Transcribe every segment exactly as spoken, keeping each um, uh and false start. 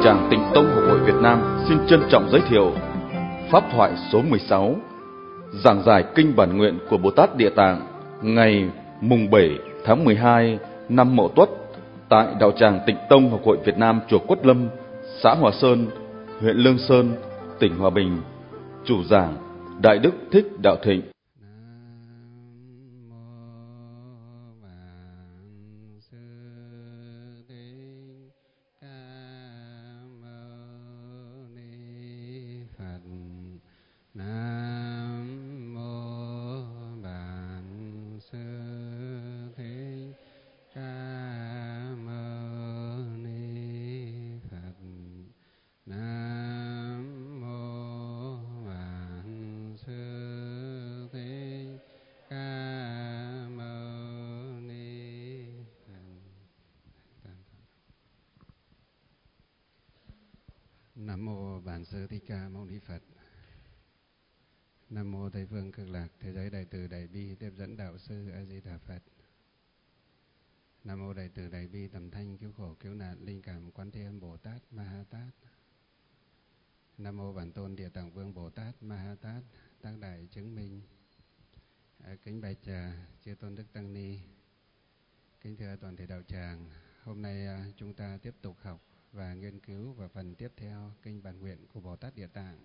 tràng Tịnh Tông Học hội Việt Nam xin trân trọng giới thiệu pháp thoại số mười sáu, giảng giải kinh bản nguyện của Bồ Tát Địa Tạng ngày mùng bảy tháng mười hai năm Mậu Tuất tại đạo tràng Tịnh Tông Học hội Việt Nam chùa Quất Lâm, xã Hòa Sơn, huyện Lương Sơn, tỉnh Hòa Bình. Chủ giảng Đại Đức Thích Đạo Thịnh. Nam mô Bản Sư Thích Ca Mâu Ni Phật. Nam mô Tây Phương Cực Lạc Thế Giới Đại Từ Đại Bi Tiếp Dẫn Đạo Sư A Di Đà Phật. Nam mô Đại Từ Đại Bi Tầm Thanh Cứu Khổ Cứu Nạn Linh Cảm Quán Thế Âm Bồ Tát Ma Ha Tát. Nam mô Bản Tôn Địa Tạng Vương Bồ Tát Ma Ha Tát Tác Đại Chứng Minh. À, kính bạch uh, chư tôn đức tăng ni, kính thưa toàn thể đạo tràng. Hôm nay uh, chúng ta tiếp tục học và nghiên cứu vào phần tiếp theo kinh bản nguyện của Bồ Tát Địa Tạng.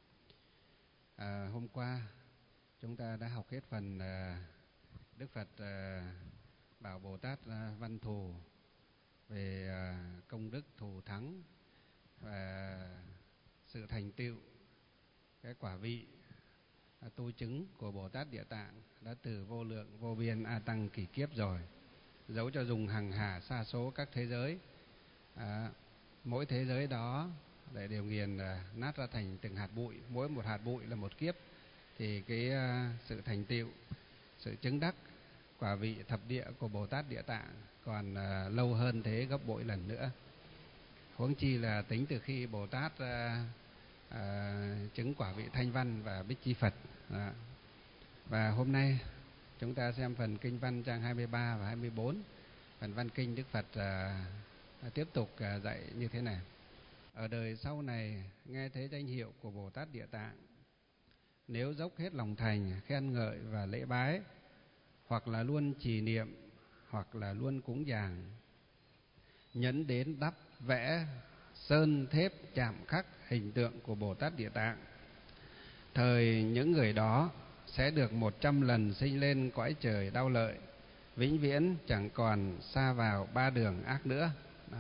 À, hôm qua chúng ta đã học hết phần uh, Đức Phật uh, bảo Bồ Tát uh, Văn Thù về uh, công đức thù thắng và sự thành tựu cái quả vị uh, tu chứng của Bồ Tát Địa Tạng đã từ vô lượng vô biên a tăng kỷ kiếp rồi, dẫu cho dùng hằng hà sa số các thế giới. À, mỗi thế giới đó để đều nghiền uh, nát ra thành từng hạt bụi, mỗi một hạt bụi là một kiếp, thì cái uh, sự thành tựu, sự chứng đắc quả vị thập địa của Bồ Tát Địa Tạng còn uh, lâu hơn thế gấp bội lần nữa. Huống chi là tính từ khi Bồ Tát uh, uh, chứng quả vị Thanh Văn và Bích Chi Phật. Đó. Và hôm nay chúng ta xem phần kinh văn trang hai mươi ba và hai mươi bốn. Phần văn kinh Đức Phật uh, tiếp tục uh, dạy như thế này: ở đời sau này nghe thấy danh hiệu của Bồ Tát Địa Tạng, nếu dốc hết lòng thành khen ngợi và lễ bái, hoặc là luôn trì niệm, hoặc là luôn cúng dường, nhấn đến đắp vẽ sơn thép chạm khắc hình tượng của Bồ Tát Địa Tạng, thời những người đó sẽ được một trăm lần sinh lên cõi trời đau lợi, vĩnh viễn chẳng còn sa vào ba đường ác nữa. Đó.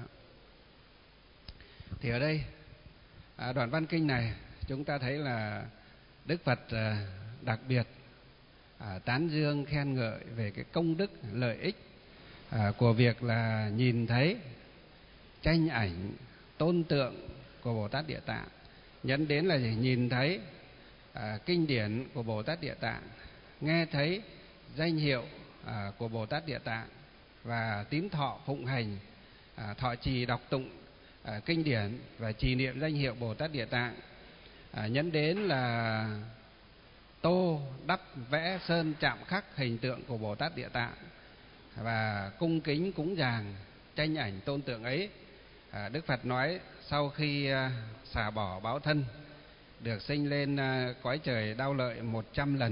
Thì ở đây à, đoạn văn kinh này chúng ta thấy là Đức Phật à, đặc biệt à, tán dương khen ngợi về cái công đức lợi ích à, của việc là nhìn thấy tranh ảnh tôn tượng của Bồ Tát Địa Tạng, nhấn đến là nhìn thấy à, kinh điển của Bồ Tát Địa Tạng, nghe thấy danh hiệu à, của Bồ Tát Địa Tạng và tín thọ phụng hành, à, thọ trì đọc tụng à, kinh điển và trì niệm danh hiệu Bồ Tát Địa Tạng, à, nhấn đến là tô đắp vẽ sơn chạm khắc hình tượng của Bồ Tát Địa Tạng và cung kính cúng dường tranh ảnh tôn tượng ấy. à, Đức Phật nói sau khi à, xả bỏ báo thân, được sinh lên à, cõi trời đau lợi một trăm lần.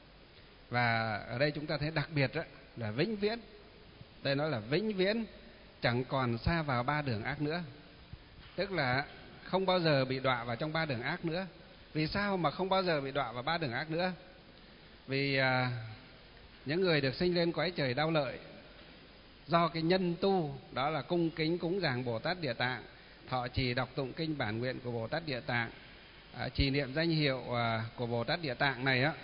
Và ở đây chúng ta thấy đặc biệt đó, là vĩnh viễn. Đây nói là vĩnh viễn chẳng còn sa vào ba đường ác nữa, tức là không bao giờ bị đọa vào trong ba đường ác nữa. Vì sao mà không bao giờ bị đọa vào ba đường ác nữa? Vì à, những người được sinh lên cõi trời đau lợi do cái nhân tu đó là cung kính cúng dường Bồ Tát Địa Tạng, thọ trì đọc tụng kinh bản nguyện của Bồ Tát Địa Tạng, à, trì niệm danh hiệu à, của Bồ Tát Địa Tạng này á,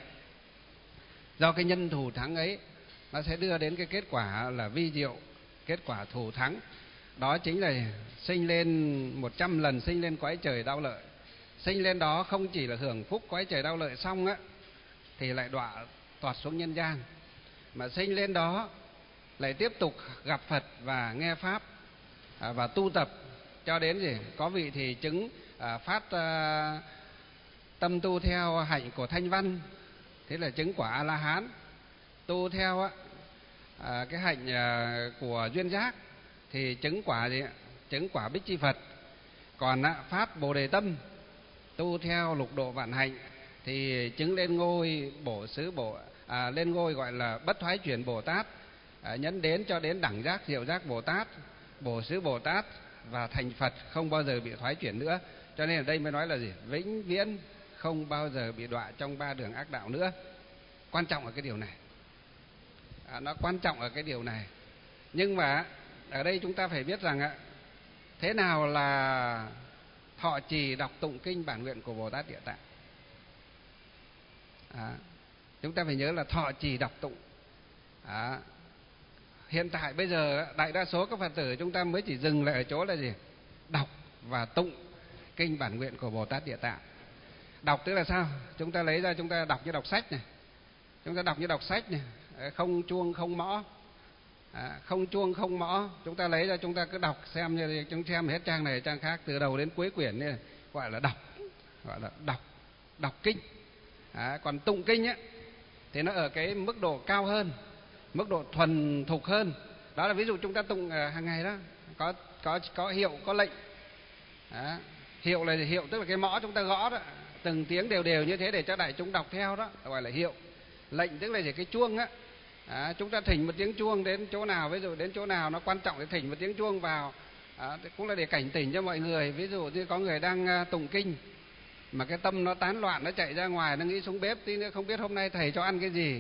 do cái nhân thù thắng ấy, nó sẽ đưa đến cái kết quả là vi diệu, kết quả thù thắng. Đó chính là sinh lên một trăm lần sinh lên cõi trời đau lợi. Sinh lên đó không chỉ là hưởng phúc cõi trời đau lợi xong á thì lại đọa toạt xuống nhân gian, mà sinh lên đó lại tiếp tục gặp Phật và nghe pháp à, và tu tập cho đến gì có vị thì chứng à, phát à, tâm tu theo hạnh của Thanh Văn, thế là chứng quả A La Hán. Tu theo á à, cái hạnh à, của duyên giác thì chứng quả gì? Chứng quả Bích Chi Phật. Còn á, phát Bồ Đề tâm, tu theo lục độ vạn hạnh thì chứng lên ngôi bổ xứ bổ à, lên ngôi gọi là bất thoái chuyển Bồ Tát, à, nhấn đến cho đến đẳng giác diệu giác Bồ Tát, bổ xứ Bồ Tát và thành Phật, không bao giờ bị thoái chuyển nữa. Cho nên ở đây mới nói là gì? Vĩnh viễn không bao giờ bị đọa trong ba đường ác đạo nữa. Quan trọng ở cái điều này, à, nó quan trọng ở cái điều này. Nhưng mà ở đây chúng ta phải biết rằng ạ, thế nào là thọ trì đọc tụng kinh bản nguyện của Bồ Tát Địa Tạng? À, chúng ta phải nhớ là thọ trì đọc tụng. À, hiện tại bây giờ đại đa số các Phật tử chúng ta mới chỉ dừng lại ở chỗ là gì? Đọc và tụng kinh bản nguyện của Bồ Tát Địa Tạng. Đọc tức là sao? Chúng ta lấy ra chúng ta đọc như đọc sách này, chúng ta đọc như đọc sách này, không chuông không mõ, à, không chuông không mõ. Chúng ta lấy ra chúng ta cứ đọc xem như chúng xem hết trang này trang khác từ đầu đến cuối quyển này, gọi là đọc, gọi là đọc đọc kinh. À, còn tụng kinh ấy, thì nó ở cái mức độ cao hơn, mức độ thuần thục hơn. Đó là ví dụ chúng ta tụng hàng ngày đó, có có có hiệu có lệnh. À, hiệu là hiệu tức là cái mõ chúng ta gõ đó, từng tiếng đều đều như thế để cho đại chúng đọc theo đó, gọi là hiệu. Lệnh tức là gì? Cái chuông á. À, chúng ta thỉnh một tiếng chuông đến chỗ nào, ví dụ đến chỗ nào nó quan trọng thì thỉnh một tiếng chuông vào, à, cũng là để cảnh tỉnh cho mọi người. Ví dụ như có người đang tụng kinh mà cái tâm nó tán loạn, nó chạy ra ngoài, nó nghĩ xuống bếp tí nữa không biết hôm nay thầy cho ăn cái gì,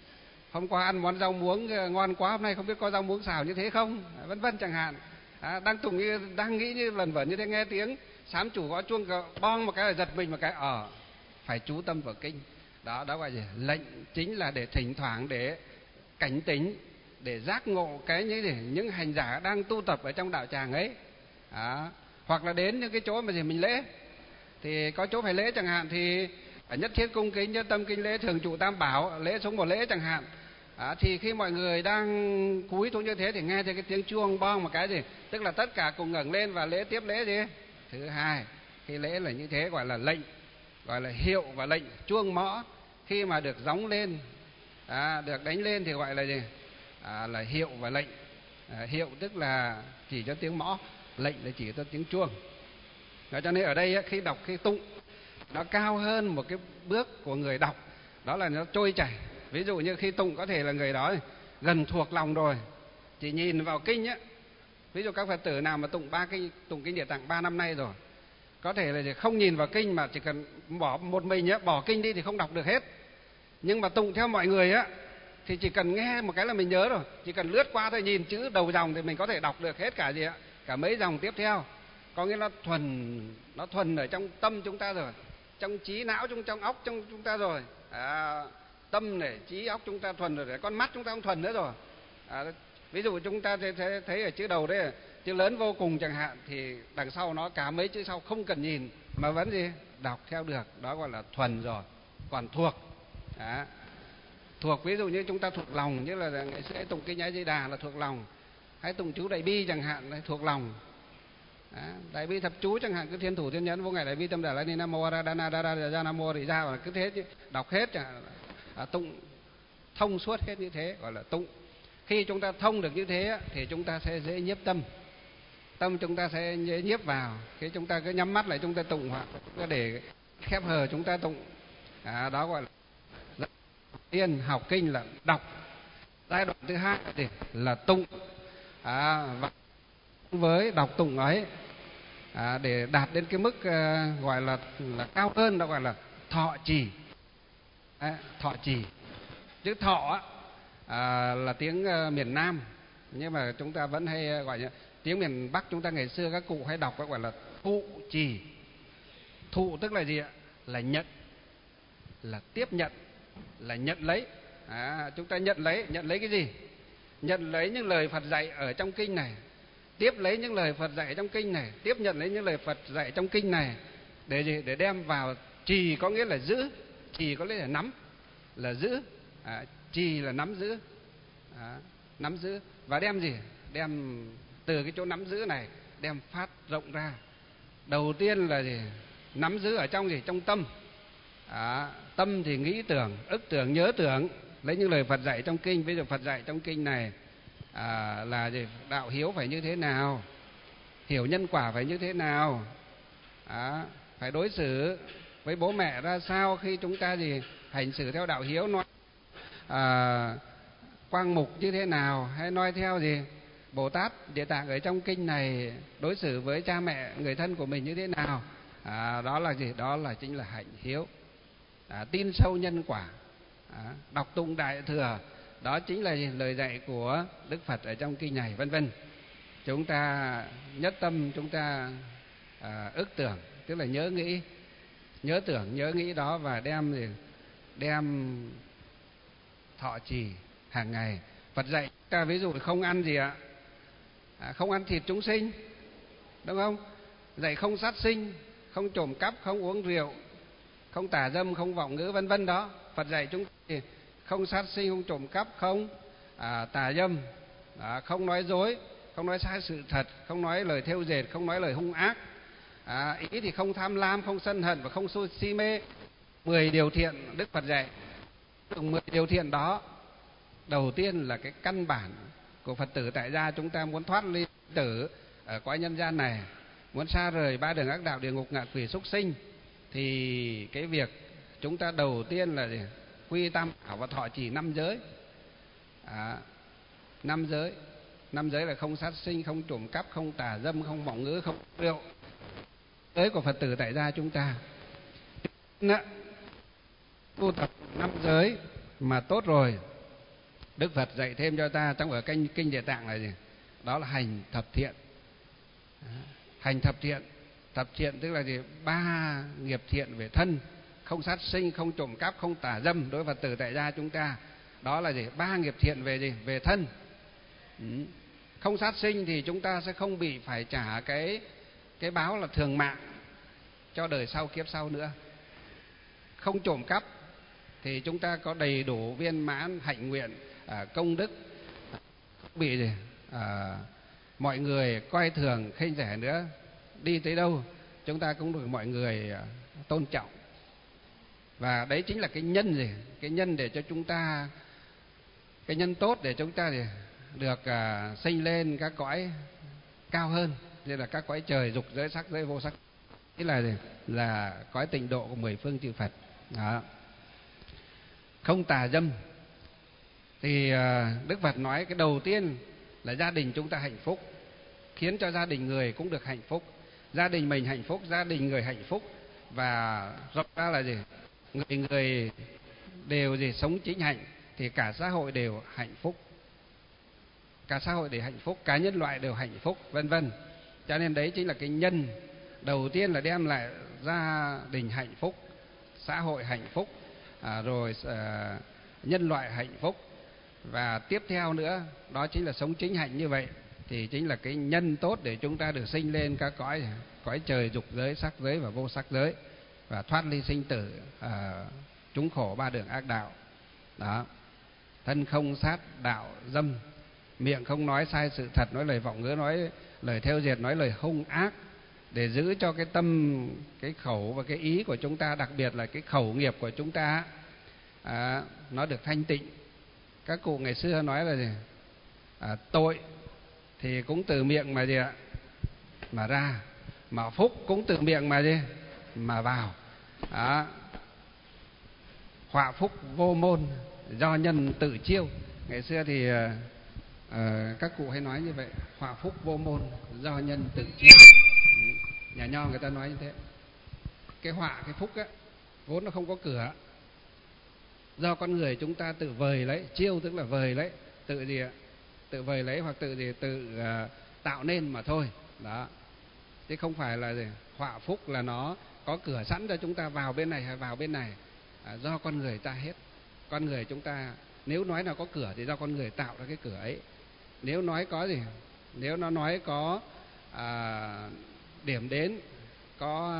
hôm qua ăn món rau muống ngon quá, hôm nay không biết có rau muống xào như thế không, vân vân chẳng hạn. À, đang tụng như đang nghĩ như vẩn vẩn như thế, nghe tiếng sám chủ gõ chuông bong một cái là giật mình một cái, ở phải chú tâm vào kinh. Đó, đó gọi là lệnh, chính là để thỉnh thoảng để cảnh tỉnh, để giác ngộ cái những những hành giả đang tu tập ở trong đạo tràng ấy. À, hoặc là đến những cái chỗ mà gì mình lễ thì có chỗ phải lễ chẳng hạn, thì nhất thiết cung kính nhất tâm kinh lễ thường trụ tam bảo, lễ xuống một lễ chẳng hạn. À, thì khi mọi người đang cúi xuống như thế thì nghe thấy cái tiếng chuông bong một cái gì, tức là tất cả cùng ngẩng lên và lễ tiếp lễ gì. Thứ hai, khi lễ là như thế gọi là lệnh, gọi là hiệu và lệnh. Chuông mõ khi mà được gióng lên, à, được đánh lên thì gọi là gì? À, là hiệu và lệnh. À, hiệu tức là chỉ cho tiếng mõ, lệnh là chỉ cho tiếng chuông. Đó, cho nên ở đây khi đọc khi tụng nó cao hơn một cái bước của người đọc, đó là nó trôi chảy. Ví dụ như khi tụng có thể là người đó gần thuộc lòng rồi, chỉ nhìn vào kinh á. Ví dụ các Phật tử nào mà tụng ba kinh, tụng kinh Địa Tạng ba năm nay rồi, có thể là không nhìn vào kinh mà chỉ cần bỏ một mình á, bỏ kinh đi thì không đọc được hết. Nhưng mà tụng theo mọi người á thì chỉ cần nghe một cái là mình nhớ rồi, chỉ cần lướt qua thôi, nhìn chữ đầu dòng thì mình có thể đọc được hết cả gì ạ, cả mấy dòng tiếp theo. Có nghĩa nó thuần, nó thuần ở trong tâm chúng ta rồi, trong trí não, trong trong óc trong chúng ta rồi. À, tâm này, trí óc chúng ta thuần rồi, để con mắt chúng ta không thuần nữa rồi. À, ví dụ chúng ta thấy, thấy ở chữ đầu đấy, chữ lớn vô cùng chẳng hạn, thì đằng sau nó cả mấy chữ sau không cần nhìn mà vẫn gì đọc theo được, đó gọi là thuần rồi. Còn thuộc, à, thuộc ví dụ như chúng ta thuộc lòng, như là ngày xưa tụng kinh A Di Đà là thuộc lòng, hay tụng chú Đại Bi chẳng hạn là thuộc lòng. À, Đại Bi thập chú chẳng hạn, cứ thiên thủ thiên nhẫn vô ngày Đại Bi tâm đà la ni nam mô a đa na đa đa ra nam mô thì ra, và cứ thế chứ đọc hết chẳng hạn. À, tụng thông suốt hết như thế gọi là tụng. Khi chúng ta thông được như thế thì chúng ta sẽ dễ nhiếp tâm, tâm chúng ta sẽ dễ nhiếp vào. Khi chúng ta cứ nhắm mắt lại chúng ta tụng, hoặc chúng để khép hờ chúng ta tụng. À, đó gọi là tiên học kinh là đọc. Giai đoạn thứ hai thì là tụng. À, và với đọc tụng ấy, à, để đạt đến cái mức uh, gọi là là cao hơn, đó gọi là thọ trì. À, thọ trì. Chữ thọ à, là tiếng uh, miền Nam, nhưng mà chúng ta vẫn hay gọi như tiếng miền Bắc. Chúng ta ngày xưa các cụ hay đọc gọi là thụ trì. Thụ tức là gì ạ? Là nhận, là tiếp nhận, là nhận lấy. À, chúng ta nhận lấy, nhận lấy cái gì? Nhận lấy những lời Phật dạy ở trong kinh này, tiếp lấy những lời Phật dạy trong kinh này, tiếp nhận lấy những lời Phật dạy trong kinh này, để gì? Để đem vào trì, có nghĩa là giữ. Trì có nghĩa là nắm, là giữ. À, trì là nắm giữ. À, nắm giữ và đem gì? Đem từ cái chỗ nắm giữ này đem phát rộng ra. Đầu tiên là gì? Nắm giữ ở trong gì? Trong tâm. À, tâm thì nghĩ tưởng, ức tưởng, nhớ tưởng, lấy những lời Phật dạy trong kinh. Ví dụ Phật dạy trong kinh này à, là gì? Đạo hiếu phải như thế nào, hiểu nhân quả phải như thế nào, À, phải đối xử với bố mẹ ra sao khi chúng ta gì hành xử theo đạo hiếu, nói à, quang mục như thế nào, hay nói theo gì Bồ Tát Địa Tạng ở trong kinh này đối xử với cha mẹ người thân của mình như thế nào. À, đó là gì? Đó là chính là hạnh hiếu. À, tin sâu nhân quả, à, đọc tụng đại thừa, đó chính là gì? Lời dạy của Đức Phật ở trong kinh này, vân vân. Chúng ta nhất tâm, chúng ta à, ức tưởng, tức là nhớ nghĩ, nhớ tưởng, nhớ nghĩ đó và đem gì? Đem thọ trì hàng ngày. Phật dạy ta ví dụ không ăn gì ạ? À, không ăn thịt chúng sinh, đúng không? Dạy không sát sinh, không trộm cắp, không uống rượu, không tà dâm, không vọng ngữ, vân vân đó. Phật dạy chúng ta không sát sinh, không trộm cắp, không à, tà dâm, à, không nói dối, không nói sai sự thật, không nói lời thêu dệt, không nói lời hung ác. À, ý thì không tham lam, không sân hận và không si mê. Mười điều thiện Đức Phật dạy. Mười điều thiện đó, đầu tiên là cái căn bản của Phật tử tại gia. Chúng ta muốn thoát ly tử ở cõi nhân gian này, muốn xa rời ba đường ác đạo, địa ngục, ngạ quỷ, súc sinh, thì cái việc chúng ta đầu tiên là gì? Quy tam bảo và thọ trì năm giới. À, năm giới, năm giới là không sát sinh, không trộm cắp, không tà dâm, không vọng ngữ, không rượu. Giới của Phật tử tại gia chúng ta tu tập năm giới mà tốt rồi, Đức Phật dạy thêm cho ta trong ở kinh kinh Địa Tạng là gì? Đó là hành thập thiện. Hành thập thiện, thập thiện tức là gì? Ba nghiệp thiện về thân: không sát sinh, không trộm cắp, không tà dâm. Đối với Phật tử tại gia chúng ta, đó là gì? Ba nghiệp thiện về gì? Về thân. Không sát sinh thì chúng ta sẽ không bị phải trả cái cái báo là thường mạng cho đời sau, kiếp sau nữa. Không trộm cắp thì chúng ta có đầy đủ viên mãn hạnh nguyện, à, công đức, bị gì? À, mọi người coi thường khinh rẻ nữa. Đi tới đâu chúng ta cũng được mọi người à, tôn trọng. Và đấy chính là cái nhân gì? Cái nhân để cho chúng ta, cái nhân tốt để chúng ta gì? Được à, sinh lên các cõi cao hơn, như là các cõi trời, dục giới, sắc giới, vô sắc. Thế là gì? Là cõi tịnh độ của mười phương chư Phật. Đó. Không tà dâm thì Đức Phật nói cái đầu tiên là gia đình chúng ta hạnh phúc, khiến cho gia đình người cũng được hạnh phúc. Gia đình mình hạnh phúc, gia đình người hạnh phúc, và rộng ra là gì? Người người đều gì? Sống chính hạnh thì cả xã hội đều hạnh phúc, cả xã hội đều hạnh phúc, cả nhân loại đều hạnh phúc, vân vân. Cho nên đấy chính là cái nhân đầu tiên là đem lại gia đình hạnh phúc, xã hội hạnh phúc, à, rồi à, nhân loại hạnh phúc. Và tiếp theo nữa đó chính là sống chính hạnh. Như vậy thì chính là cái nhân tốt để chúng ta được sinh lên các cõi cõi trời, dục giới, sắc giới và vô sắc giới, và thoát ly sinh tử, à, trúng khổ ba đường ác đạo. Đó. Thân không sát đạo dâm, miệng không nói sai sự thật, nói lời vọng ngữ, nói lời thêu dệt, nói lời hung ác, để giữ cho cái tâm, cái khẩu và cái ý của chúng ta, đặc biệt là cái khẩu nghiệp của chúng ta, à, nó được thanh tịnh. Các cụ ngày xưa nói là gì? À, tội thì cũng từ miệng mà gì ạ? Mà ra, mà phúc cũng từ miệng mà gì? Mà vào. Đó. Họa phúc vô môn, do nhân tự chiêu. Ngày xưa thì à, các cụ hay nói như vậy: họa phúc vô môn, do nhân tự chiêu. Nhà nho người ta nói như thế. Cái họa, cái phúc á, vốn nó không có cửa, do con người chúng ta tự vời lấy. Chiêu tức là vời lấy, tự gì ạ? Tự vời lấy hoặc tự gì? Tự uh, tạo nên mà thôi. Đó. Chứ không phải là gì? Họa phúc là nó có cửa sẵn cho chúng ta vào bên này hay vào bên này. À, do con người ta hết. Con người chúng ta, nếu nói là có cửa thì do con người tạo ra cái cửa ấy. Nếu nói có gì? Nếu nó nói có à, điểm đến, có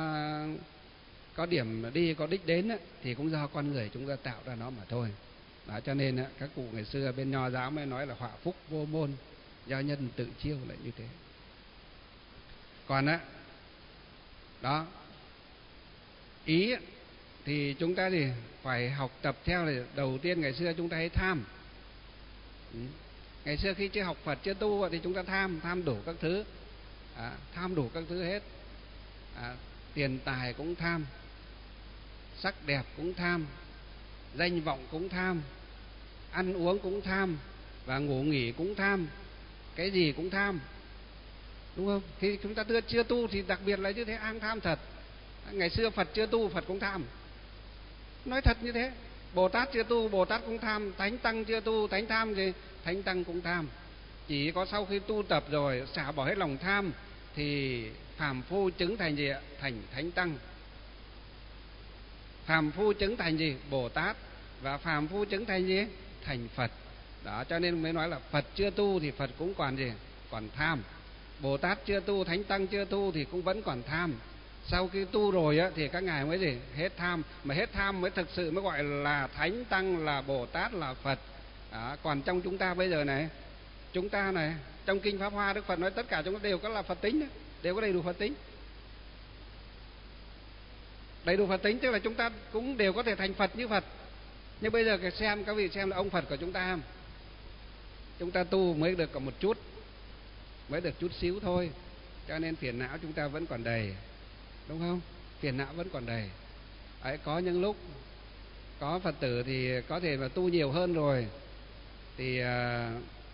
có điểm đi, có đích đến thì cũng do con người chúng ta tạo ra nó mà thôi. Đó, cho nên các cụ ngày xưa bên Nho giáo mới nói là họa phúc vô môn, do nhân tự chiêu, lại như thế. Còn á, đó, ý thì chúng ta thì phải học tập theo. Là đầu tiên ngày xưa chúng ta hay tham. Ngày xưa khi chưa học Phật, chưa tu thì chúng ta tham, tham đủ các thứ, à, tham đủ các thứ hết. À, tiền tài cũng tham, sắc đẹp cũng tham, danh vọng cũng tham, ăn uống cũng tham, và ngủ nghỉ cũng tham, cái gì cũng tham, đúng không? Khi chúng ta chưa tu thì đặc biệt là như thế, an tham thật. Ngày xưa Phật chưa tu, Phật cũng tham, nói thật như thế. Bồ Tát chưa tu, Bồ Tát cũng tham. Thánh Tăng chưa tu, Thánh tham gì? Thánh Tăng cũng tham. Chỉ có sau khi tu tập rồi, xả bỏ hết lòng tham, thì phàm phu chứng thành gì ạ? Thành Thánh Tăng. Phàm phu chứng thành gì? Bồ Tát. Và phàm phu chứng thành gì? Thành Phật. Đó, cho nên mới nói là Phật chưa tu thì Phật cũng còn gì? Còn tham. Bồ Tát chưa tu, Thánh Tăng chưa tu thì cũng vẫn còn tham. Sau khi tu rồi á, thì các ngài mới gì? Hết tham. Mà hết tham mới thực sự mới gọi là Thánh Tăng, là Bồ Tát, là Phật. Đó, còn trong chúng ta bây giờ này, chúng ta này, trong Kinh Pháp Hoa Đức Phật nói tất cả chúng ta đều có là Phật tính đấy, đều có đầy đủ Phật tính. Đầy đủ Phật tính tức là chúng ta cũng đều có thể thành Phật như Phật. Nhưng bây giờ xem, các vị xem là ông Phật của chúng ta, chúng ta tu mới được có một chút, mới được chút xíu thôi, cho nên phiền não chúng ta vẫn còn đầy, đúng không? Phiền não vẫn còn đầy. Ấy, có những lúc có Phật tử thì có thể là tu nhiều hơn rồi, thì à,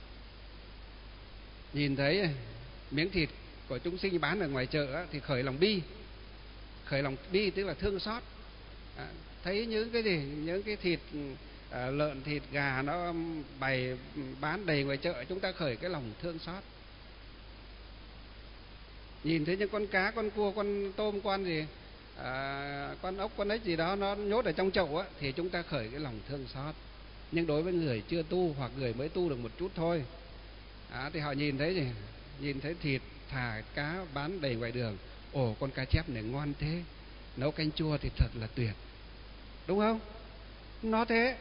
nhìn thấy miếng thịt của chúng sinh bán ở ngoài chợ á, thì khởi lòng bi. Khởi lòng bi tức là thương xót. À, thấy những cái gì, những cái thịt à, lợn, thịt gà nó bày bán đầy ngoài chợ, chúng ta khởi cái lòng thương xót. Nhìn thấy những con cá, con cua, con tôm, con gì, à, con ốc, con ếch gì đó nó nhốt ở trong chậu á, thì chúng ta khởi cái lòng thương xót. Nhưng đối với người chưa tu hoặc người mới tu được một chút thôi, à, thì họ nhìn thấy gì? Nhìn thấy thịt thả cá bán đầy ngoài đường, ồ, con cá chép này ngon thế, nấu canh chua thì thật là tuyệt, đúng không? Nó thế.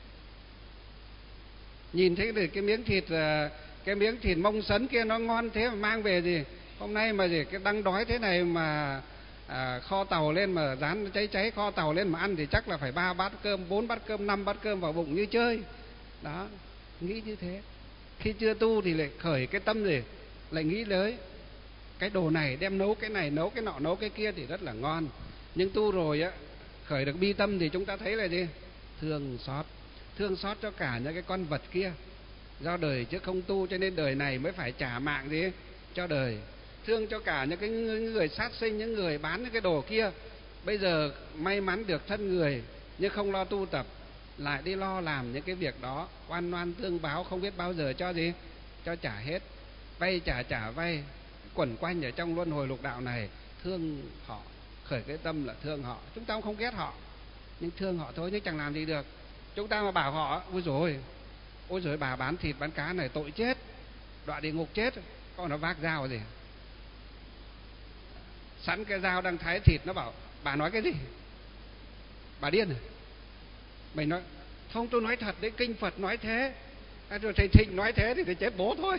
Nhìn thấy được cái miếng thịt, cái miếng thịt mông sấn kia nó ngon thế mà mang về gì? Hôm nay mà gì cái đang đói thế này mà à, kho tàu lên mà rán cháy cháy kho tàu lên mà ăn thì chắc là phải ba bát cơm, bốn bát cơm, năm bát cơm vào bụng như chơi. Đó, nghĩ như thế. Khi chưa tu thì lại khởi cái tâm gì? Lại nghĩ tới cái đồ này đem nấu cái này, nấu cái nọ, nấu cái kia thì rất là ngon. Nhưng tu rồi á, khởi được bi tâm thì chúng ta thấy là gì? Thương xót. Thương xót cho cả những cái con vật kia. Do đời chứ không tu cho nên đời này mới phải trả mạng gì cho đời. Thương cho cả những cái người sát sinh, những người bán những cái đồ kia. Bây giờ may mắn được thân người nhưng không lo tu tập, lại đi lo làm những cái việc đó, oan oan tương báo không biết bao giờ cho gì, cho trả hết. Vay trả trả vay, quẩn quanh ở trong luân hồi lục đạo này. Thương họ, khởi cái tâm là thương họ. Chúng ta cũng không ghét họ, nhưng thương họ thôi, nhưng chẳng làm gì được. Chúng ta mà bảo họ, ôi dồi ôi dồi bà bán thịt bán cá này tội chết, đọa địa ngục chết, con nó vác dao gì, sẵn cái dao đang thái thịt, nó bảo bà nói cái gì, bà điên à? Mày nói không, tôi nói thật đấy, kinh Phật nói thế. À, rồi thầy Thịnh nói thế thì thầy chết bố thôi.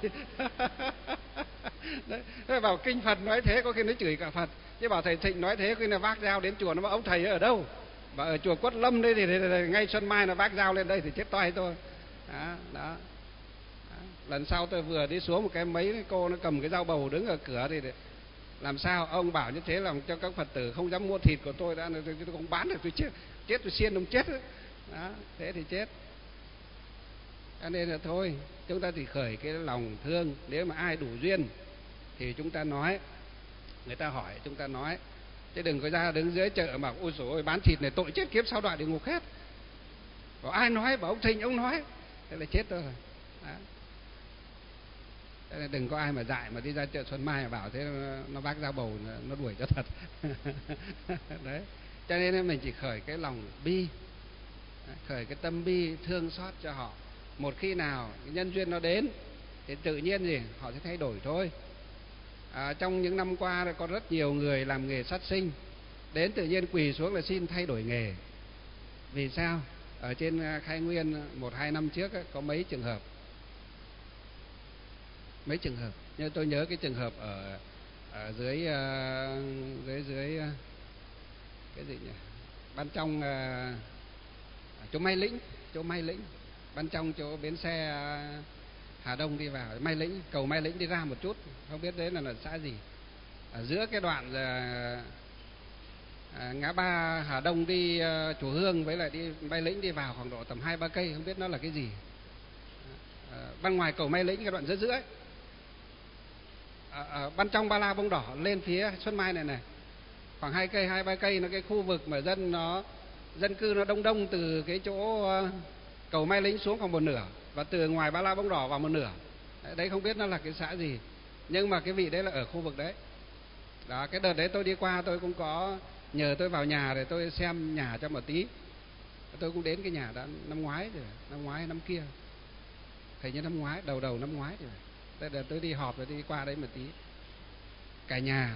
Đấy, bảo kinh Phật nói thế có khi nó chửi cả Phật, chứ bảo thầy Thịnh nói thế khi là vác dao đến chùa, nó bảo ông thầy ở đâu, và ở chùa Quất Lâm đây thì, thì, thì ngay Xuân Mai nó vác dao lên đây thì chết toay thôi. Đó, đó. Đó. Lần sau tôi vừa đi xuống một cái mấy cô nó cầm cái dao bầu đứng ở cửa thì làm sao ông bảo như thế làm cho các Phật tử không dám mua thịt của tôi đã, tôi, tôi không bán được, tôi chết, chết tôi xiên ông chết đó. Đó, thế thì chết. Cho nên là thôi, chúng ta thì khởi cái lòng thương. Nếu mà ai đủ duyên thì chúng ta nói, người ta hỏi chúng ta nói, chứ đừng có ra đứng dưới chợ mà ôi dồi ôi bán thịt này tội chết kiếp sau đọa địa ngục hết. Bảo ai nói, bảo ông Thịnh ông nói, thế là chết thôi. Đó. Thế là đừng có ai mà dại mà đi ra chợ Xuân Mai mà bảo thế nó vác dao bầu nó đuổi cho thật. Đấy. Cho nên mình chỉ khởi cái lòng bi, khởi cái tâm bi thương xót cho họ. Một khi nào cái nhân duyên nó đến thì tự nhiên gì họ sẽ thay đổi thôi. À, trong những năm qua có rất nhiều người làm nghề sát sinh, đến tự nhiên quỳ xuống là xin thay đổi nghề. Vì sao? Ở trên Khai Nguyên một hai năm trước có mấy trường hợp, mấy trường hợp. Nhưng tôi nhớ cái trường hợp ở, ở dưới uh, dưới dưới uh, cái gì nhỉ? Ban trong uh, chỗ Mai Lĩnh, chỗ Mai Lĩnh, ban trong chỗ bến xe uh, Hà Đông đi vào Mai Lĩnh, cầu Mai Lĩnh đi ra một chút, không biết đấy là, là xã gì. Ở giữa cái đoạn uh, à, ngã ba Hà Đông đi uh, Chùa Hương với lại đi Mai Lĩnh đi vào khoảng độ tầm hai ba cây, không biết nó là cái gì. À, ban ngoài cầu Mai Lĩnh cái đoạn giữa giữa ấy. À, à, ban trong Ba La Bông Đỏ lên phía Xuân Mai này này khoảng hai cây hai ba cây, nó cái khu vực mà dân nó dân cư nó đông đông từ cái chỗ uh, cầu Mai Lĩnh xuống còn một nửa, và từ ngoài Ba La Bông Đỏ vào một nửa. Đấy, đấy không biết nó là cái xã gì, nhưng mà cái vị đấy là ở khu vực đấy. Đó, cái đợt đấy tôi đi qua tôi cũng có nhờ tôi vào nhà để tôi xem nhà cho một tí. Tôi cũng đến cái nhà đó năm ngoái rồi, năm ngoái năm kia, hình như năm ngoái, đầu đầu năm ngoái rồi. Đợt tôi đi họp rồi đi qua đấy một tí. Cả nhà,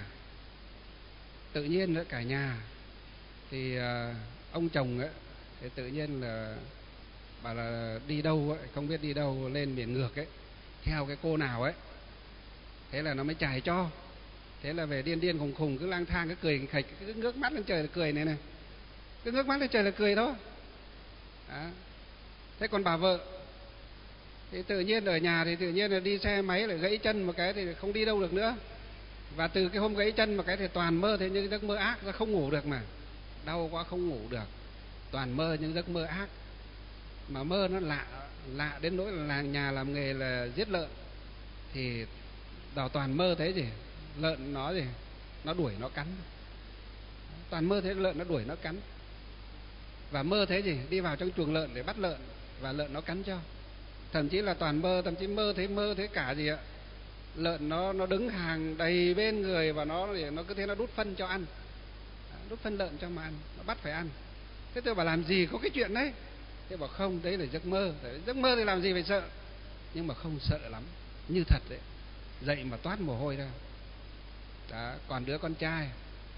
tự nhiên nữa, cả nhà thì uh, ông chồng ấy thì tự nhiên là bảo là đi đâu ấy, không biết đi đâu, lên miền ngược ấy, theo cái cô nào ấy. Thế là nó mới chài cho. Thế là về điên điên khùng khùng, cứ lang thang, cứ cười khạch, cứ ngước mắt lên trời là cười này này, cứ ngước mắt lên trời là cười thôi. Đó. Thế còn bà vợ thì tự nhiên ở nhà thì tự nhiên là đi xe máy lại gãy chân một cái thì không đi đâu được nữa. Và từ cái hôm gãy chân một cái thì toàn mơ thấy những giấc mơ ác, ra không ngủ được mà. Đau quá không ngủ được, toàn mơ những giấc mơ ác. Mà mơ nó lạ, lạ đến nỗi là nhà làm nghề là giết lợn. Thì đào toàn mơ thấy gì, lợn nó gì, nó đuổi nó cắn. Toàn mơ thấy lợn nó đuổi nó cắn. Và mơ thấy gì, đi vào trong chuồng lợn để bắt lợn và lợn nó cắn cho. Thậm chí là toàn mơ, thậm chí mơ thấy mơ thấy cả gì ạ, lợn nó nó đứng hàng đầy bên người và nó nó cứ thế nó đút phân cho ăn, đút phân lợn cho mà ăn, nó bắt phải ăn. Thế tôi bảo làm gì có cái chuyện đấy. Thế bảo không, đấy là giấc mơ. Giấc mơ thì làm gì phải sợ, nhưng mà không sợ lắm, như thật đấy, dậy mà toát mồ hôi ra. Đó. Còn đứa con trai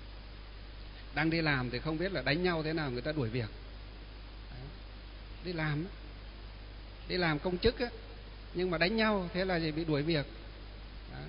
đang đi làm thì không biết là đánh nhau thế nào, người ta đuổi việc. Đó. Đi làm đi làm công chức á, nhưng mà đánh nhau thế là gì, bị đuổi việc. Đó.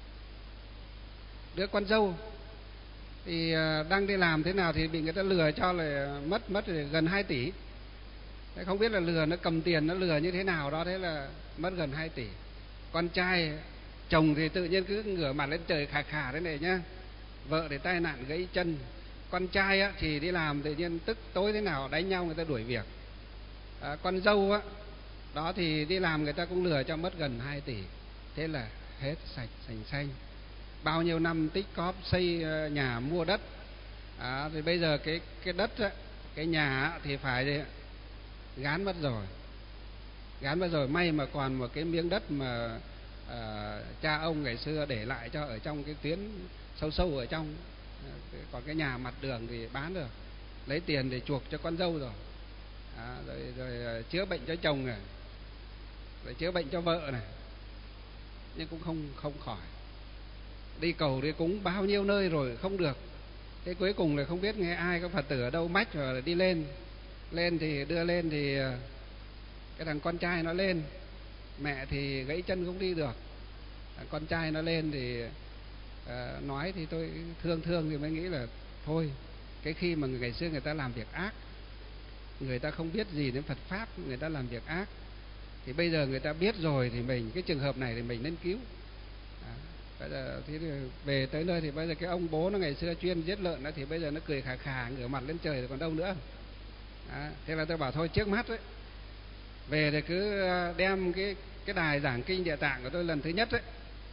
Đứa con dâu thì đang đi làm thế nào thì bị người ta lừa cho là mất mất gần hai tỷ. Thế không biết là lừa nó cầm tiền nó lừa như thế nào đó, thế là mất gần hai tỷ. Con trai chồng thì tự nhiên cứ ngửa mặt lên trời khà khà thế này nhá, vợ thì tai nạn gãy chân. Con trai á thì đi làm tự nhiên tức tối thế nào đánh nhau người ta đuổi việc. À, con dâu á đó thì đi làm người ta cũng lừa cho mất gần hai tỷ. Thế là hết sạch sành xanh. Bao nhiêu năm tích cóp xây nhà mua đất. À, thì bây giờ cái cái đất á, cái nhà á, thì phải gán mất rồi. Gán mất rồi, may mà còn một cái miếng đất mà à, cha ông ngày xưa để lại cho ở trong cái tuyến sâu sâu ở trong. Còn cái nhà mặt đường thì bán được, lấy tiền để chuộc cho con dâu rồi. À, rồi, rồi chữa bệnh cho chồng này, rồi chữa bệnh cho vợ này, nhưng cũng không không khỏi. Đi cầu đi cúng bao nhiêu nơi rồi không được. Thế cuối cùng là không biết nghe ai, có Phật tử ở đâu mách rồi đi lên. Lên thì đưa lên thì cái thằng con trai nó lên, mẹ thì gãy chân không đi được. Thằng con trai nó lên thì à, nói thì tôi thương thương thì mới nghĩ là thôi, cái khi mà ngày xưa người ta làm việc ác, người ta không biết gì đến Phật Pháp, người ta làm việc ác, thì bây giờ người ta biết rồi thì mình, cái trường hợp này thì mình nên cứu. À, bây giờ thì về tới nơi thì bây giờ cái ông bố nó ngày xưa chuyên giết lợn đó, thì bây giờ nó cười khà khà ngửa mặt lên trời rồi còn đâu nữa. À, thế là tôi bảo thôi trước mắt ấy, về thì cứ đem cái cái đài giảng kinh Địa Tạng của tôi lần thứ nhất ấy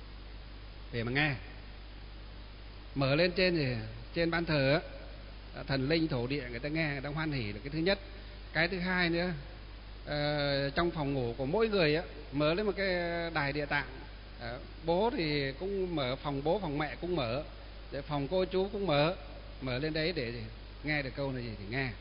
về mà nghe. Mở lên trên thì trên ban thờ á, thần linh thổ địa người ta nghe, người ta hoan hỉ là cái thứ nhất. Cái thứ hai nữa, uh, trong phòng ngủ của mỗi người á, mở lên một cái đài Địa Tạng. Uh, bố thì cũng mở, phòng bố phòng mẹ cũng mở, để phòng cô chú cũng mở, mở lên đấy để nghe được câu này gì thì nghe.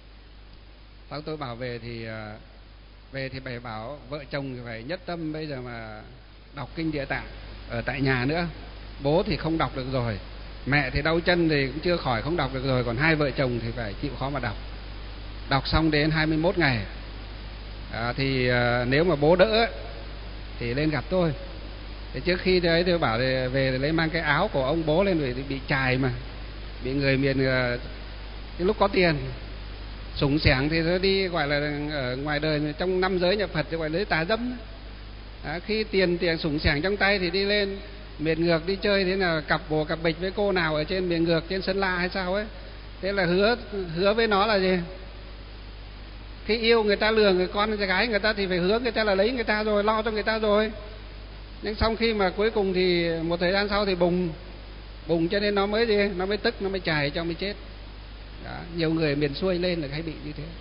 Sau tôi bảo về thì uh, về thì bày bảo vợ chồng thì phải nhất tâm bây giờ mà đọc kinh Địa Tạng ở tại nhà nữa. Bố thì không đọc được rồi, mẹ thì đau chân thì cũng chưa khỏi, không đọc được rồi, còn hai vợ chồng thì phải chịu khó mà đọc. Đọc xong đến hai mươi mốt ngày à, thì à, nếu mà bố đỡ thì lên gặp tôi. Thì trước khi đấy tôi bảo thì về thì lấy mang cái áo của ông bố lên, rồi bị chài mà, bị người miền à, cái lúc có tiền sủng sẻng thì nó đi gọi là ở ngoài đời trong năm giới nhà Phật thì gọi là tà dâm. À, khi tiền tiền sủng sẻng trong tay thì đi lên miền ngược đi chơi thế nào, cặp bồ cặp bịch với cô nào ở trên miền ngược trên Sơn La hay sao ấy, Thế là hứa hứa với nó là gì? Khi yêu người ta lừa người con người gái người ta thì phải hứa người ta là lấy người ta rồi, lo cho người ta rồi. Nhưng xong khi mà cuối cùng thì một thời gian sau thì bùng bùng cho nên nó mới gì? Nó mới tức, nó mới chài cho mới chết. Đó, nhiều người miền xuôi lên là hay bị như thế.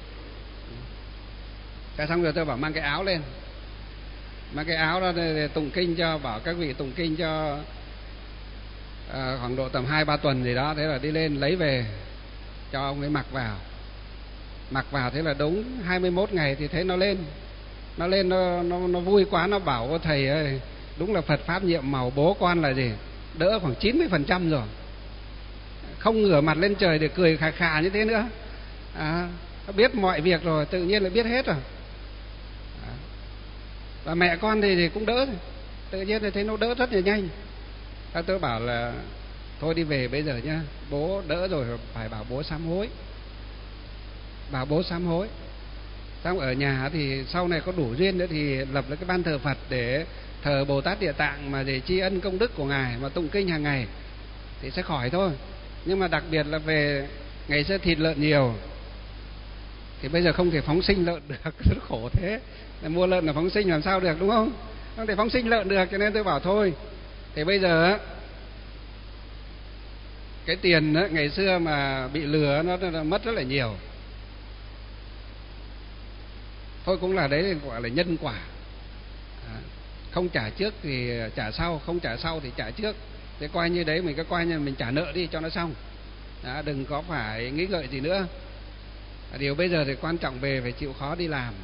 Cái xong rồi tôi bảo mang cái áo lên, mang cái áo đó để tụng kinh cho, bảo các vị tụng kinh cho à, khoảng độ tầm hai ba tuần gì đó. Thế là đi lên lấy về cho ông ấy mặc vào. Mặc vào thế là đúng hai mươi mốt ngày thì thấy nó lên. Nó lên nó, nó, nó vui quá, nó bảo với thầy ơi, đúng là Phật Pháp nhiệm màu, bố con là gì? Đỡ khoảng chín mươi phần trăm rồi. Không ngửa mặt lên trời để cười khà khà như thế nữa. À, nó biết mọi việc rồi, tự nhiên là biết hết rồi. À, và mẹ con thì, thì cũng đỡ, tự nhiên thì thấy nó đỡ rất là nhanh. À, tôi bảo là thôi đi về bây giờ nhá, bố đỡ rồi, phải bảo bố sám hối. Bảo bố sám hối. Xong ở nhà thì sau này có đủ duyên nữa thì lập ra cái ban thờ Phật để thờ Bồ Tát Địa Tạng mà để tri ân công đức của ngài, mà tụng kinh hàng ngày thì sẽ khỏi thôi. Nhưng mà đặc biệt là về ngày xưa thịt lợn nhiều thì bây giờ không thể phóng sinh lợn được, rất khổ thế. Mua lợn là phóng sinh làm sao được, đúng không? Không thể phóng sinh lợn được, cho nên tôi bảo thôi. Thì bây giờ cái tiền đó, ngày xưa mà bị lừa nó, nó mất rất là nhiều. Thôi cũng là đấy gọi là nhân quả. À, không trả trước thì trả sau, không trả sau thì trả trước. Thế coi như đấy mình cứ coi như mình trả nợ đi cho nó xong. Đó, đừng có phải nghĩ ngợi gì nữa. À, điều bây giờ thì quan trọng về phải chịu khó đi làm,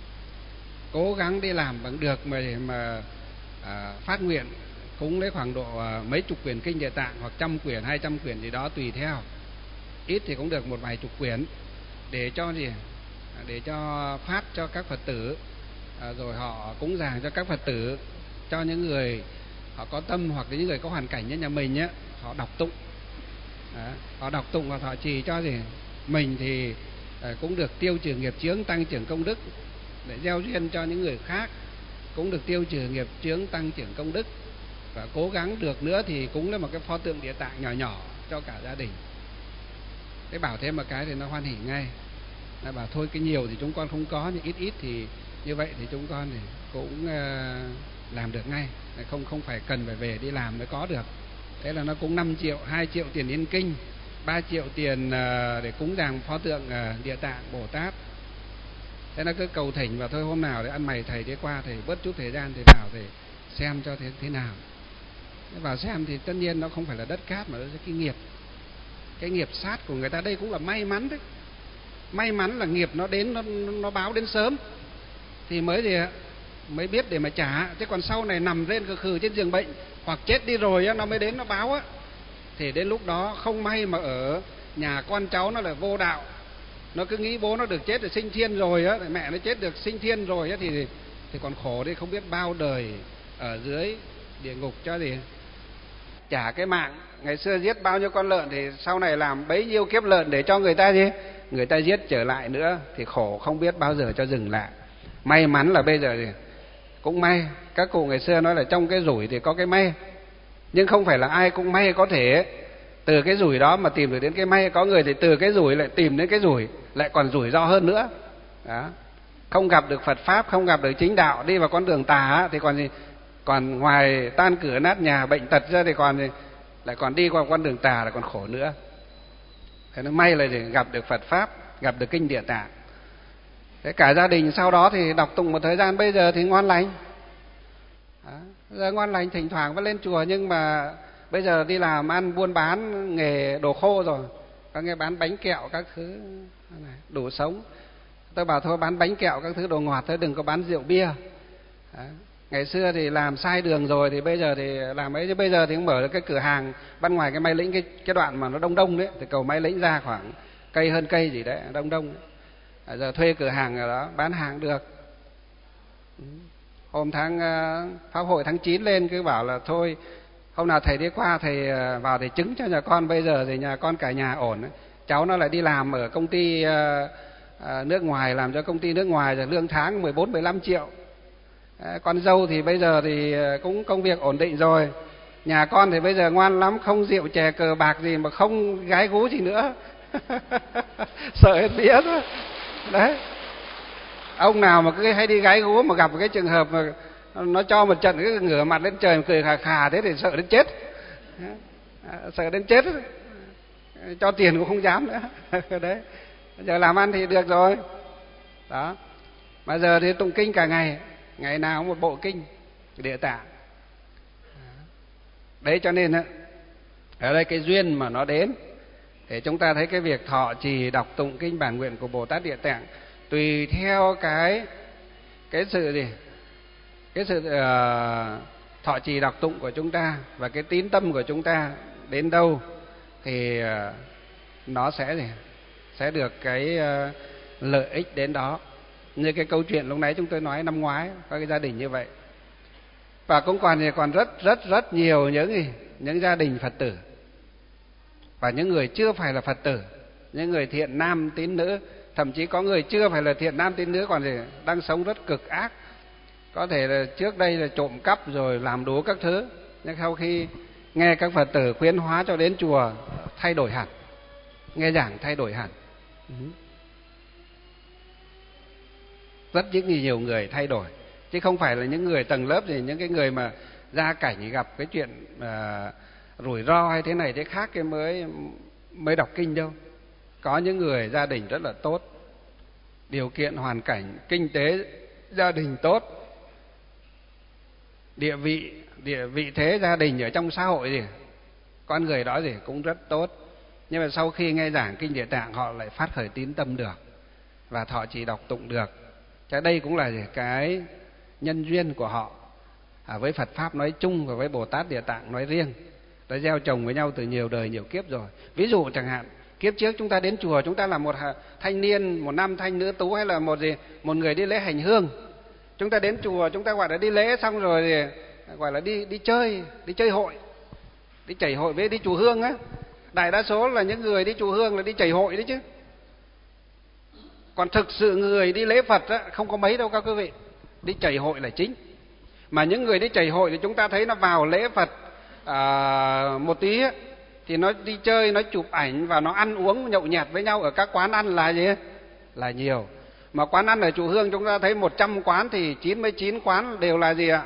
cố gắng đi làm bằng được mà để mà à, phát nguyện cúng lấy khoảng độ à, mấy chục quyển kinh Địa Tạng hoặc trăm quyển, hai trăm quyển gì đó tùy theo. Ít thì cũng được một vài chục quyển để cho gì? Để cho phát cho các Phật tử, à, rồi họ cúng dường cho các Phật tử, cho những người họ có tâm hoặc những người có hoàn cảnh như nhà mình á, họ đọc tụng. Đó, họ đọc tụng và họ trì cho gì mình thì à, cũng được tiêu trừ nghiệp chướng, tăng trưởng công đức, để gieo duyên cho những người khác cũng được tiêu trừ nghiệp chướng, tăng trưởng công đức. Và cố gắng được nữa thì cũng là một cái pho tượng Địa Tạng nhỏ nhỏ cho cả gia đình. Thế bảo thêm một cái thì nó hoan hỉ ngay. Nó bảo thôi cái nhiều thì chúng con không có, nhưng ít ít thì như vậy thì chúng con thì cũng uh, làm được ngay, không không phải cần phải về đi làm mới có được. Thế là nó cũng năm triệu, hai triệu tiền yên kinh, ba triệu tiền uh, để cúng dường pho tượng uh, Địa Tạng Bồ Tát. Thế nó cứ cầu thỉnh và thôi hôm nào để ăn mày thầy đi qua, thầy bớt chút thời gian thì vào để xem cho thế thế nào. Thế vào xem thì tất nhiên nó không phải là đất cát mà nó là cái nghiệp, cái nghiệp sát của người ta. Đây cũng là may mắn đấy. May mắn là nghiệp nó đến, nó, nó báo đến sớm thì mới gì mới biết để mà trả. Chứ còn sau này nằm lên khừ khừ trên giường bệnh hoặc chết đi rồi á, nó mới đến nó báo á, thì đến lúc đó không may mà ở nhà con cháu nó là vô đạo, nó cứ nghĩ bố nó được chết được sinh thiên rồi á, mẹ nó chết được sinh thiên rồi á, thì thì còn khổ đi, không biết bao đời ở dưới địa ngục cho gì trả cái mạng. Ngày xưa giết bao nhiêu con lợn thì sau này làm bấy nhiêu kiếp lợn để cho người ta gì người ta giết trở lại nữa, thì khổ không biết bao giờ cho dừng lại. May mắn là bây giờ thì cũng may, các cụ ngày xưa nói là trong cái rủi thì có cái may, nhưng không phải là ai cũng may có thể từ cái rủi đó mà tìm được đến cái may. Có người thì từ cái rủi lại tìm đến cái rủi, lại còn rủi ro hơn nữa. Đó, không gặp được Phật Pháp, không gặp được chính đạo, đi vào con đường tà thì còn gì, còn ngoài tan cửa nát nhà bệnh tật ra thì còn gì, lại còn đi qua con đường tà là còn khổ nữa. Thế nó may là để gặp được Phật Pháp, gặp được kinh Địa Tạng. Thế cả gia đình sau đó thì đọc tụng một thời gian, bây giờ thì ngon lành. Đó, giờ ngon lành, thỉnh thoảng vẫn lên chùa, nhưng mà bây giờ đi làm ăn buôn bán nghề đồ khô rồi, có nghe bán bánh kẹo các thứ đủ sống. Tôi bảo thôi bán bánh kẹo các thứ đồ ngọt thôi, đừng có bán rượu bia. Đó, ngày xưa thì làm sai đường rồi thì bây giờ thì làm ấy, chứ bây giờ thì cũng mở được cái cửa hàng ban ngoài cái Mai Lĩnh, cái cái đoạn mà nó đông đông đấy, từ cầu Mai Lĩnh ra khoảng cây hơn cây gì đấy, đông đông đấy. À, giờ thuê cửa hàng ở đó bán hàng được. Hôm tháng uh, pháp hội tháng chín lên cứ bảo là thôi hôm nào thầy đi qua thầy uh, vào thầy chứng cho nhà con. Bây giờ thì nhà con cả nhà ổn đấy. Cháu nó lại đi làm ở công ty uh, uh, nước ngoài, làm cho công ty nước ngoài rồi, lương tháng mười bốn mười lăm triệu. À, con dâu thì bây giờ thì cũng công việc ổn định rồi. Nhà con thì bây giờ ngoan lắm, không rượu chè cờ bạc gì, mà không gái gú gì nữa. Sợ hết vía thôi. Đấy. Ông nào mà cứ hay đi gái gú mà gặp cái trường hợp mà nó cho một trận cứ ngửa mặt lên trời cười khà khà thế thì sợ đến chết. Sợ đến chết. Cho tiền cũng không dám nữa. Đấy. Giờ làm ăn thì được rồi. Đó. Mà giờ thì tụng kinh cả ngày, ngày nào cũng một bộ kinh Địa Tạng. Đấy cho nên ở đây cái duyên mà nó đến để chúng ta thấy cái việc thọ trì đọc tụng kinh bản nguyện của Bồ Tát Địa Tạng tùy theo cái cái sự gì cái sự uh, thọ trì đọc tụng của chúng ta và cái tín tâm của chúng ta đến đâu thì uh, nó sẽ gì sẽ được cái uh, lợi ích đến đó. Như cái câu chuyện lúc nãy chúng tôi nói năm ngoái có cái gia đình như vậy, và cũng còn thì còn rất rất rất nhiều những gì những gia đình Phật tử và những người chưa phải là Phật tử, những người thiện nam tín nữ, thậm chí có người chưa phải là thiện nam tín nữ còn thì đang sống rất cực ác, có thể là trước đây là trộm cắp rồi làm đủ các thứ, nhưng sau khi nghe các Phật tử khuyến hóa cho đến chùa thay đổi hẳn, nghe giảng thay đổi hẳn. Rất những nhiều người thay đổi, chứ không phải là những người tầng lớp gì, những cái người mà gia cảnh gặp cái chuyện à, rủi ro hay thế này thế khác cái mới mới đọc kinh đâu. Có những người gia đình rất là tốt, điều kiện hoàn cảnh kinh tế gia đình tốt, địa vị địa vị thế gia đình ở trong xã hội gì, con người đó gì cũng rất tốt, nhưng mà sau khi nghe giảng kinh Địa Tạng họ lại phát khởi tín tâm được và thọ trì đọc tụng được. Cái đây cũng là cái nhân duyên của họ à, với Phật pháp nói chung và với Bồ Tát Địa Tạng nói riêng, đã gieo trồng với nhau từ nhiều đời nhiều kiếp rồi. Ví dụ chẳng hạn kiếp trước chúng ta đến chùa, chúng ta là một thanh niên, một nam thanh nữ tú, hay là một gì một người đi lễ hành hương, chúng ta đến chùa chúng ta gọi là đi lễ xong rồi thì gọi là đi đi chơi đi chơi hội, đi chảy hội với đi chùa hương á. Đại đa số là những người đi chùa hương là đi chảy hội đấy chứ, còn thực sự người đi lễ Phật á, không có mấy đâu các quý vị, đi chảy hội là chính. Mà những người đi chảy hội thì chúng ta thấy nó vào lễ Phật à, một tí á, thì nó đi chơi, nó chụp ảnh và nó ăn uống nhậu nhẹt với nhau ở các quán ăn là gì? Là nhiều. Mà quán ăn ở chùa hương chúng ta thấy một trăm quán thì chín mươi chín quán đều là gì ạ?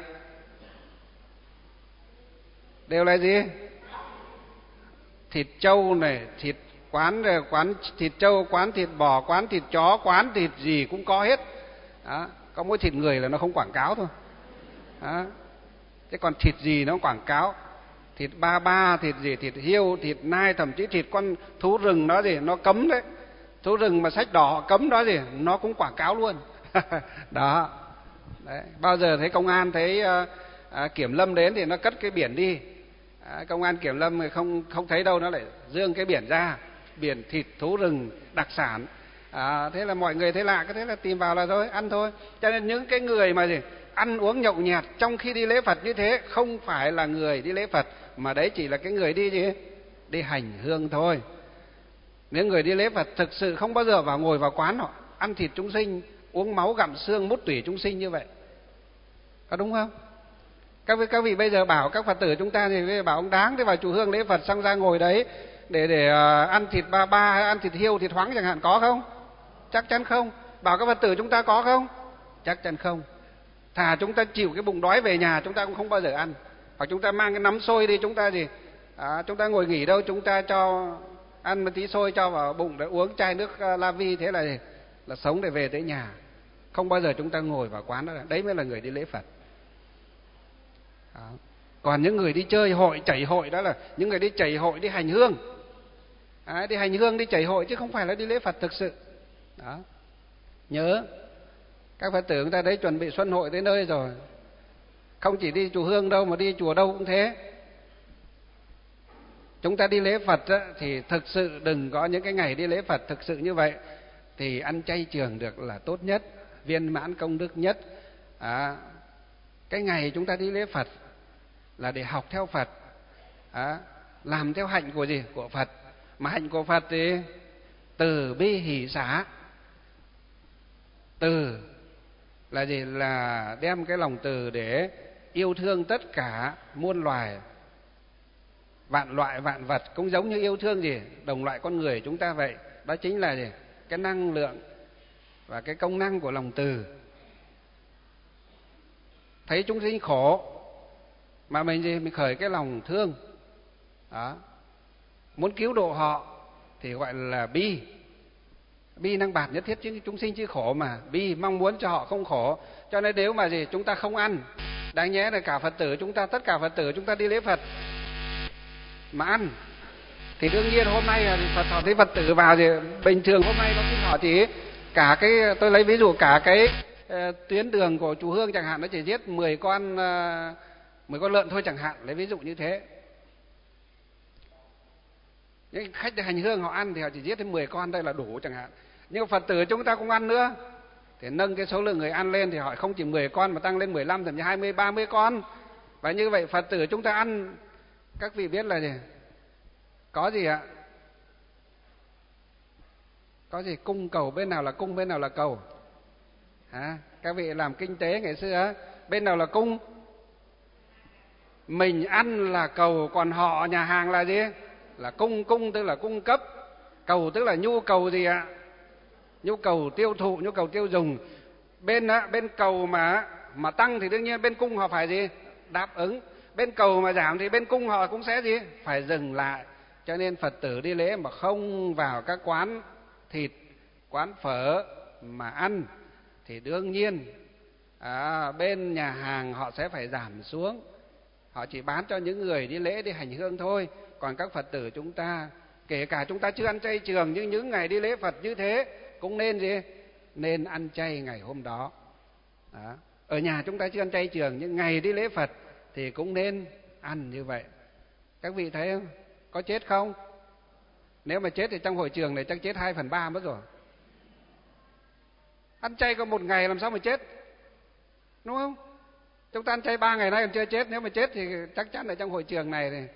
Đều là gì? Thịt trâu này, thịt quán quán thịt trâu, quán thịt bò, quán thịt chó, quán thịt gì cũng có hết. Đó, có mỗi thịt người là nó không quảng cáo thôi. Đó. Thế còn thịt gì nó quảng cáo? Thịt ba ba, thịt gì, thịt hiêu, thịt nai, thậm chí thịt con thú rừng đó gì, nó cấm đấy. Thú rừng mà sách đỏ họ cấm đó gì, nó cũng quảng cáo luôn. Đó. Đấy. Bao giờ thấy công an, thấy uh, uh, kiểm lâm đến thì nó cất cái biển đi. À, công an kiểm lâm không không thấy đâu nó lại dương cái biển ra, biển thịt thú rừng đặc sản. À, thế là mọi người thấy lạ, cái thế là tìm vào là thôi, ăn thôi. Cho nên những cái người mà gì ăn uống nhậu nhẹt trong khi đi lễ Phật như thế không phải là người đi lễ Phật, mà đấy chỉ là cái người đi gì đi hành hương thôi. Những người đi lễ Phật thực sự không bao giờ vào ngồi vào quán họ ăn thịt chúng sinh, uống máu gặm xương, mút tủy chúng sinh như vậy, có đúng không? Các vị, các vị bây giờ bảo các Phật tử chúng ta thì bảo ông đáng thế vào chùa hương lễ Phật xong ra ngồi đấy để để uh, ăn thịt ba ba hay ăn thịt hiêu, thịt hoáng chẳng hạn, có không? Chắc chắn không. Bảo các Phật tử chúng ta có không? Chắc chắn không. Thà chúng ta chịu cái bụng đói về nhà chúng ta cũng không bao giờ ăn. Hoặc chúng ta mang cái nắm xôi đi, chúng ta gì à, chúng ta ngồi nghỉ đâu, chúng ta cho ăn một tí xôi cho vào bụng để uống chai nước uh, La Vi, thế là là sống để về tới nhà. Không bao giờ chúng ta ngồi vào quán đó. Đấy mới là người đi lễ Phật. Đó. Còn những người đi chơi hội, chảy hội đó là những người đi chảy hội, đi hành hương. Đấy, đi hành hương, đi chảy hội chứ không phải là đi lễ Phật thực sự. Đó. Nhớ, các Phật tử chúng ta đấy chuẩn bị xuân hội tới nơi rồi. Không chỉ đi chùa hương đâu mà đi chùa đâu cũng thế. Chúng ta đi lễ Phật á, thì thực sự đừng có những cái ngày đi lễ Phật thực sự như vậy thì ăn chay trường được là tốt nhất, viên mãn công đức nhất. À, cái ngày chúng ta đi lễ Phật là để học theo Phật, à, làm theo hạnh của gì? Của Phật. Mà hạnh của Phật thì từ bi hỷ xả. Từ là gì? Là đem cái lòng từ để yêu thương tất cả muôn loài vạn loại vạn vật, cũng giống như yêu thương gì đồng loại con người chúng ta vậy. Đó chính là gì? Cái năng lượng và cái công năng của lòng từ. Thấy chúng sinh khổ mà mình gì? Mình khởi cái lòng thương. Đó. Muốn cứu độ họ thì gọi là bi. Bi năng bạt nhất thiết chứ chúng sinh chứ khổ mà. Bi mong muốn cho họ không khổ. Cho nên nếu mà gì chúng ta không ăn, đáng nhẽ là cả Phật tử chúng ta, tất cả Phật tử chúng ta đi lễ Phật mà ăn thì đương nhiên hôm nay Phật họ thấy Phật tử vào thì bình thường hôm nay nó cũng họ chỉ cả cái, tôi lấy ví dụ cả cái uh, tuyến đường của chùa Hương chẳng hạn, nó chỉ giết mười con uh, mười con lợn thôi chẳng hạn, lấy ví dụ như thế. Những khách hành hương họ ăn thì họ chỉ giết đến mười con, đây là đủ chẳng hạn. Nhưng Phật tử chúng ta cũng ăn nữa thì nâng cái số lượng người ăn lên thì họ không chỉ mười con mà tăng lên mười lăm, thậm chí hai mươi, ba mươi con. Và như vậy Phật tử chúng ta ăn, các vị biết là gì? Có gì ạ? Có gì? Cung cầu, bên nào là cung, bên nào là cầu? Hả? Các vị làm kinh tế ngày xưa, bên nào là cung? Mình ăn là cầu, còn họ nhà hàng là gì? Là cung. Cung tức là cung cấp, cầu tức là nhu cầu gì ạ? Nhu cầu tiêu thụ, nhu cầu tiêu dùng. Bên bên cầu mà mà tăng thì đương nhiên bên cung họ phải gì? Đáp ứng. Bên cầu mà giảm thì bên cung họ cũng sẽ gì? Phải dừng lại. Cho nên Phật tử đi lễ mà không vào các quán thịt, quán phở mà ăn thì đương nhiên à, bên nhà hàng họ sẽ phải giảm xuống. Họ chỉ bán cho những người đi lễ, đi hành hương thôi. Còn các Phật tử chúng ta, kể cả chúng ta chưa ăn chay trường, nhưng những ngày đi lễ Phật như thế cũng nên gì? Nên ăn chay ngày hôm đó. Đó. Ở nhà chúng ta chưa ăn chay trường, nhưng ngày đi lễ Phật thì cũng nên ăn như vậy. Các vị thấy không? Có chết không? Nếu mà chết thì trong hội trường này chắc chết hai phần ba mất rồi. Ăn chay có một ngày làm sao mà chết? Đúng không? Chúng ta ăn chay ba ngày nay còn chưa chết. Nếu mà chết thì chắc chắn ở trong hội trường này thì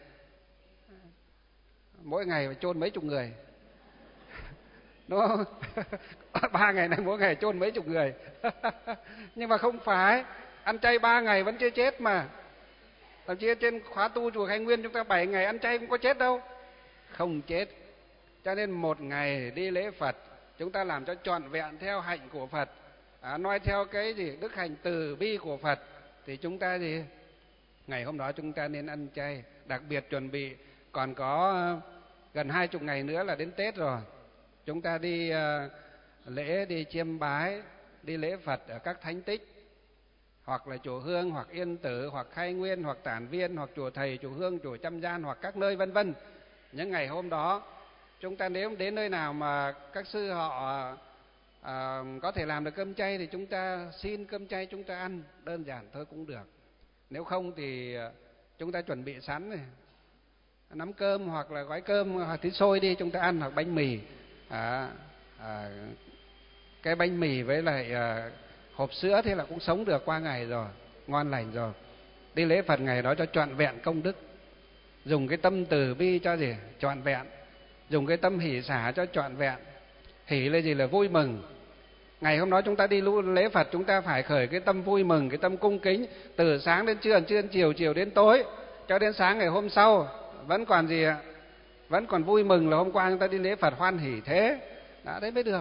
mỗi ngày phải chôn mấy chục người. Đúng không? Ba ngày nay mỗi ngày chôn mấy chục người. Nhưng mà không phải. Ăn chay ba ngày vẫn chưa chết mà. Thậm chí trên khóa tu chùa Khai Nguyên chúng ta bảy ngày ăn chay cũng có chết đâu. Không chết. Cho nên một ngày đi lễ Phật chúng ta làm cho trọn vẹn theo hạnh của Phật, à, nói theo cái gì đức hạnh từ bi của Phật thì chúng ta gì ngày hôm đó chúng ta nên ăn chay. Đặc biệt chuẩn bị còn có gần hai chục ngày nữa là đến Tết rồi. Chúng ta đi uh, lễ, đi chiêm bái, đi lễ Phật ở các thánh tích, hoặc là chùa Hương, hoặc Yên Tử, hoặc Khai Nguyên, hoặc Tản Viên, hoặc chùa Thầy, chùa Hương, chùa Trăm Gian, hoặc các nơi vân vân. Những ngày hôm đó chúng ta nếu đến nơi nào mà các sư họ à, có thể làm được cơm chay thì chúng ta xin cơm chay chúng ta ăn, đơn giản thôi cũng được. Nếu không thì chúng ta chuẩn bị sẵn này, nắm cơm hoặc là gói cơm hoặc thịt xôi đi chúng ta ăn, hoặc bánh mì. À, à, cái bánh mì với lại à, hộp sữa thế là cũng sống được qua ngày rồi, ngon lành rồi. Đi lễ Phật ngày đó cho trọn vẹn công đức, dùng cái tâm từ bi cho gì trọn vẹn, dùng cái tâm hỷ xả cho trọn vẹn. Hỷ là gì? Là vui mừng. Ngày hôm đó chúng ta đi lễ Phật chúng ta phải khởi cái tâm vui mừng, cái tâm cung kính từ sáng đến trưa, trưa đến chiều, chiều đến tối, cho đến sáng ngày hôm sau vẫn còn gì ạ? Vẫn còn vui mừng là hôm qua chúng ta đi lễ Phật hoan hỷ thế. Đã đấy mới được.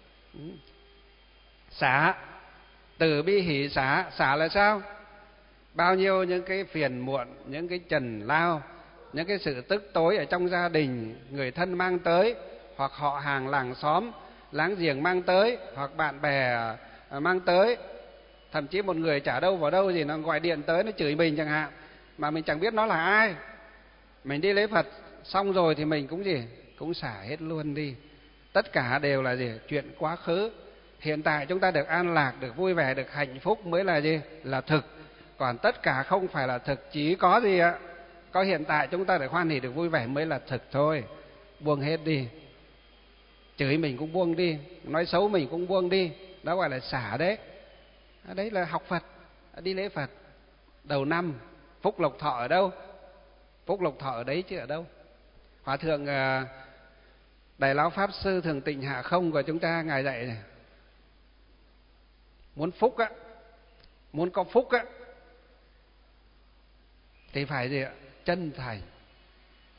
Xả, từ bi hỷ xả. Xả là sao? Bao nhiêu những cái phiền muộn, những cái trần lao, những cái sự tức tối ở trong gia đình, người thân mang tới, hoặc họ hàng làng xóm, láng giềng mang tới, hoặc bạn bè mang tới. Thậm chí một người chả đâu vào đâu gì nó gọi điện tới nó chửi mình chẳng hạn, mà mình chẳng biết nó là ai. Mình đi lễ Phật xong rồi thì mình cũng gì? Cũng xả hết luôn đi. Tất cả đều là gì? Chuyện quá khứ. Hiện tại chúng ta được an lạc, được vui vẻ, được hạnh phúc mới là gì? Là thực. Còn tất cả không phải là thực, chỉ có gì ạ? Có hiện tại chúng ta được hoan hỷ, được vui vẻ mới là thực thôi. Buông hết đi. Chửi mình cũng buông đi, nói xấu mình cũng buông đi. Đó gọi là xả đấy. Đấy là học Phật, đi lễ Phật. Đầu năm, phúc lộc thọ ở đâu? Phúc lộc thọ ở đấy chứ ở đâu? Hòa thượng Đại Lão Pháp Sư Thường Tịnh Hạ Không của chúng ta ngài dạy này, muốn phúc á, muốn có phúc á thì phải gì ạ? Chân thành.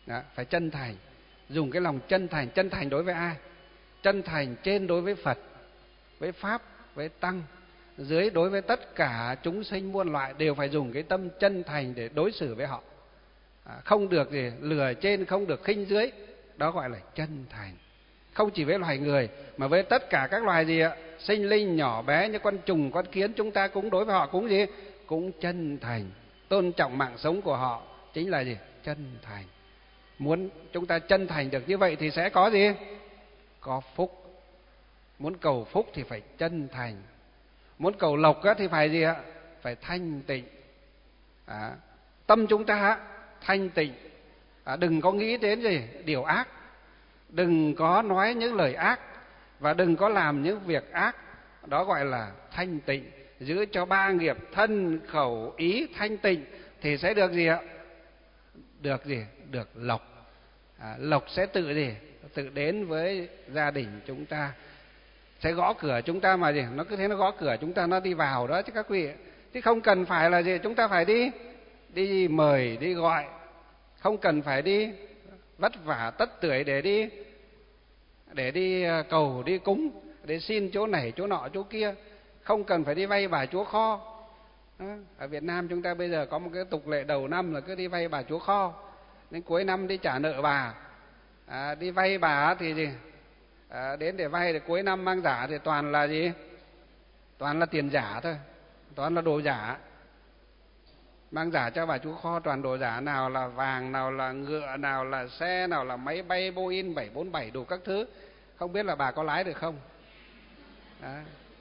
Đó, phải chân thành, dùng cái lòng chân thành. Chân thành đối với ai? Chân thành trên đối với Phật, với Pháp, với Tăng, dưới đối với tất cả chúng sinh muôn loại, đều phải dùng cái tâm chân thành để đối xử với họ. À, không được gì lừa trên, không được khinh dưới. Đó gọi là chân thành. Không chỉ với loài người mà với tất cả các loài gì ạ? Sinh linh nhỏ bé như con trùng, con kiến, chúng ta cũng đối với họ cũng gì? Cũng chân thành, tôn trọng mạng sống của họ, chính là gì? Chân thành. Muốn chúng ta chân thành được như vậy thì sẽ có gì? Có phúc. Muốn cầu phúc thì phải chân thành. Muốn cầu lộc thì phải gì ạ? Phải thanh tịnh. À, tâm chúng ta thanh tịnh. À, đừng có nghĩ đến gì điều ác, đừng có nói những lời ác, và đừng có làm những việc ác. Đó gọi là thanh tịnh. Giữ cho ba nghiệp thân khẩu ý thanh tịnh thì sẽ được gì ạ? Được gì? Được lộc. À, lộc sẽ tự gì? Tự đến với gia đình chúng ta, sẽ gõ cửa chúng ta mà gì? Nó cứ thế nó gõ cửa chúng ta, nó đi vào đó chứ các quý vị. Chứ không cần phải là gì? Chúng ta phải đi đi mời, đi gọi. Không cần phải đi vất vả tất tưởi để đi để đi cầu, đi cúng, để xin chỗ này chỗ nọ chỗ kia. Không cần phải đi vay bà chúa kho. Đó. Ở Việt Nam chúng ta bây giờ có một cái tục lệ đầu năm là cứ đi vay bà chúa kho, đến cuối năm đi trả nợ bà. À, đi vay bà thì gì? À, đến để vay thì cuối năm mang giả thì toàn là gì? Toàn là tiền giả thôi, toàn là đồ giả. Mang giả cho bà chúa kho toàn đồ giả, nào là vàng, nào là ngựa, nào là xe, nào là máy bay Boeing bảy bốn bảy đủ các thứ. Không biết là bà có lái được không? Đó.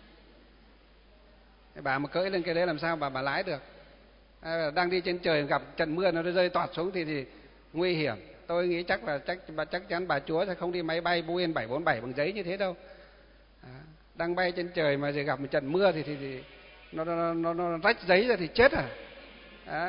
Bà mà cưỡi lên cái đấy làm sao bà bà lái được? À, đang đi trên trời gặp trận mưa nó rơi toạt xuống thì, thì nguy hiểm. Tôi nghĩ chắc là chắc chắc chắn bà chúa sẽ không đi máy bay Boeing bảy bốn bảy bằng giấy như thế đâu. À, đang bay trên trời mà gặp một trận mưa thì thì, thì nó, nó nó nó rách giấy ra thì chết à. Đó.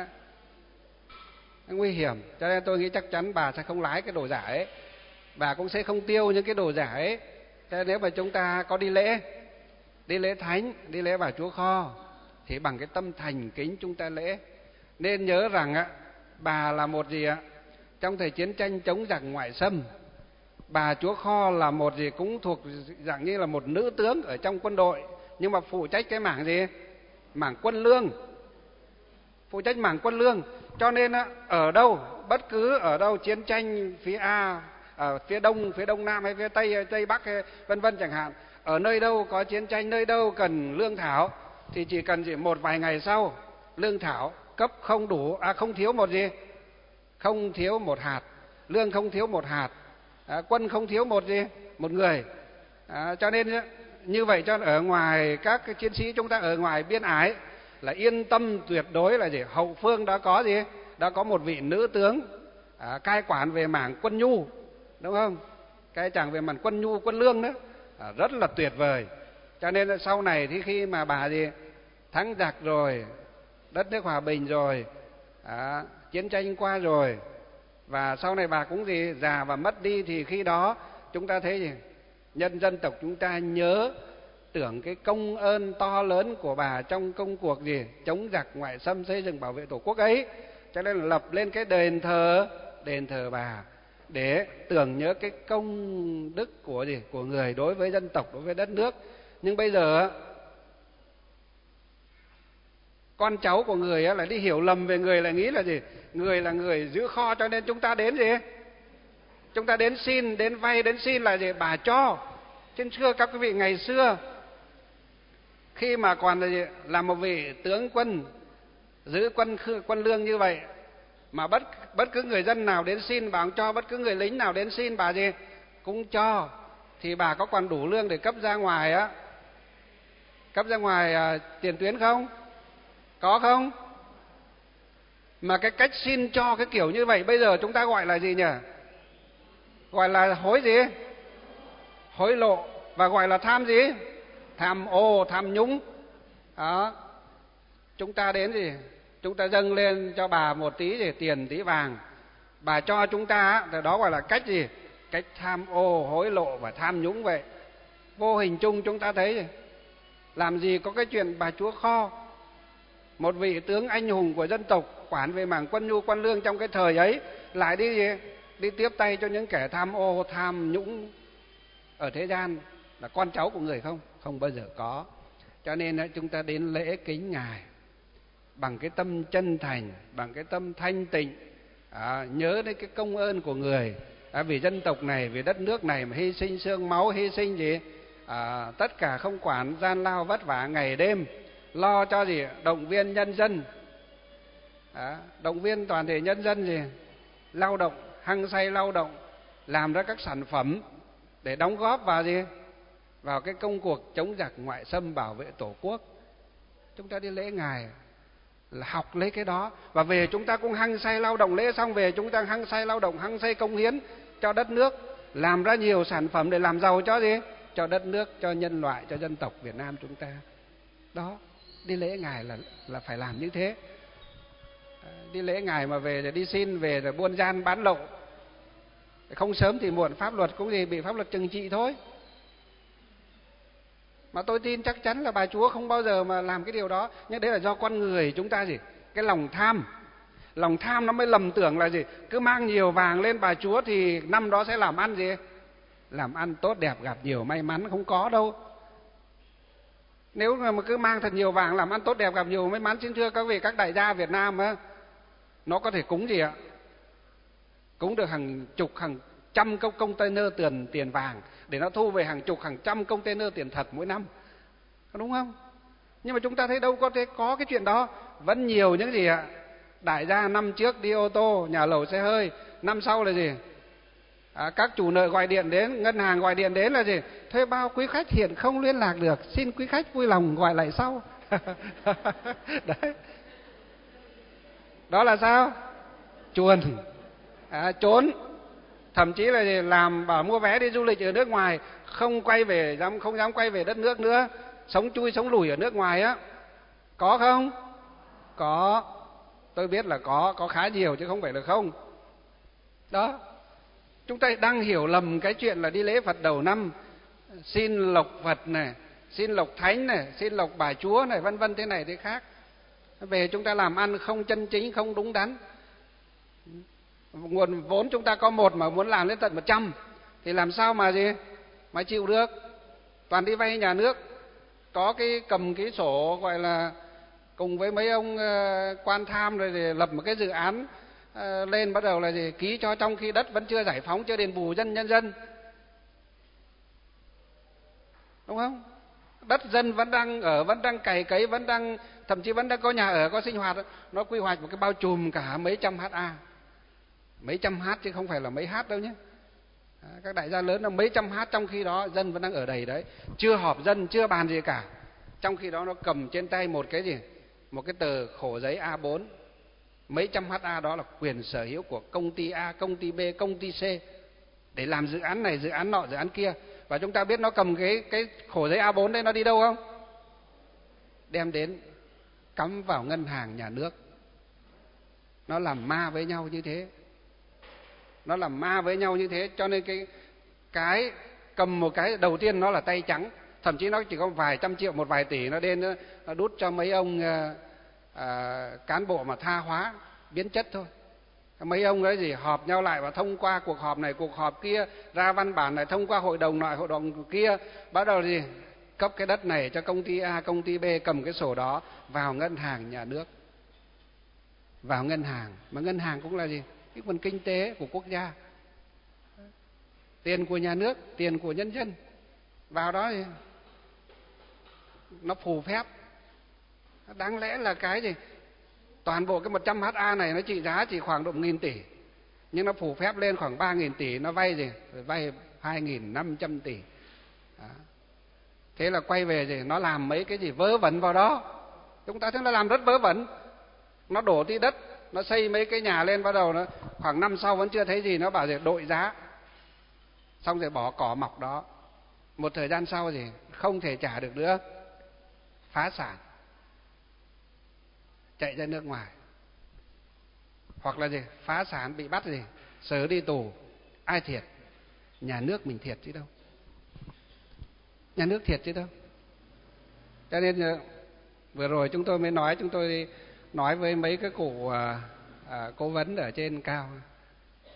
Nguy hiểm. Cho nên tôi nghĩ chắc chắn bà sẽ không lái cái đồ giả ấy, bà cũng sẽ không tiêu những cái đồ giả ấy. Thế nếu mà chúng ta có đi lễ, đi lễ thánh, đi lễ bà chúa kho, thì bằng cái tâm thành kính chúng ta lễ. Nên nhớ rằng á, bà là một gì ạ? Trong thời chiến tranh chống giặc ngoại xâm, bà chúa kho là một gì cũng thuộc dạng như là một nữ tướng ở trong quân đội, nhưng mà phụ trách cái mảng gì? Mảng quân lương. Phụ trách mảng quân lương. Cho nên á, ở đâu, bất cứ ở đâu chiến tranh phía A, ở phía đông, phía đông nam hay phía tây, hay tây bắc hay vân vân chẳng hạn, ở nơi đâu có chiến tranh, nơi đâu cần lương thảo thì chỉ cần chỉ một vài ngày sau lương thảo cấp không đủ, à không thiếu một gì, không thiếu một hạt, lương không thiếu một hạt, à, quân không thiếu một gì, một người. À, cho nên như vậy cho ở ngoài các cái chiến sĩ chúng ta ở ngoài biên ải là yên tâm tuyệt đối là gì, hậu phương đã có gì, đã có một vị nữ tướng à, cai quản về mảng quân nhu, đúng không? Cai chẳng về mảng quân nhu, quân lương đó, à, rất là tuyệt vời. Cho nên sau này thì khi mà bà gì thắng giặc rồi, đất nước hòa bình rồi, à, chiến tranh qua rồi, và sau này bà cũng gì già và mất đi, thì khi đó chúng ta thấy gì, nhân dân tộc chúng ta nhớ tưởng cái công ơn to lớn của bà trong công cuộc gì chống giặc ngoại xâm, xây dựng bảo vệ tổ quốc ấy. Cho nên là lập lên cái đền thờ, đền thờ bà để tưởng nhớ cái công đức của gì, của người đối với dân tộc, đối với đất nước. Nhưng bây giờ con cháu của người là đi hiểu lầm về người, là nghĩ là gì, người là người giữ kho, cho nên chúng ta đến gì, chúng ta đến xin, đến vay, đến xin là gì, bà cho. Trên xưa các quý vị, ngày xưa khi mà còn là, gì, là một vị tướng quân giữ quân quân lương như vậy, mà bất bất cứ người dân nào đến xin bà cũng cho, bất cứ người lính nào đến xin bà gì cũng cho, thì bà có còn đủ lương để cấp ra ngoài á, cấp ra ngoài à, tiền tuyến không? Có không? Mà cái cách xin cho cái kiểu như vậy bây giờ chúng ta gọi là gì nhỉ? Gọi là hối gì? Hối lộ. Và gọi là tham gì? Tham ô, tham nhũng. Đó. Chúng ta đến gì? Chúng ta dâng lên cho bà một tí gì, tiền, tí vàng, bà cho chúng ta, thì đó gọi là cách gì? Cách tham ô, hối lộ và tham nhũng vậy. Vô hình chung chúng ta thấy gì? Làm gì có cái chuyện bà chúa kho, một vị tướng anh hùng của dân tộc, quản về mảng quân nhu quân lương trong cái thời ấy, lại đi gì? đi tiếp tay cho những kẻ tham ô, tham nhũng ở thế gian là con cháu của người không? Không bao giờ có. Cho nên chúng ta đến lễ kính Ngài bằng cái tâm chân thành, bằng cái tâm thanh tịnh, à, nhớ đến cái công ơn của người, à, vì dân tộc này, vì đất nước này mà hy sinh xương máu, hy sinh gì, à, tất cả không quản gian lao vất vả ngày đêm, lo cho gì, động viên nhân dân, à, động viên toàn thể nhân dân gì, lao động, hăng say lao động, làm ra các sản phẩm để đóng góp vào gì, vào cái công cuộc chống giặc ngoại xâm, bảo vệ tổ quốc. Chúng ta đi lễ Ngài là học lấy cái đó, và về chúng ta cũng hăng say lao động, lễ xong về chúng ta hăng say lao động, hăng say cống hiến cho đất nước, làm ra nhiều sản phẩm để làm giàu cho gì, cho đất nước, cho nhân loại, cho dân tộc Việt Nam chúng ta. Đó, đi lễ Ngài là là phải làm như thế. Đi lễ Ngài mà về rồi đi xin, về rồi buôn gian bán lậu, không sớm thì muộn pháp luật cũng gì bị pháp luật trừng trị thôi. Mà tôi tin chắc chắn là bà Chúa không bao giờ mà làm cái điều đó. Nhưng đấy là do con người chúng ta gì, cái lòng tham. Lòng tham nó mới lầm tưởng là gì, cứ mang nhiều vàng lên bà Chúa thì năm đó sẽ làm ăn gì, làm ăn tốt đẹp, gặp nhiều may mắn. Không có đâu. Nếu mà cứ mang thật nhiều vàng làm ăn tốt đẹp, gặp nhiều may mắn, xin thưa các vị, các đại gia Việt Nam á, nó có thể cúng gì ạ? Cúng được hàng chục, hàng trăm công container tiền tiền vàng để nó thu về hàng chục, hàng trăm container tiền thật mỗi năm, đúng không? Nhưng mà chúng ta thấy đâu có thể có cái chuyện đó. Vẫn nhiều những gì ạ? Đại gia năm trước đi ô tô, nhà lầu, xe hơi, năm sau là gì? À, các chủ nợ gọi điện đến, ngân hàng gọi điện đến là gì? Thuê bao quý khách hiện không liên lạc được, xin quý khách vui lòng gọi lại sau. Đấy. Đó là sao? Chuồn, à, trốn. Thậm chí là gì? Làm bảo mua vé đi du lịch ở nước ngoài, không quay về, dám không dám quay về đất nước nữa, sống chui sống lủi ở nước ngoài á. Có không? Có. Tôi biết là có, có khá nhiều chứ không phải là không. Đó. Chúng ta đang hiểu lầm cái chuyện là đi lễ Phật đầu năm, xin lộc Phật này, xin lộc Thánh này, xin lộc bà Chúa này, vân vân thế này thế khác. Về chúng ta làm ăn không chân chính, không đúng đắn. Nguồn vốn chúng ta có một mà muốn làm lên tận một trăm thì làm sao mà gì mà chịu được. Toàn đi vay nhà nước. Có cái cầm cái sổ gọi là cùng với mấy ông quan tham rồi để lập một cái dự án lên, bắt đầu là gì ký cho, trong khi đất vẫn chưa giải phóng, chưa đền bù dân nhân dân, đúng không? Đất dân vẫn đang ở, vẫn đang cày cấy, vẫn đang, thậm chí vẫn đang có nhà ở, có sinh hoạt. Nó quy hoạch một cái bao trùm cả mấy trăm ha, mấy trăm hát chứ không phải là mấy hát đâu nhé. Các đại gia lớn là mấy trăm hát, trong khi đó dân vẫn đang ở đầy đấy, chưa họp dân, chưa bàn gì cả. Trong khi đó nó cầm trên tay một cái gì, một cái tờ khổ giấy A bốn, mấy trăm ha đó là quyền sở hữu của công ty A, công ty B, công ty C để làm dự án này, dự án nọ, dự án kia. Và chúng ta biết nó cầm cái cái khổ giấy A bốn đấy, nó đi đâu không? Đem đến cắm vào ngân hàng nhà nước. Nó làm ma với nhau như thế. Nó làm ma với nhau như thế. Cho nên cái cái cầm một cái đầu tiên nó là tay trắng. Thậm chí nó chỉ có vài trăm triệu, một vài tỷ, nó đến nó đút cho mấy ông à, à, cán bộ mà tha hóa biến chất thôi. Mấy ông ấy gì họp nhau lại và thông qua cuộc họp này, cuộc họp kia, ra văn bản này, thông qua hội đồng nọ, hội đồng kia, bắt đầu gì cấp cái đất này cho công ty A, công ty B, cầm cái sổ đó vào ngân hàng nhà nước. Vào ngân hàng, mà ngân hàng cũng là gì? Cái phần kinh tế của quốc gia. Tiền của nhà nước, tiền của nhân dân. Vào đó thì nó phù phép. Đáng lẽ là cái gì? Toàn bộ cái một trăm ha này nó trị giá chỉ khoảng độ một nghìn tỷ. Nhưng nó phù phép lên khoảng ba nghìn tỷ, nó vay gì? Rồi vay hai nghìn năm trăm tỷ. Đó. Thế là quay về gì? Nó làm mấy cái gì vớ vẩn vào đó. Chúng ta thấy nó làm rất vớ vẩn. Nó đổ tí đất, nó xây mấy cái nhà lên, bắt đầu nó khoảng năm sau vẫn chưa thấy gì, nó bảo gì đội giá. Xong rồi bỏ cỏ mọc đó. Một thời gian sau gì không thể trả được nữa, phá sản, chạy ra nước ngoài. Hoặc là gì phá sản bị bắt gì sớ đi tù. Ai thiệt? Nhà nước mình thiệt chứ đâu. Nhà nước thiệt chứ đâu. Cho nên vừa rồi chúng tôi mới nói, chúng tôi nói với mấy cái cụ à, à, cố vấn ở trên cao.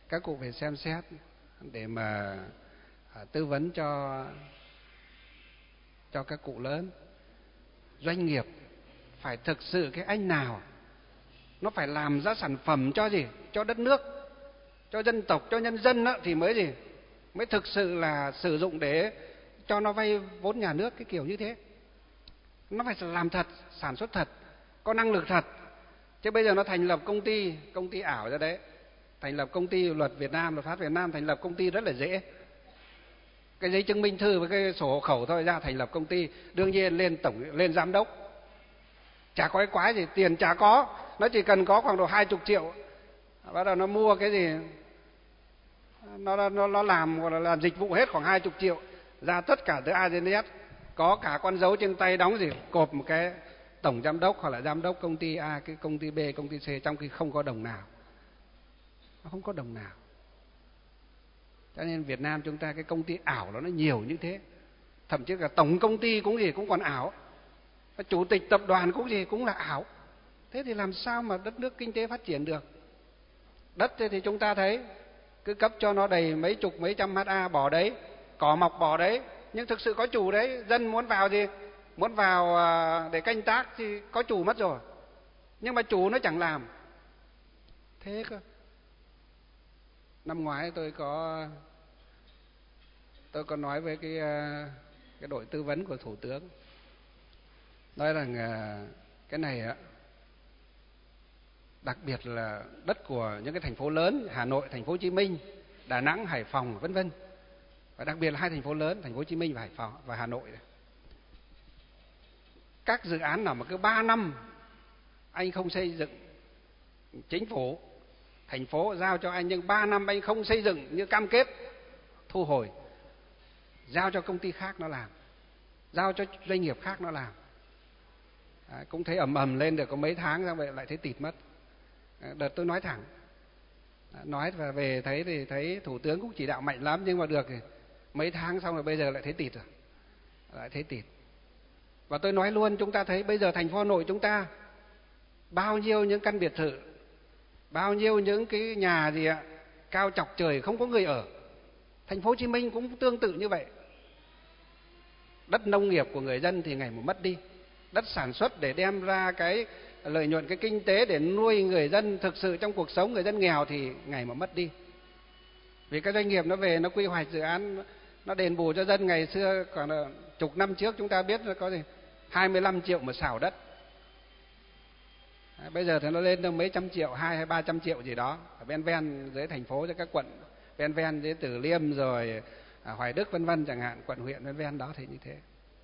các cụ phải xem xét để mà tư vấn cho cho các cụ lớn. Doanh nghiệp phải thực sự cái anh nào nó phải làm ra sản phẩm cho gì? Cho đất nước, cho dân tộc, cho nhân dân đó, thì mới gì? Mới thực sự là sử dụng để cho nó vay vốn nhà nước, cái kiểu như thế. Nó phải làm thật, sản xuất thật, có năng lực thật. Chứ bây giờ nó thành lập công ty, công ty ảo ra đấy. Thành lập công ty luật Việt Nam, luật pháp Việt Nam, thành lập công ty rất là dễ. Cái giấy chứng minh thư với cái sổ hộ khẩu thôi ra thành lập công ty, đương nhiên lên tổng lên giám đốc. Chả có cái quái gì, tiền chả có, nó chỉ cần có khoảng độ hai chục triệu. Bắt đầu nó mua cái gì, nó nó nó làm gọi là làm dịch vụ hết khoảng hai chục triệu, ra tất cả từ A đến Z, có cả con dấu trên tay đóng gì, cộp một cái tổng giám đốc hoặc là giám đốc công ty A, cái công ty B, công ty C, trong khi không có đồng nào. Nó không có đồng nào. Cho nên Việt Nam chúng ta cái công ty ảo nó nó nhiều như thế. Thậm chí cả tổng công ty cũng gì cũng còn ảo. Chủ tịch tập đoàn cũng gì cũng là ảo. Thế thì làm sao mà đất nước kinh tế phát triển được? Đất thì chúng ta thấy cứ cấp cho nó đầy mấy chục mấy trăm ha bỏ đấy, cỏ mọc bỏ đấy, nhưng thực sự có chủ đấy, dân muốn vào gì? Muốn vào để canh tác thì có chủ mất rồi. Nhưng mà chủ nó chẳng làm. Thế cơ. Năm ngoái tôi có tôi có nói với cái cái đội tư vấn của Thủ tướng, nói rằng cái này á, đặc biệt là đất của những cái thành phố lớn, Hà Nội, Thành phố Hồ Chí Minh, Đà Nẵng, Hải Phòng vân vân, và đặc biệt là hai thành phố lớn, Thành phố Hồ Chí Minh và Hải Phòng và Hà Nội. Các dự án nào mà cứ ba năm anh không xây dựng, chính phủ thành phố giao cho anh nhưng ba năm anh không xây dựng như cam kết, thu hồi, giao cho công ty khác nó làm, giao cho doanh nghiệp khác nó làm. À, cũng thấy ầm ầm lên được có mấy tháng ra vậy lại thấy tịt mất. À, đợt tôi nói thẳng, à, nói và về thấy thì thấy Thủ tướng cũng chỉ đạo mạnh lắm, nhưng mà được thì mấy tháng xong rồi bây giờ lại thấy tịt rồi, lại thấy tịt. Và tôi nói luôn, chúng ta thấy bây giờ thành phố Hà Nội chúng ta bao nhiêu những căn biệt thự, bao nhiêu những cái nhà gì ạ, cao chọc trời không có người ở. Thành phố Hồ Chí Minh cũng tương tự như vậy. Đất nông nghiệp của người dân thì ngày một mất đi. Đất sản xuất để đem ra cái lợi nhuận, cái kinh tế để nuôi người dân thực sự trong cuộc sống, người dân nghèo thì ngày một mất đi. Vì các doanh nghiệp nó về nó quy hoạch dự án, nó đền bù cho dân. Ngày xưa còn chục năm trước chúng ta biết là có gì hai mươi lăm triệu một xào đất. Bây giờ thì nó lên được mấy trăm triệu, hai hay ba trăm triệu gì đó, ở ven ven dưới thành phố, cho các quận ven ven dưới Từ Liêm rồi à, Hoài Đức vân vân chẳng hạn, quận huyện ven ven đó thì như thế.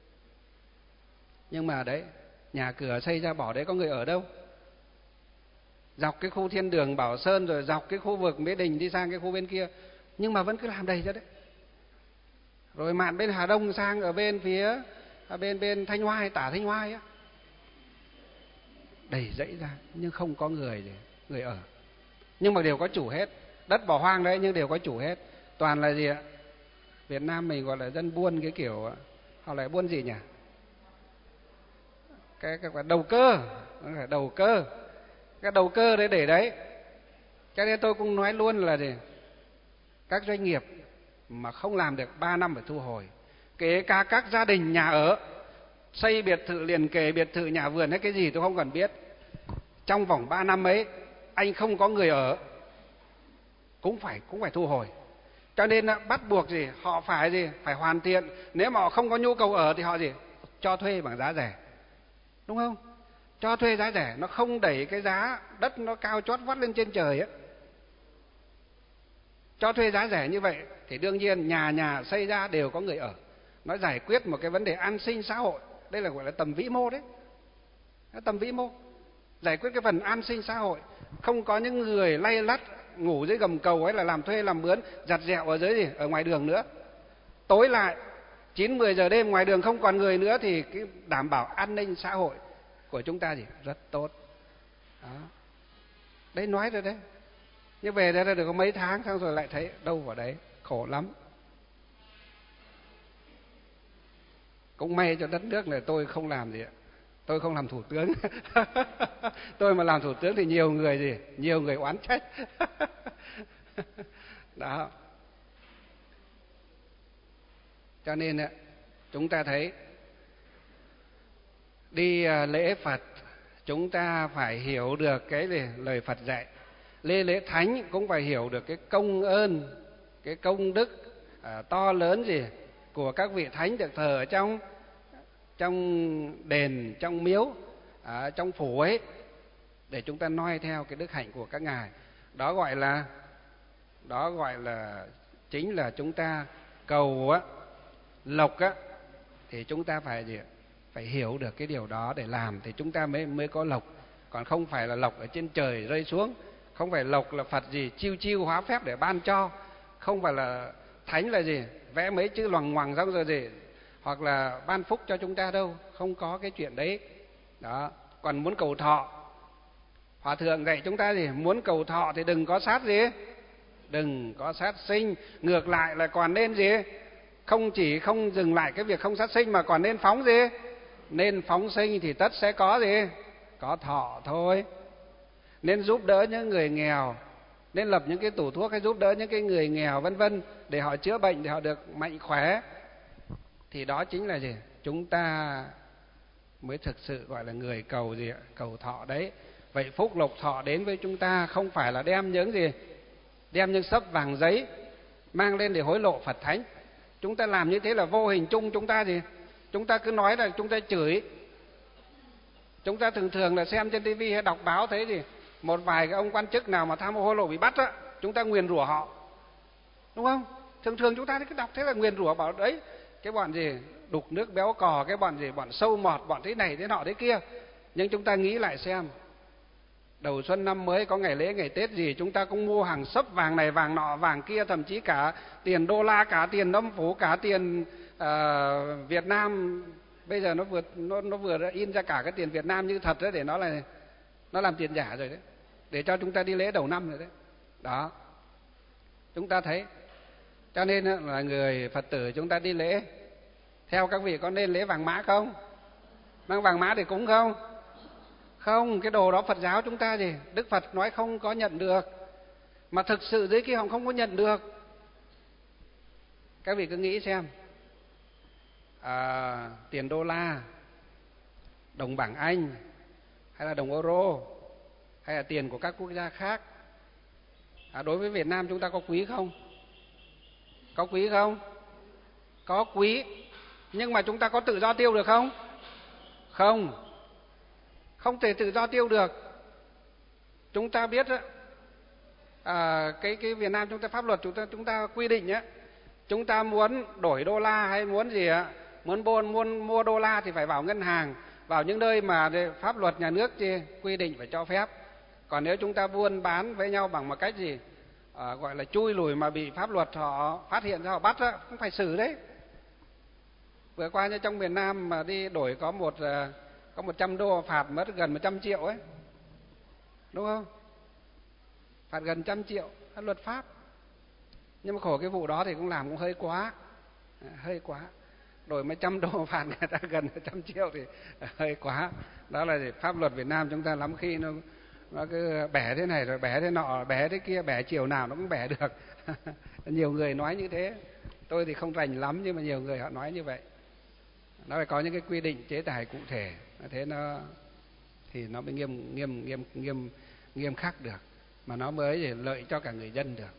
Nhưng mà đấy, nhà cửa xây ra bỏ đấy có người ở đâu. Dọc cái khu Thiên Đường, Bảo Sơn rồi dọc cái khu vực Mỹ Đình đi sang cái khu bên kia, nhưng mà vẫn cứ làm đầy ra đấy. Rồi mạn bên Hà Đông sang ở bên phía ở bên bên Thanh Hoai, tả Thanh Hoai á, đầy dãy ra nhưng không có người để người ở. Nhưng mà đều có chủ hết. Đất bỏ hoang đấy nhưng đều có chủ hết. Toàn là gì ạ? Việt Nam mình gọi là dân buôn cái kiểu, họ lại buôn gì nhỉ? Cái cái đầu cơ, phải đầu cơ. Cái đầu cơ đấy để đấy. Cho nên tôi cũng nói luôn là gì? Các doanh nghiệp mà không làm được ba năm phải thu hồi. Kể cả các gia đình nhà ở, xây biệt thự liền kề, biệt thự nhà vườn hay cái gì tôi không cần biết. Trong vòng ba năm ấy, anh không có người ở, cũng phải cũng phải thu hồi. Cho nên bắt buộc gì? Họ phải gì? Phải hoàn thiện. Nếu mà họ không có nhu cầu ở thì họ gì? Cho thuê bằng giá rẻ. Đúng không? Cho thuê giá rẻ, nó không đẩy cái giá đất nó cao chót vót lên trên trời á. Cho thuê giá rẻ như vậy thì đương nhiên nhà nhà xây ra đều có người ở. Nó giải quyết một cái vấn đề an sinh xã hội. Đây là gọi là tầm vĩ mô đấy. Tầm vĩ mô. Giải quyết cái phần an sinh xã hội. Không có những người lay lắt ngủ dưới gầm cầu ấy là làm thuê làm mướn, giặt dẹo ở dưới gì? Ở ngoài đường nữa. Tối lại chín mười giờ đêm ngoài đường không còn người nữa thì cái đảm bảo an ninh xã hội của chúng ta gì? Rất tốt. Đó. Đấy nói rồi đấy. Nhưng về đây được có mấy tháng xong rồi lại thấy đâu vào đấy, khổ lắm. Cũng may cho đất nước này tôi không làm gì ạ. Tôi không làm thủ tướng. Tôi mà làm thủ tướng thì nhiều người gì? Nhiều người oán trách. Đó. Cho nên chúng ta thấy đi lễ Phật chúng ta phải hiểu được cái gì? Lời Phật dạy. Lễ lễ thánh cũng phải hiểu được cái công ơn, cái công đức à, to lớn gì của các vị thánh được thờ ở trong trong đền, trong miếu, à, trong phủ ấy, để chúng ta noi theo cái đức hạnh của các ngài. Đó gọi là đó gọi là chính là chúng ta cầu á, lộc á, thì chúng ta phải gì? Phải hiểu được cái điều đó để làm thì chúng ta mới mới có lộc. Còn không phải là lộc ở trên trời rơi xuống, không phải lộc là Phật gì chiêu chiêu hóa phép để ban cho, không phải là thánh là gì vẽ mấy chữ loằng ngoằng xong rồi gì hoặc là ban phúc cho chúng ta đâu, không có cái chuyện đấy. Đó. Còn muốn cầu thọ, Hòa thượng dạy chúng ta gì? Muốn cầu thọ thì đừng có sát gì? Đừng có sát sinh. Ngược lại là còn nên gì? Không chỉ không dừng lại cái việc không sát sinh mà còn nên phóng gì? Nên phóng sinh thì tất sẽ có gì? Có thọ thôi. Nên giúp đỡ những người nghèo, nên lập những cái tủ thuốc hay giúp đỡ những cái người nghèo vân vân để họ chữa bệnh, để họ được mạnh khỏe. Thì đó chính là gì? Chúng ta mới thực sự gọi là người cầu gì ạ? Cầu thọ đấy. Vậy phúc lộc thọ đến với chúng ta không phải là đem những gì? Đem những xấp vàng giấy mang lên để hối lộ Phật thánh. Chúng ta làm như thế là vô hình chung chúng ta gì? Chúng ta cứ nói là chúng ta chửi. Chúng ta thường thường là xem trên tivi hay đọc báo thấy gì? Một vài cái ông quan chức nào mà tham ô hối lộ bị bắt á, chúng ta nguyền rủa họ. Đúng không? Thường thường chúng ta cứ đọc thế là nguyền rủa, bảo đấy cái bọn gì đục nước béo cò, cái bọn gì bọn sâu mọt, bọn thế này thế nọ thế kia. Nhưng chúng ta nghĩ lại xem, đầu xuân năm mới có ngày lễ ngày Tết gì chúng ta cũng mua hàng xấp vàng này vàng nọ vàng kia, thậm chí cả tiền đô la, cả tiền âm phủ, cả tiền uh, Việt Nam. Bây giờ nó vừa nó nó vừa in ra cả cái tiền Việt Nam như thật đấy, để nó là nó làm tiền giả rồi đấy, để cho chúng ta đi lễ đầu năm rồi đấy. Đó. Chúng ta thấy. Cho nên là người Phật tử chúng ta đi lễ theo các vị có nên lễ vàng mã không? Mang vàng mã để cúng không? Không, cái đồ đó Phật giáo chúng ta gì? Đức Phật nói không có nhận được. Mà thực sự dưới kia họ không có nhận được. Các vị cứ nghĩ xem, à, tiền đô la, đồng bảng Anh, hay là đồng euro, hay là tiền của các quốc gia khác, à, đối với Việt Nam chúng ta có quý không? Có quý không? Có quý. Nhưng mà chúng ta có tự do tiêu được không? Không. Không thể tự do tiêu được. Chúng ta biết à, cái cái Việt Nam chúng ta pháp luật chúng ta chúng ta quy định á, chúng ta muốn đổi đô la hay muốn gì ạ, muốn buôn muốn mua đô la thì phải vào ngân hàng, vào những nơi mà pháp luật nhà nước gì quy định phải cho phép. Còn nếu chúng ta buôn bán với nhau bằng một cách gì à, gọi là chui lùi mà bị pháp luật họ phát hiện ra họ bắt á, cũng phải xử đấy. Vừa qua như trong miền Nam mà đi đổi có một có một trăm đô phạt mất gần một trăm triệu ấy, đúng không? Phạt gần trăm triệu, luật pháp. Nhưng mà khổ cái vụ đó thì cũng làm cũng hơi quá, hơi quá. Đổi mấy trăm đô phạt người ta gần một trăm triệu thì hơi quá. Đó là pháp luật Việt Nam chúng ta lắm khi nó nó cứ bẻ thế này rồi bẻ thế nọ, bẻ thế kia, bẻ chiều nào nó cũng bẻ được. Nhiều người nói như thế. Tôi thì không rành lắm nhưng mà nhiều người họ nói như vậy. Nó phải có những cái quy định chế tài cụ thể, thế nó thì nó mới nghiêm nghiêm nghiêm nghiêm nghiêm khắc được, mà nó mới lợi cho cả người dân được.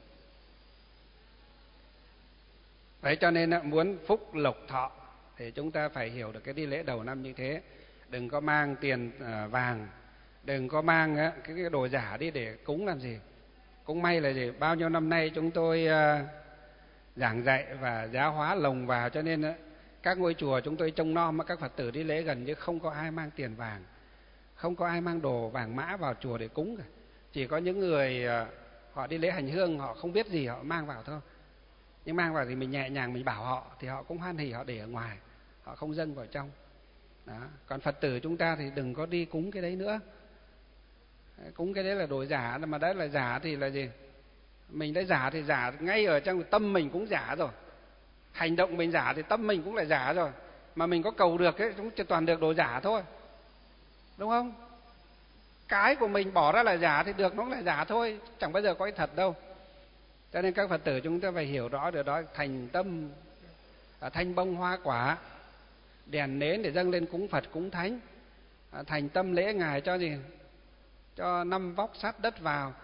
Đấy, cho nên muốn phúc lộc thọ thì chúng ta phải hiểu được cái đi lễ đầu năm như thế. Đừng có mang tiền vàng, đừng có mang cái đồ giả đi để cúng làm gì. Cũng may là gì, bao nhiêu năm nay chúng tôi giảng dạy và giáo hóa lồng vào, cho nên các ngôi chùa chúng tôi trông nom các Phật tử đi lễ gần như không có ai mang tiền vàng, không có ai mang đồ vàng mã vào chùa để cúng cả. Chỉ có những người họ đi lễ hành hương họ không biết gì họ mang vào thôi. Nhưng mang vào thì mình nhẹ nhàng mình bảo họ thì họ cũng hoan hỉ, họ để ở ngoài, họ không dâng vào trong. Đó. Còn Phật tử chúng ta thì đừng có đi cúng cái đấy nữa. Cúng cái đấy là đồ giả, mà đấy là giả thì là gì? Mình đã giả thì giả ngay ở trong tâm mình cũng giả rồi. Hành động mình giả thì tâm mình cũng là giả rồi. Mà mình có cầu được ấy, chúng toàn được đồ giả thôi. Đúng không? Cái của mình bỏ ra là giả thì được nó cũng là giả thôi, chẳng bao giờ có cái thật đâu. Cho nên các Phật tử chúng ta phải hiểu rõ điều đó. Thành tâm, thanh bông hoa quả, đèn nến để dâng lên cúng Phật cúng Thánh, thành tâm lễ Ngài cho gì? Cho năm vóc sát đất vào.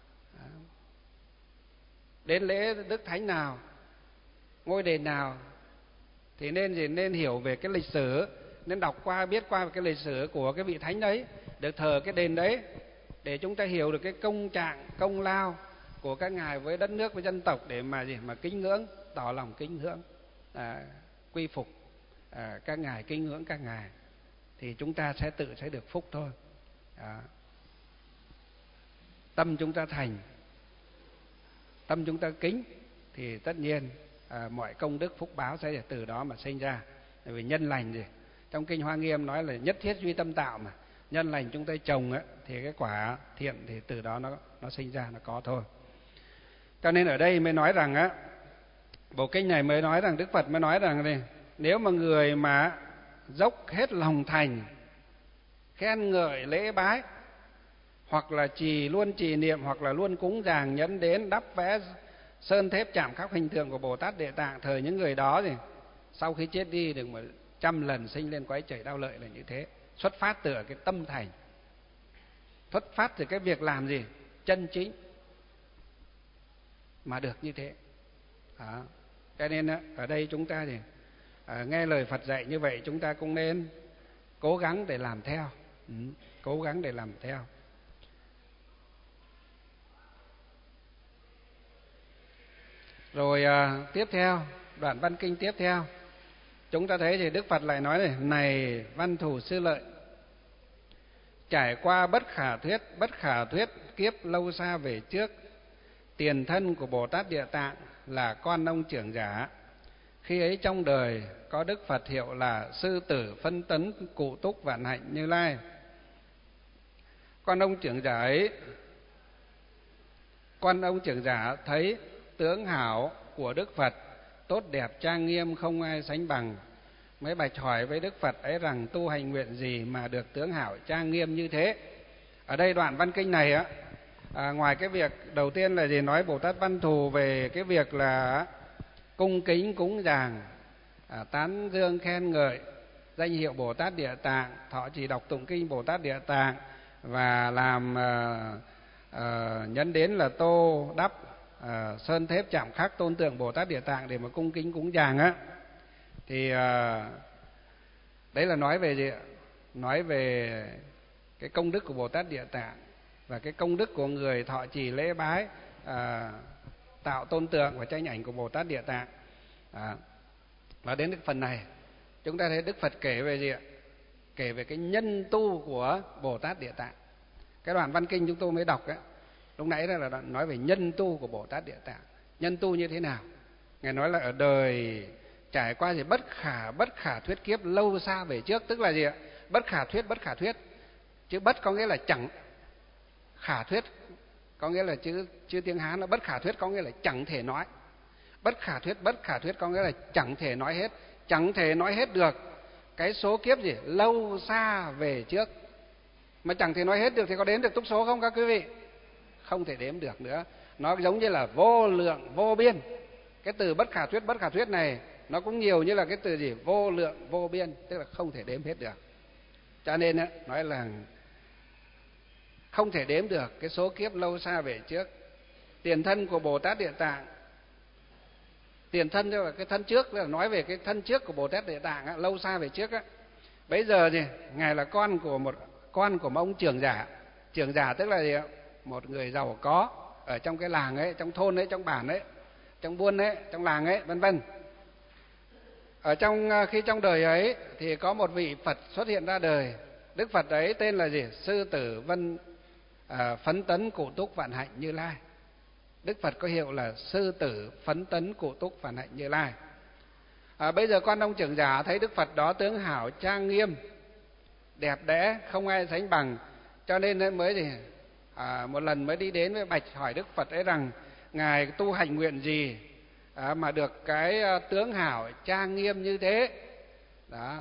Đến lễ Đức Thánh nào, ngôi đền nào thì nên gì? Nên hiểu về cái lịch sử, nên đọc qua, biết qua về cái lịch sử của cái vị Thánh đấy, được thờ cái đền đấy, để chúng ta hiểu được cái công trạng, công lao của các ngài với đất nước, với dân tộc, để mà gì? Mà kính ngưỡng, tỏ lòng kính ngưỡng, à, quy phục à, các ngài, kính ngưỡng các ngài, thì chúng ta sẽ tự sẽ được phúc thôi. À. Tâm chúng ta thành, tâm chúng ta kính, thì tất nhiên à, mọi công đức phúc báo sẽ từ đó mà sinh ra. Bởi vì nhân lành gì? Trong Kinh Hoa Nghiêm nói là nhất thiết duy tâm tạo mà. Nhân lành chúng ta trồng á, thì cái quả thiện thì từ đó nó nó sinh ra, nó có thôi. Cho nên ở đây mới nói rằng á, bộ kinh này mới nói rằng, Đức Phật mới nói rằng này, nếu mà người mà dốc hết lòng thành, khen ngợi lễ bái, hoặc là trì luôn trì niệm, hoặc là luôn cúng dường nhẫn đến, đắp vẽ sơn thép chạm khắc hình tượng của Bồ Tát Địa Tạng, thời những người đó thì sau khi chết đi được một trăm lần sinh lên quái chảy đau lợi là như thế. Xuất phát từ cái tâm thành, xuất phát từ cái việc làm gì? Chân chính mà được như thế. Đó. Cho nên ở đây chúng ta thì à, nghe lời Phật dạy như vậy, chúng ta cũng nên cố gắng để làm theo. Ừ, cố gắng để làm theo. Rồi à, tiếp theo, đoạn văn kinh tiếp theo, chúng ta thấy thì Đức Phật lại nói này: này văn thù sư lợi, trải qua bất khả thuyết, bất khả thuyết kiếp lâu xa về trước, tiền thân của Bồ Tát Địa Tạng là con ông trưởng giả. Khi ấy trong đời có Đức Phật hiệu là Sư Tử Phân Tấn Cụ Túc Vạn Hạnh Như Lai. Con ông trưởng giả ấy, con ông trưởng giả thấy tướng hảo của Đức Phật tốt đẹp trang nghiêm không ai sánh bằng, mới bạch hỏi với Đức Phật ấy rằng tu hành nguyện gì mà được tướng hảo trang nghiêm như thế. Ở đây đoạn văn kinh này á, à, ngoài cái việc đầu tiên là gì? Nói Bồ Tát Văn Thù về cái việc là cung kính cúng dường, à, tán dương khen ngợi danh hiệu Bồ Tát Địa Tạng, thọ trì đọc tụng kinh Bồ Tát Địa Tạng, và làm à, à, nhấn đến là tô đắp à, sơn thép chạm khắc tôn tượng Bồ Tát Địa Tạng để mà cung kính cúng dường á, thì à, đấy là nói về gì? Nói về cái công đức của Bồ Tát Địa Tạng và cái công đức của người thọ trì lễ bái, à, tạo tôn tượng và tranh ảnh của Bồ Tát Địa Tạng. À, và đến cái phần này chúng ta thấy Đức Phật kể về gì ạ? Kể về cái nhân tu của Bồ Tát Địa Tạng. Cái đoạn văn kinh chúng tôi mới đọc ấy, lúc nãy đó là đoạn nói về nhân tu của Bồ Tát Địa Tạng. Nhân tu như thế nào? Ngài nói là ở đời trải qua gì? Bất khả bất khả thuyết kiếp lâu xa về trước. Tức là gì ạ? Bất khả thuyết, bất khả thuyết, chữ bất có nghĩa là chẳng, khả thuyết có nghĩa là chữ chữ tiếng Hán là bất khả thuyết, có nghĩa là chẳng thể nói. Bất khả thuyết, bất khả thuyết có nghĩa là chẳng thể nói hết, chẳng thể nói hết được cái số kiếp gì lâu xa về trước. Mà chẳng thể nói hết được thì có đếm được túc số không các quý vị? Không thể đếm được nữa. Nó giống như là vô lượng vô biên. Cái từ bất khả thuyết, bất khả thuyết này nó cũng nhiều như là cái từ gì? Vô lượng vô biên, tức là không thể đếm hết được. Cho nên á, nói là không thể đếm được cái số kiếp lâu xa về trước. Tiền thân của Bồ Tát Địa Tạng, tiền thân tức là cái thân trước, tức là nói về cái thân trước của Bồ Tát Địa Tạng á, lâu xa về trước á. Bây giờ thì ngài là con của một con của một ông trưởng giả. Trưởng giả tức là gì ạ? Một người giàu có ở trong cái làng ấy, trong thôn ấy, trong bản ấy, trong buôn ấy, trong làng ấy, vân vân. Ở trong khi trong đời ấy thì có một vị Phật xuất hiện ra đời. Đức Phật ấy tên là gì? Sư Tử Vân à, Phấn Tấn Cụ Túc Vạn Hạnh Như Lai. Đức Phật có hiệu là Sư Tử Phấn Tấn Cụ Túc Vạn Hạnh Như Lai. À, bây giờ con ông trưởng giả thấy Đức Phật đó tướng hảo trang nghiêm, đẹp đẽ không ai sánh bằng, cho nên mới thì à, một lần mới đi đến với bạch hỏi Đức Phật ấy rằng ngài tu hành nguyện gì à, mà được cái tướng hảo trang nghiêm như thế. Đó.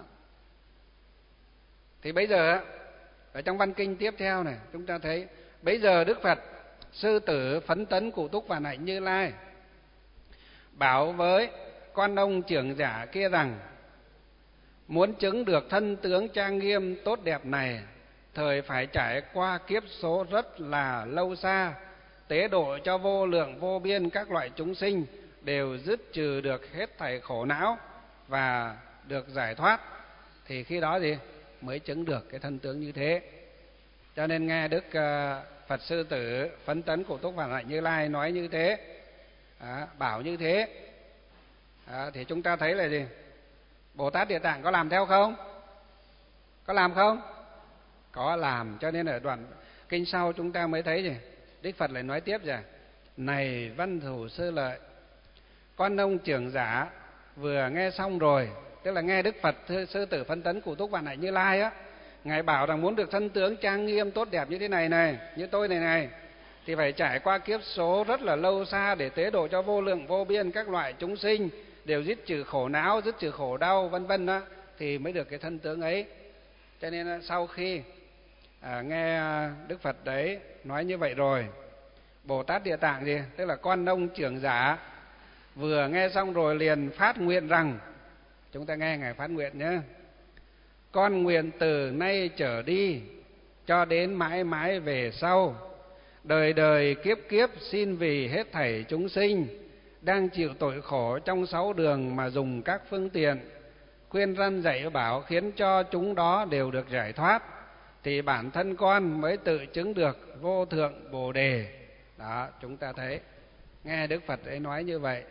Thì bây giờ ở trong văn kinh tiếp theo này chúng ta thấy bây giờ Đức Phật Sư tử phấn tấn Cụ Túc Vạn Hạnh Như Lai bảo với con ông trưởng giả kia rằng: muốn chứng được thân tướng trang nghiêm tốt đẹp này, thời phải trải qua kiếp số rất là lâu xa, tế độ cho vô lượng vô biên các loại chúng sinh, đều dứt trừ được hết thảy khổ não và được giải thoát, thì khi đó gì mới chứng được cái thân tướng như thế. Cho nên nghe Đức Phật Sư Tử Phấn Tấn Cụ Túc Vạn Hạnh Như Lai nói như thế, à, bảo như thế, à, thì chúng ta thấy là gì? Bồ Tát Địa Tạng có làm theo không? Có làm không? Có làm. Cho nên ở đoạn kinh sau chúng ta mới thấy gì? Đức Phật lại nói tiếp rằng: này Văn Thủ Sư Lợi, con ông trưởng giả vừa nghe xong rồi, tức là nghe Đức Phật Sư Tử Phấn Tấn Cụ Túc Vạn Hạnh Như Lai á, ngài bảo rằng muốn được thân tướng trang nghiêm tốt đẹp như thế này này, như tôi này này, thì phải trải qua kiếp số rất là lâu xa để tế độ cho vô lượng vô biên các loại chúng sinh, đều dứt trừ khổ não, dứt trừ khổ đau, vân vân đó, thì mới được cái thân tướng ấy. Cho nên sau khi à, nghe Đức Phật đấy nói như vậy rồi, Bồ Tát Địa Tạng gì, tức là con ông trưởng giả, vừa nghe xong rồi liền phát nguyện rằng, chúng ta nghe ngài phát nguyện nhé: con nguyện từ nay trở đi cho đến mãi mãi về sau, đời đời kiếp kiếp xin vì hết thảy chúng sinh đang chịu tội khổ trong sáu đường mà dùng các phương tiện khuyên răn dạy bảo, khiến cho chúng đó đều được giải thoát, thì bản thân con mới tự chứng được vô thượng Bồ Đề. Đó, chúng ta thấy nghe Đức Phật ấy nói như vậy,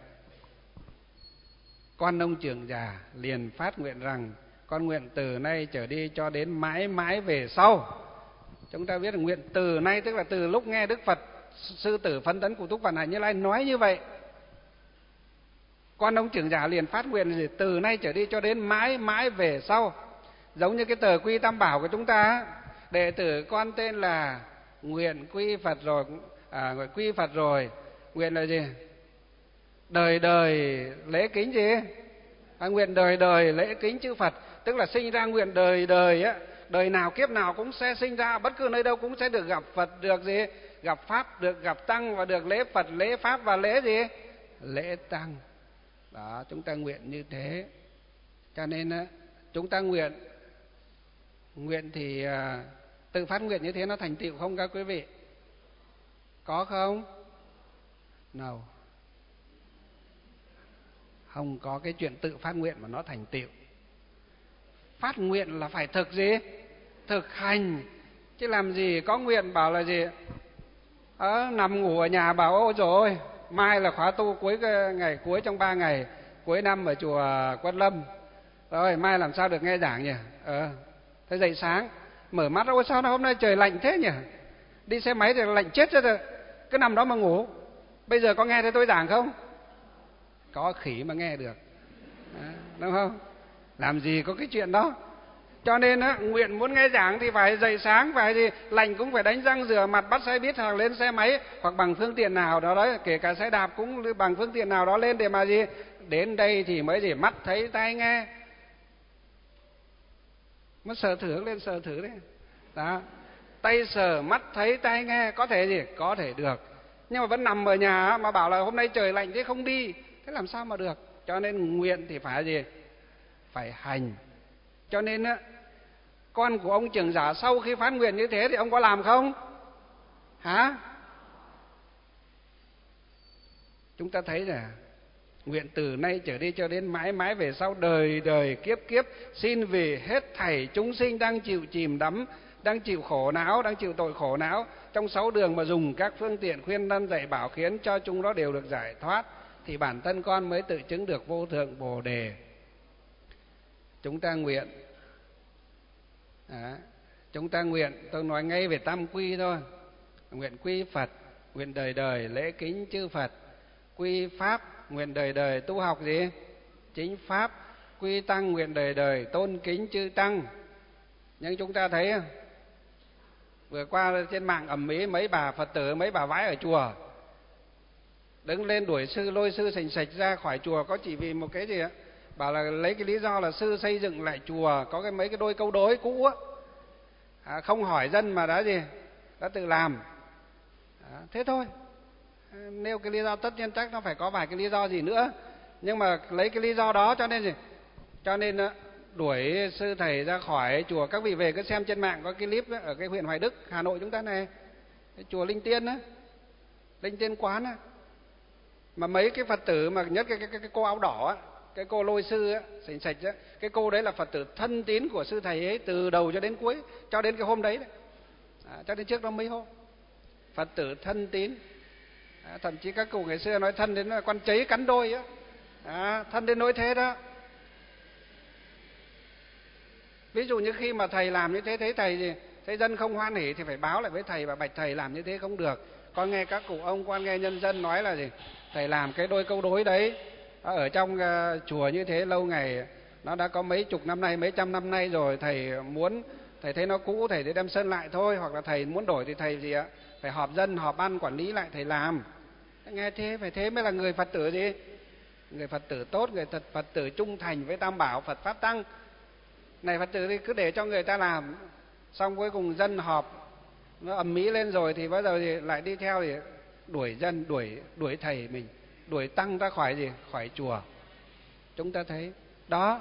con ông trưởng giả liền phát nguyện rằng: con nguyện từ nay trở đi cho đến mãi mãi về sau. Chúng ta biết là nguyện từ nay tức là từ lúc nghe Đức Phật Sư Tử Phấn Tấn Cụ Túc Vạn Hạnh Như Lai nói như vậy, con ông trưởng giả liền phát nguyện gì? Từ nay trở đi cho đến mãi mãi về sau. Giống như cái tờ quy Tam Bảo của chúng ta, đệ tử con tên là nguyện quy Phật rồi, à, nguyện quy Phật rồi, nguyện là gì? Đời đời lễ kính gì? À, nguyện đời đời lễ kính chư Phật, tức là sinh ra nguyện đời đời á, đời nào kiếp nào cũng sẽ sinh ra, bất cứ nơi đâu cũng sẽ được gặp Phật, được gì? Gặp Pháp, được gặp Tăng, và được lễ Phật, lễ Pháp và lễ gì? Lễ Tăng. Đó, chúng ta nguyện như thế. Cho nên á, chúng ta nguyện, nguyện thì à, tự phát nguyện như thế nó thành tựu không các quý vị? Có không? No. Không có cái chuyện tự phát nguyện mà nó thành tựu. Phát nguyện là phải thực gì? Thực hành. Chứ làm gì có nguyện bảo là gì? Ờ, nằm ngủ ở nhà bảo ôi dồi ôi, mai là khóa tu cuối ngày cuối trong ba ngày cuối năm ở chùa Quất Lâm, rồi mai làm sao được nghe giảng nhỉ? Ờ, thế dậy sáng mở mắt, ôi sao hôm nay trời lạnh thế nhỉ? Đi xe máy thì lạnh chết rồi, cứ nằm đó mà ngủ. Bây giờ có nghe thấy tôi giảng không? Có khỉ mà nghe được, à, đúng không? Làm gì có cái chuyện đó. Cho nên á, nguyện muốn nghe giảng thì phải dậy sáng, phải gì lạnh cũng phải đánh răng rửa mặt, bắt xe buýt hoặc lên xe máy hoặc bằng phương tiện nào đó đấy, kể cả xe đạp cũng bằng phương tiện nào đó lên để mà gì đến đây thì mới gì mắt thấy tai nghe. Mất sờ thử lên sờ thử đấy. Đó. Tay sờ, mắt thấy, tai nghe, có thể gì? Có thể được. Nhưng mà vẫn nằm ở nhà mà bảo là hôm nay trời lạnh thế không đi, thế làm sao mà được? Cho nên nguyện thì phải gì? Phải hành. Cho nên á, con của ông trưởng giả sau khi phát nguyện như thế thì ông có làm không? Hả? Chúng ta thấy là nguyện từ nay trở đi cho đến mãi mãi về sau, đời đời kiếp kiếp xin vì hết thảy chúng sinh đang chịu chìm đắm, đang chịu khổ não, đang chịu tội khổ não trong sáu đường mà dùng các phương tiện khuyên răn dạy bảo, khiến cho chúng đó đều được giải thoát, thì bản thân con mới tự chứng được vô thượng Bồ Đề. Chúng ta nguyện, à, chúng ta nguyện, tôi nói ngay về tam quy thôi. Nguyện quy Phật, nguyện đời đời lễ kính chư Phật. Quy Pháp, nguyện đời đời tu học gì? Chính Pháp. Quy Tăng, nguyện đời đời tôn kính chư Tăng. Nhưng chúng ta thấy vừa qua trên mạng ầm ĩ mấy bà Phật tử, mấy bà vái ở chùa đứng lên đuổi sư, lôi sư sành sạch ra khỏi chùa, có chỉ vì một cái gì ạ? Bảo là lấy cái lý do là sư xây dựng lại chùa có cái mấy cái đôi câu đối cũ á, à, không hỏi dân mà đã gì đã tự làm, À, thế thôi. Nêu cái lý do tất nhiên chắc nó phải có vài cái lý do gì nữa, nhưng mà lấy cái lý do đó cho nên gì? Cho nên đuổi sư thầy ra khỏi chùa. Các vị về cứ xem trên mạng có cái clip đó, ở cái huyện Hoài Đức, Hà Nội chúng ta này, cái chùa Linh Tiên á, Linh Tiên Quán á, mà mấy cái Phật tử mà nhất cái cái, cái, cái cô áo đỏ á, cái cô lôi sư á, sạch sạch á, cái cô đấy là Phật tử thân tín của sư thầy ấy từ đầu cho đến cuối, cho đến cái hôm đấy, đấy. À, cho đến trước đó mấy hôm, Phật tử thân tín. À, thậm chí các cụ ngày xưa nói thân đến con cháy cắn đôi á, à, thân đến nỗi thế đó. Ví dụ như khi mà thầy làm như thế, thấy thầy gì, thấy dân không hoan hỉ thì phải báo lại với thầy và bạch thầy làm như thế không được. Con nghe các cụ ông, con nghe nhân dân nói là gì, thầy làm cái đôi câu đối đấy ở trong uh, chùa như thế lâu ngày, nó đã có mấy chục năm nay, mấy trăm năm nay rồi, thầy muốn, thầy thấy nó cũ, thầy sẽ đem sơn lại thôi, hoặc là thầy muốn đổi thì thầy gì ạ, phải họp dân, họp ban quản lý lại thầy làm. Nghe thế, phải thế mới là người Phật tử gì, người Phật tử tốt, người thật Phật tử trung thành với Tam Bảo, Phật Pháp Tăng. Này Phật tử thì cứ để cho người ta làm, xong cuối cùng dân họp nó ầm ĩ lên rồi thì bắt đầu thì lại đi theo thì đuổi dân, đuổi đuổi thầy mình, đuổi tăng ra khỏi gì, khỏi chùa. Chúng ta thấy đó,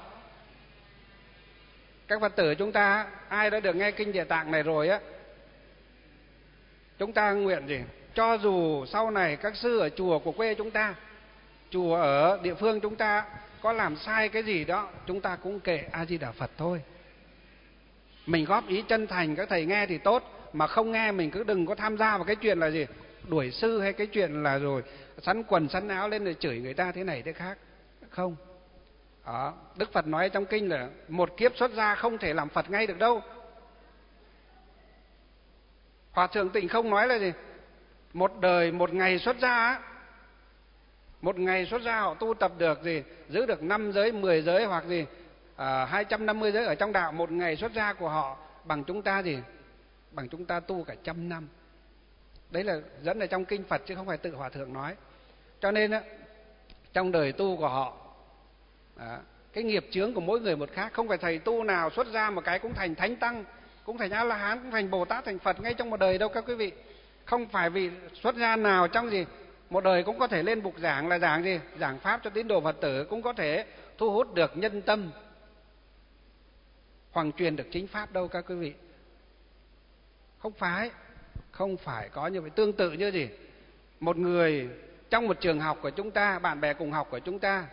các Phật tử chúng ta ai đã được nghe kinh Địa Tạng này rồi á, chúng ta nguyện gì, cho dù sau này các sư ở chùa của quê chúng ta, chùa ở địa phương chúng ta có làm sai cái gì đó, chúng ta cũng kệ A Di Đà Phật thôi. Mình góp ý chân thành, các thầy nghe thì tốt, mà không nghe mình cứ đừng có tham gia vào cái chuyện là gì, đuổi sư, hay cái chuyện là rồi sắn quần sắn áo lên rồi chửi người ta thế này thế khác. Không. Đó, Đức Phật nói trong kinh là một kiếp xuất gia không thể làm Phật ngay được đâu. Hòa thượng Tịnh Không nói là gì, một đời một ngày xuất gia á, một ngày xuất gia họ tu tập được gì, giữ được năm giới, mười giới hoặc gì à, hai trăm năm mươi giới ở trong đạo. Một ngày xuất gia của họ bằng chúng ta gì, bằng chúng ta tu cả trăm năm. Đấy là dẫn ở trong kinh Phật chứ không phải tự Hòa thượng nói. Cho nên á, trong đời tu của họ à, cái nghiệp chướng của mỗi người một khác. Không phải thầy tu nào xuất gia một cái cũng thành Thánh Tăng, cũng thành A La Hán, cũng thành Bồ Tát, thành Phật ngay trong một đời đâu các quý vị. Không phải vì xuất gia nào trong gì một đời cũng có thể lên bục giảng là giảng gì, giảng pháp cho tín đồ Phật tử, cũng có thể thu hút được nhân tâm, hoằng truyền được chính pháp đâu các quý vị. Không phải, không phải có như vậy. Tương tự như gì, một người trong một trường học của chúng ta, bạn bè cùng học của chúng ta,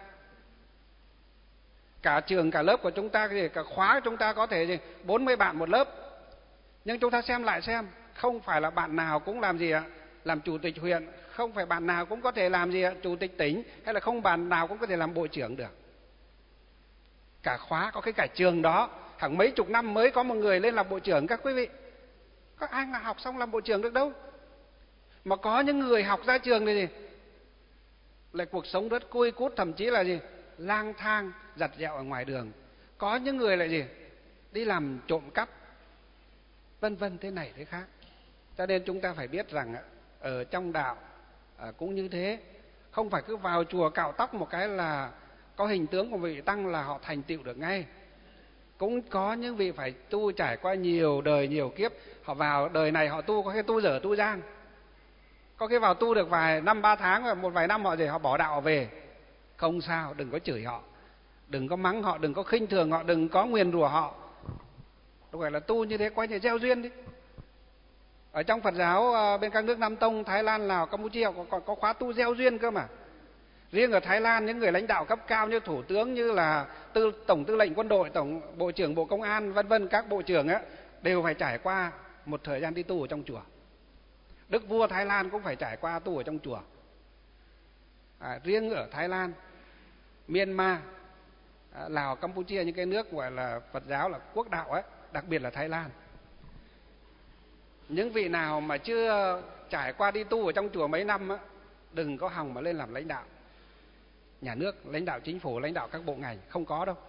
cả trường cả lớp của chúng ta, cả khóa của chúng ta có thể gì bốn mươi bạn một lớp, nhưng chúng ta xem lại xem, không phải là bạn nào cũng làm gì ạ, làm chủ tịch huyện, không phải bạn nào cũng có thể làm gì ạ, chủ tịch tỉnh, hay là không bạn nào cũng có thể làm bộ trưởng được. Cả khóa, có cái cả trường đó hàng mấy chục năm mới có một người lên làm bộ trưởng các quý vị. Có ai mà học xong làm bộ trưởng được đâu. Mà có những người học ra trường thì gì, lại cuộc sống rất cui cút, thậm chí là gì, lang thang giặt giẹo ở ngoài đường. Có những người lại gì, đi làm trộm cắp, vân vân thế này thế khác. Cho nên chúng ta phải biết rằng ở trong đạo cũng như thế, không phải cứ vào chùa cạo tóc một cái là có hình tướng của vị tăng là họ thành tựu được ngay. Cũng có những vị phải tu trải qua nhiều đời nhiều kiếp, họ vào đời này họ tu có cái tu dở tu gian, có cái vào tu được vài năm ba tháng và một vài năm họ gì họ bỏ đạo về. Không sao, đừng có chửi họ, đừng có mắng họ, đừng có khinh thường họ, đừng có nguyền rủa họ. Đúng rồi, là tu như thế coi như gieo duyên đi. Ở trong Phật giáo bên các nước Nam Tông, Thái Lan, Lào, Campuchia còn có, có khóa tu gieo duyên cơ mà. Riêng ở Thái Lan, những người lãnh đạo cấp cao như thủ tướng, như là tư, tổng tư lệnh quân đội, tổng bộ trưởng bộ công an, vân vân, các bộ trưởng á, đều phải trải qua một thời gian đi tu ở trong chùa. Đức vua Thái Lan cũng phải trải qua tu ở trong chùa. À, riêng ở Thái Lan, Myanmar, à, Lào, Campuchia, những cái nước gọi là Phật giáo là quốc đạo á, đặc biệt là Thái Lan. Những vị nào mà chưa trải qua đi tu ở trong chùa mấy năm á, đừng có hòng mà lên làm lãnh đạo nhà nước, lãnh đạo chính phủ, lãnh đạo các bộ ngành, không có đâu.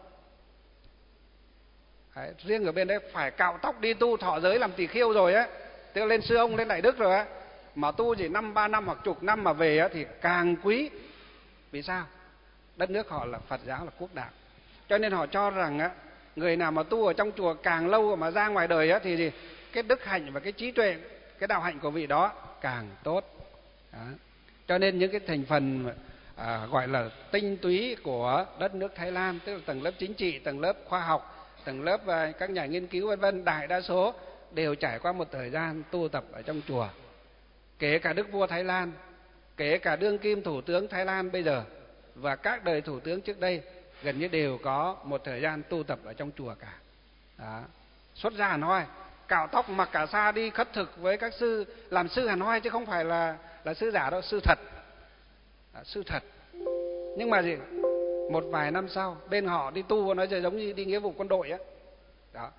Đấy, riêng ở bên đấy phải cạo tóc đi tu thọ giới làm tỳ khưu rồi á, tức là lên sư ông, lên đại đức rồi á, mà tu chỉ năm ba năm hoặc chục năm mà về á thì càng quý. Vì sao? Đất nước họ là Phật giáo, là quốc đạo, cho nên họ cho rằng á, người nào mà tu ở trong chùa càng lâu mà ra ngoài đời á thì gì, cái đức hạnh và cái trí tuệ, cái đạo hạnh của vị đó càng tốt. Đó. Cho nên những cái thành phần à, gọi là tinh túy của đất nước Thái Lan, tức là tầng lớp chính trị, tầng lớp khoa học, tầng lớp à, các nhà nghiên cứu vân vân, đại đa số đều trải qua một thời gian tu tập ở trong chùa. Kể cả đức vua Thái Lan, kể cả đương kim thủ tướng Thái Lan bây giờ và các đời thủ tướng trước đây gần như đều có một thời gian tu tập ở trong chùa cả. Đó. Xuất gia Hàn Hoi, cạo tóc mặc cả sa đi khất thực với các sư, làm sư Hàn Hoi chứ không phải là là sư giả đâu, sư thật. Đó, sư thật. Nhưng mà gì? Một vài năm sau bên họ đi tu, nó giống như đi nghĩa vụ quân đội á. Đó.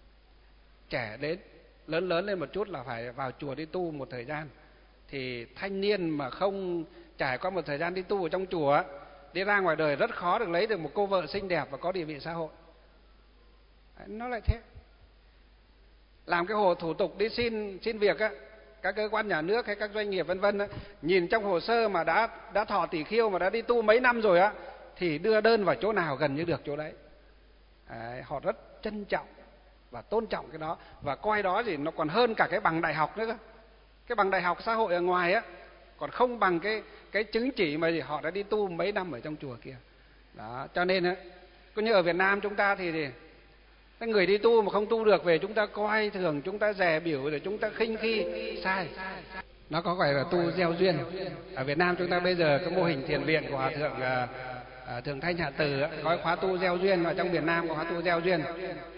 Trẻ đến lớn lớn lên một chút là phải vào chùa đi tu một thời gian. Thì thanh niên mà không trải qua một thời gian đi tu ở trong chùa, đi ra ngoài đời rất khó được lấy được một cô vợ xinh đẹp và có địa vị xã hội. Nó lại thế. Làm cái hồ thủ tục đi xin xin việc á, các cơ quan nhà nước hay các doanh nghiệp vân vân, nhìn trong hồ sơ mà đã đã thọ tỷ khiêu mà đã đi tu mấy năm rồi á, thì đưa đơn vào chỗ nào gần như được chỗ đấy. Đấy, họ rất trân trọng và tôn trọng cái đó, và coi đó thì nó còn hơn cả cái bằng đại học nữa cơ. Cái bằng đại học xã hội ở ngoài á còn không bằng cái cái chứng chỉ mà gì họ đã đi tu mấy năm ở trong chùa kia. Đó, cho nên á, có như ở Việt Nam chúng ta thì, thì cái người đi tu mà không tu được về chúng ta coi thường, chúng ta dè biểu, rồi chúng ta khinh khi, sai. Nó có gọi là tu gieo duyên. Ở Việt Nam chúng ta bây giờ có mô hình thiền viện của Hòa thượng à, à, Thượng Thanh Hạ Từ á, có khóa tu gieo duyên. Ở trong Việt Nam có khóa tu gieo duyên.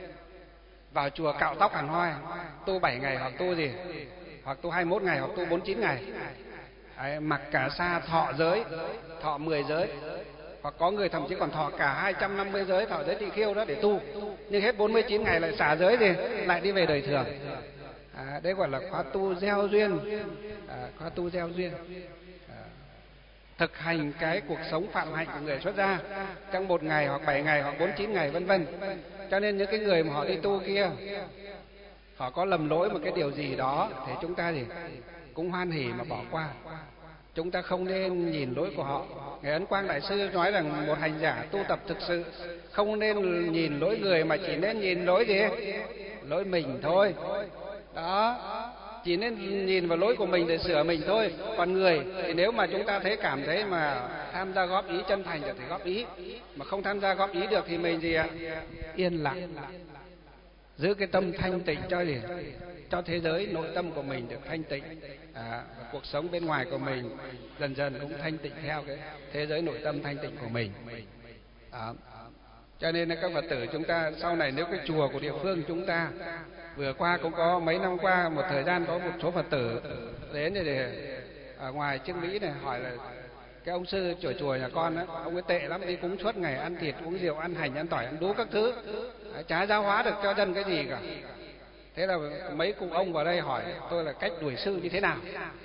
Vào chùa cạo tóc Hàn Hoi, tu bảy ngày hoặc tu gì, hoặc tu hai mươi mốt ngày hoặc tu bốn mươi chín ngày. Đấy, mặc cả sa thọ giới, thọ mười giới, hoặc có người thậm chí còn thọ cả hai trăm năm mươi giới, thọ giới tỳ khiêu đó để tu. Nhưng hết bốn mươi chín ngày lại xả giới thì lại đi về đời thường. À, đấy gọi là khóa tu gieo duyên. À, khóa tu gieo duyên. À, thực hành cái cuộc sống phạm hạnh của người xuất gia trong một ngày hoặc bảy ngày hoặc bốn mươi chín ngày vân vân. Cho nên những cái người mà họ đi tu kia, họ có lầm lỗi một cái điều gì đó thì chúng ta thì cũng hoan hỉ mà bỏ qua. Chúng ta không nên nhìn lỗi của họ. Ngài Ấn Quang Đại Sư nói rằng một hành giả tu tập thực sự không nên nhìn lỗi người, mà chỉ nên nhìn lỗi gì? Lỗi mình thôi. Đó, chỉ nên nhìn vào lỗi của mình để sửa mình thôi. Còn người thì nếu mà chúng ta thấy cảm thấy mà tham gia góp ý chân thành thì góp ý, mà không tham gia góp ý được thì mình gì ạ? Yên lặng, giữ cái tâm thanh tịnh cho gì? Cho thế giới nội tâm của mình được thanh tịnh, à, và cuộc sống bên ngoài của mình dần dần cũng thanh tịnh theo cái thế giới nội tâm thanh tịnh của mình. À, cho nên các Phật tử chúng ta sau này, nếu cái chùa của địa phương chúng ta vừa qua cũng có mấy năm qua một thời gian có một số Phật tử đến để ở ngoài Trương Mỹ này hỏi là cái ông sư chùa chùa nhà con á, ông ấy tệ lắm, đi cúng suốt ngày, ăn thịt uống rượu, ăn hành ăn tỏi ăn đú các thứ, chả giáo hóa được cho dân cái gì cả. Thế là mấy cụ ông vào đây hỏi tôi là cách đuổi sư như thế nào.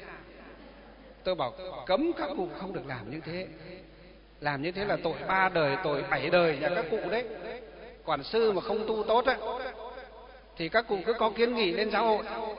Tôi bảo cấm các cụ không được làm như thế. Làm như thế là tội ba đời, tội bảy đời nhà các cụ đấy. Còn sư mà không tu tốt á thì các cụ cứ có kiến nghị lên giáo hội,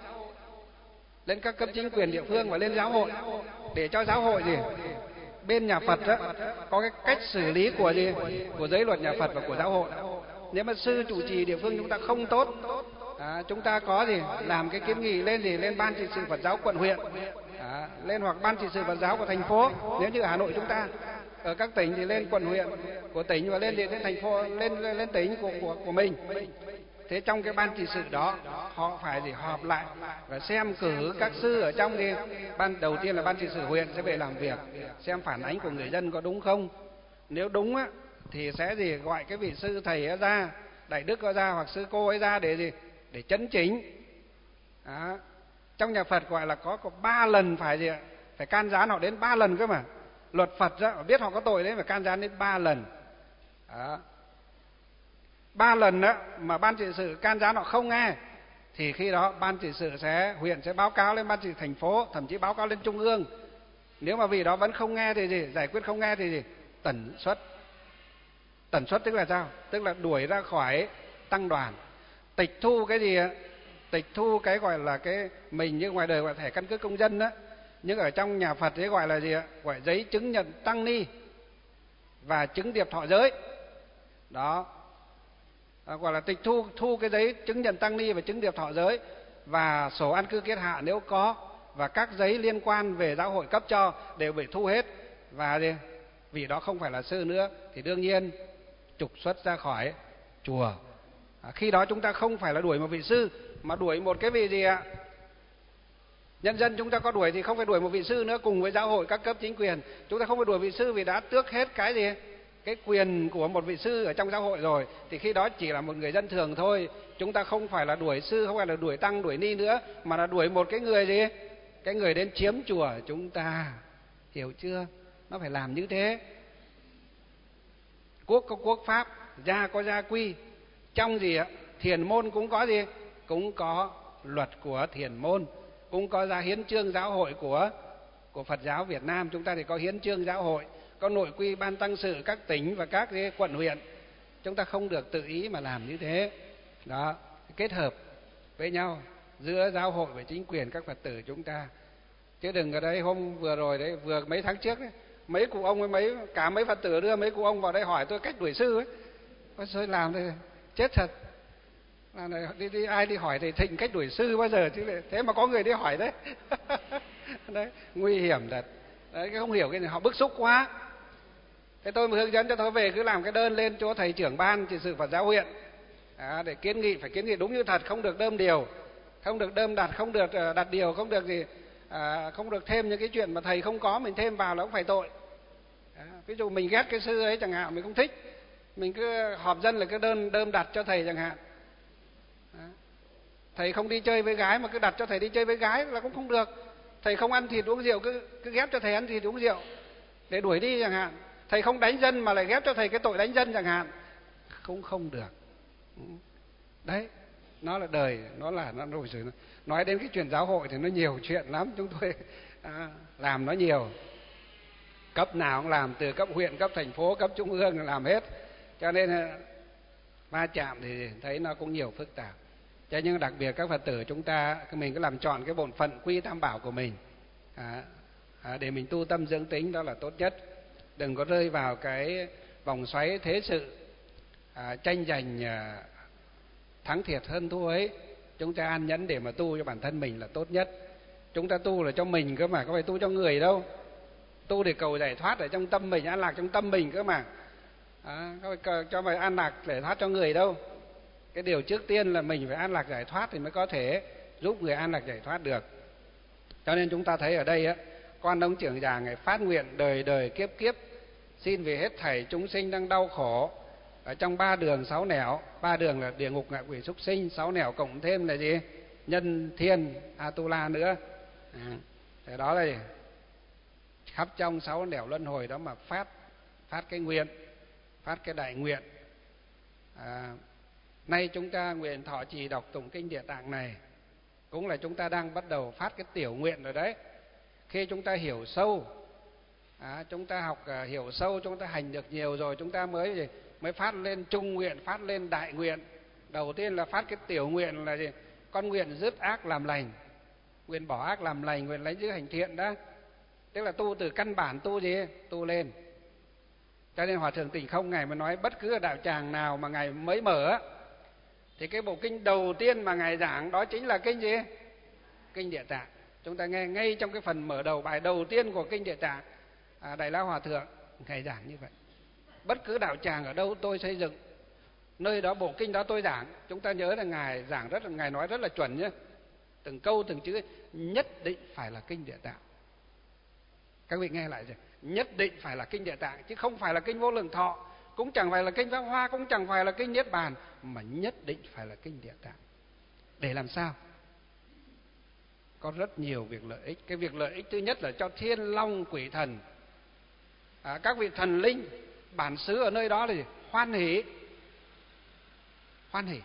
lên các cấp chính quyền địa phương và lên giáo hội, để cho giáo hội gì bên nhà Phật á có cái cách xử lý của gì của giới luật nhà Phật và của giáo hội. Nếu mà sư chủ trì địa phương chúng ta không tốt, à, chúng ta có gì làm cái kiến nghị lên gì lên ban trị sự Phật giáo quận huyện, à, lên hoặc ban trị sự Phật giáo của thành phố. Nếu như ở Hà Nội chúng ta, ở các tỉnh thì lên quận huyện của tỉnh và lên lên thành phố, lên lên, lên tỉnh của của của mình. Thế trong cái ban trị sự đó họ phải gì họp lại và xem cử các sư ở trong đi. Ban đầu tiên là ban trị sự huyện sẽ về làm việc, xem phản ánh của người dân có đúng không. Nếu đúng á thì sẽ gì gọi cái vị sư thầy ấy ra, đại đức ấy ra hoặc sư cô ấy ra để gì để chấn chỉnh. Đó. Trong nhà Phật gọi là có có ba lần phải gì phải can gián họ đến ba lần cơ mà. Luật Phật đó, biết họ có tội đấy phải can gián đến ba lần. Đó. Ba lần đó mà ban trị sự can gián họ không nghe thì khi đó ban trị sự sẽ huyện sẽ báo cáo lên ban trị sự thành phố, thậm chí báo cáo lên trung ương. Nếu mà vì đó vẫn không nghe thì gì, giải quyết không nghe thì gì, tẩn xuất. Tẩn xuất tức là sao? Tức là đuổi ra khỏi tăng đoàn, tịch thu cái gì ạ? Tịch thu cái gọi là cái mình như ngoài đời gọi là thẻ căn cước công dân đó, nhưng ở trong nhà Phật ấy gọi là gì ạ? Gọi giấy chứng nhận tăng ni và chứng điệp thọ giới. Đó. À, gọi là tịch thu thu cái giấy chứng nhận tăng ni và chứng điệp thọ giới và sổ an cư kiết hạ nếu có, và các giấy liên quan về giáo hội cấp cho đều bị thu hết, và vì đó không phải là sư nữa thì đương nhiên trục xuất ra khỏi chùa. À, khi đó chúng ta không phải là đuổi một vị sư mà đuổi một cái vị gì ạ? Nhân dân chúng ta có đuổi thì không phải đuổi một vị sư nữa, cùng với giáo hội các cấp chính quyền. Chúng ta không phải đuổi vị sư vì đã tước hết cái gì? Cái quyền của một vị sư ở trong giáo hội rồi, thì khi đó chỉ là một người dân thường thôi. Chúng ta không phải là đuổi sư, không phải là đuổi tăng, đuổi ni nữa, mà là đuổi một cái người gì? Cái người đến chiếm chùa chúng ta. Hiểu chưa? Nó phải làm như thế. Quốc có quốc pháp, gia có gia quy. Trong gì ạ? Thiền môn cũng có gì? Cũng có luật của thiền môn, cũng có ra hiến chương giáo hội của của Phật giáo Việt Nam. Chúng ta thì có hiến chương giáo hội, có nội quy ban tăng sự các tỉnh và các cái quận huyện. Chúng ta không được tự ý mà làm như thế. Đó, kết hợp với nhau giữa giáo hội và chính quyền các Phật tử chúng ta. Chứ đừng ở đây hôm vừa rồi đấy, vừa mấy tháng trước đấy, mấy cụ ông với mấy cả mấy Phật tử đưa mấy cụ ông vào đây hỏi tôi cách đuổi sư ấy. Ôi trời, làm thì chết thật. Là này, đi, đi, ai đi hỏi thầy Thịnh cách đuổi sư bao giờ chứ lại, thế mà có người đi hỏi đấy. Đấy, nguy hiểm thật. Đấy, cái không hiểu cái này, họ bức xúc quá. Thế tôi mà hướng dẫn cho tôi về cứ làm cái đơn lên chỗ thầy trưởng ban trị sự Phật giáo huyện, à, để kiến nghị, phải kiến nghị đúng như thật, không được đơm điều, không được đơm đặt, không được đặt điều, không được gì, à, không được thêm những cái chuyện mà thầy không có mình thêm vào là cũng phải tội. À, ví dụ mình ghét cái sư ấy chẳng hạn, mình không thích, mình cứ họp dân là cái đơn đơm đặt cho thầy chẳng hạn. À, thầy không đi chơi với gái mà cứ đặt cho thầy đi chơi với gái là cũng không được. Thầy không ăn thịt uống rượu, cứ cứ ghép cho thầy ăn thịt uống rượu để đuổi đi chẳng hạn. Thầy không đánh dân mà lại ghép cho thầy cái tội đánh dân chẳng hạn, cũng không được. Đấy, nó là đời, nó là nó rồi rồi. Nói đến cái chuyện giáo hội thì nó nhiều chuyện lắm, chúng tôi à, làm nó nhiều. Cấp nào cũng làm, từ cấp huyện, cấp thành phố, cấp trung ương làm hết. Cho nên va chạm thì thấy nó cũng nhiều phức tạp. Cho nhưng đặc biệt các Phật tử chúng ta, mình cứ làm chọn cái bổn phận quy tam bảo của mình, à, à, để mình tu tâm dưỡng tính, đó là tốt nhất. Đừng có rơi vào cái vòng xoáy thế sự, à, tranh giành à, thắng thiệt hơn thua ấy. Chúng ta an nhẫn để mà tu cho bản thân mình là tốt nhất. Chúng ta tu là cho mình cơ mà, có phải tu cho người đâu. Tu để cầu giải thoát ở trong tâm mình, an lạc trong tâm mình cơ mà, à, có phải cho mày an lạc giải thoát cho người đâu. Cái điều trước tiên là mình phải an lạc giải thoát thì mới có thể giúp người an lạc giải thoát được. Cho nên chúng ta thấy ở đây á, Quan Ông Trưởng Già Ngài phát nguyện đời đời kiếp kiếp xin vì hết thảy chúng sinh đang đau khổ ở trong ba đường sáu nẻo. Ba đường là địa ngục, ngạ quỷ, súc sinh. Sáu nẻo cộng thêm là gì? Nhân thiên Atula nữa. À, thế đó là gì? Khắp trong sáu nẻo luân hồi đó mà phát phát cái nguyện, phát cái đại nguyện. À, nay chúng ta nguyện thọ trì đọc tụng kinh Địa Tạng này, cũng là chúng ta đang bắt đầu phát cái tiểu nguyện rồi đấy. Khi chúng ta hiểu sâu, à, chúng ta học uh, hiểu sâu, chúng ta hành được nhiều rồi, chúng ta mới gì? Mới phát lên trung nguyện, phát lên đại nguyện. Đầu tiên là phát cái tiểu nguyện là gì? Con nguyện dứt ác làm lành, nguyện bỏ ác làm lành, nguyện lấy giữ hành thiện đó. Tức là tu từ căn bản, tu gì? Tu lên. Cho nên Hòa Thượng Tịnh Không Ngài mới nói bất cứ ở đạo tràng nào mà Ngài mới mở thì cái bộ kinh đầu tiên mà Ngài giảng đó chính là kinh gì? Kinh Địa Tạng. Chúng ta nghe ngay trong cái phần mở đầu, bài đầu tiên của kinh Địa Tạng, à, Đại La Hòa Thượng Ngài giảng như vậy. Bất cứ đạo tràng ở đâu tôi xây dựng, nơi đó bộ kinh đó tôi giảng. Chúng ta nhớ là Ngài giảng rất là, Ngài nói rất là chuẩn nhé, từng câu từng chữ nhất định phải là kinh Địa Tạng. Các vị nghe lại rồi, nhất định phải là kinh Địa Tạng, chứ không phải là kinh Vô Lượng Thọ, cũng chẳng phải là kinh Pháp Hoa, cũng chẳng phải là kinh Niết Bàn, mà nhất định phải là kinh Địa Tạng. Để làm sao? Có rất nhiều việc lợi ích. Cái việc lợi ích thứ nhất là cho thiên long quỷ thần, à, các vị thần linh bản xứ ở nơi đó là gì? Hoan hỷ, hoan hỷ.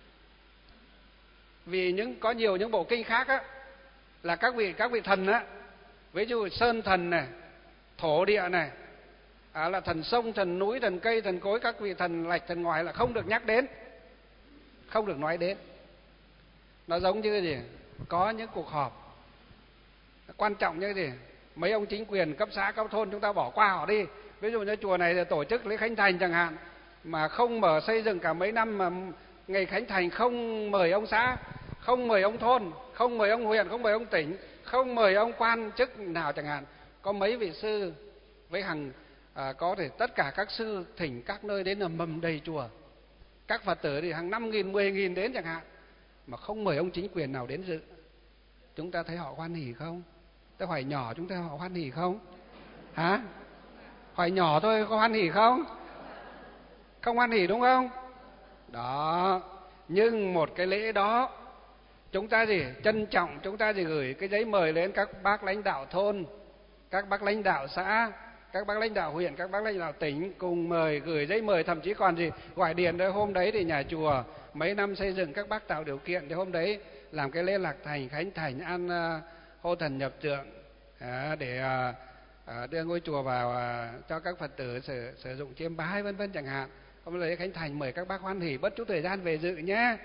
Vì những có nhiều những bộ kinh khác á, là các vị các vị thần á, ví dụ sơn thần này, thổ địa này, à, là thần sông, thần núi, thần cây, thần cối, các vị thần lạch, thần ngoại là không được nhắc đến, không được nói đến. Nó giống như gì? Có những cuộc họp quan trọng như gì? Mấy ông chính quyền cấp xã, cấp thôn chúng ta bỏ qua họ đi. Ví dụ như chùa này là tổ chức lễ khánh thành chẳng hạn, mà không mở xây dựng cả mấy năm, mà ngày khánh thành không mời ông xã, không mời ông thôn, không mời ông huyện, không mời ông tỉnh, không mời ông quan chức nào chẳng hạn. Có mấy vị sư với hàng à, có thể tất cả các sư thỉnh các nơi đến là mầm đầy chùa. Các Phật tử thì hàng năm nghìn, mười nghìn đến chẳng hạn, mà không mời ông chính quyền nào đến dự. Chúng ta thấy họ hoan hỉ không? Tôi hỏi nhỏ chúng ta họ hoan hỉ không? Hả? Hỏi nhỏ thôi, có hoan hỉ không? Không hoan hỉ đúng không? Đó. Nhưng một cái lễ đó chúng ta gì trân trọng, chúng ta gì gửi cái giấy mời đến các bác lãnh đạo thôn, các bác lãnh đạo xã, các bác lãnh đạo huyện, các bác lãnh đạo tỉnh cùng mời, gửi giấy mời, thậm chí còn gì gọi điện đấy. Hôm đấy thì nhà chùa mấy năm xây dựng, các bác tạo điều kiện thì hôm đấy làm cái lễ lạc thành, khánh thành, ăn uh, hô thần nhập tượng à, để uh, uh, đưa ngôi chùa vào uh, cho các Phật tử sử, sử dụng chiêm bái vân vân chẳng hạn. Hôm lễ khánh thành mời các bác hoan hỉ, bất chút thời gian về dự nhé.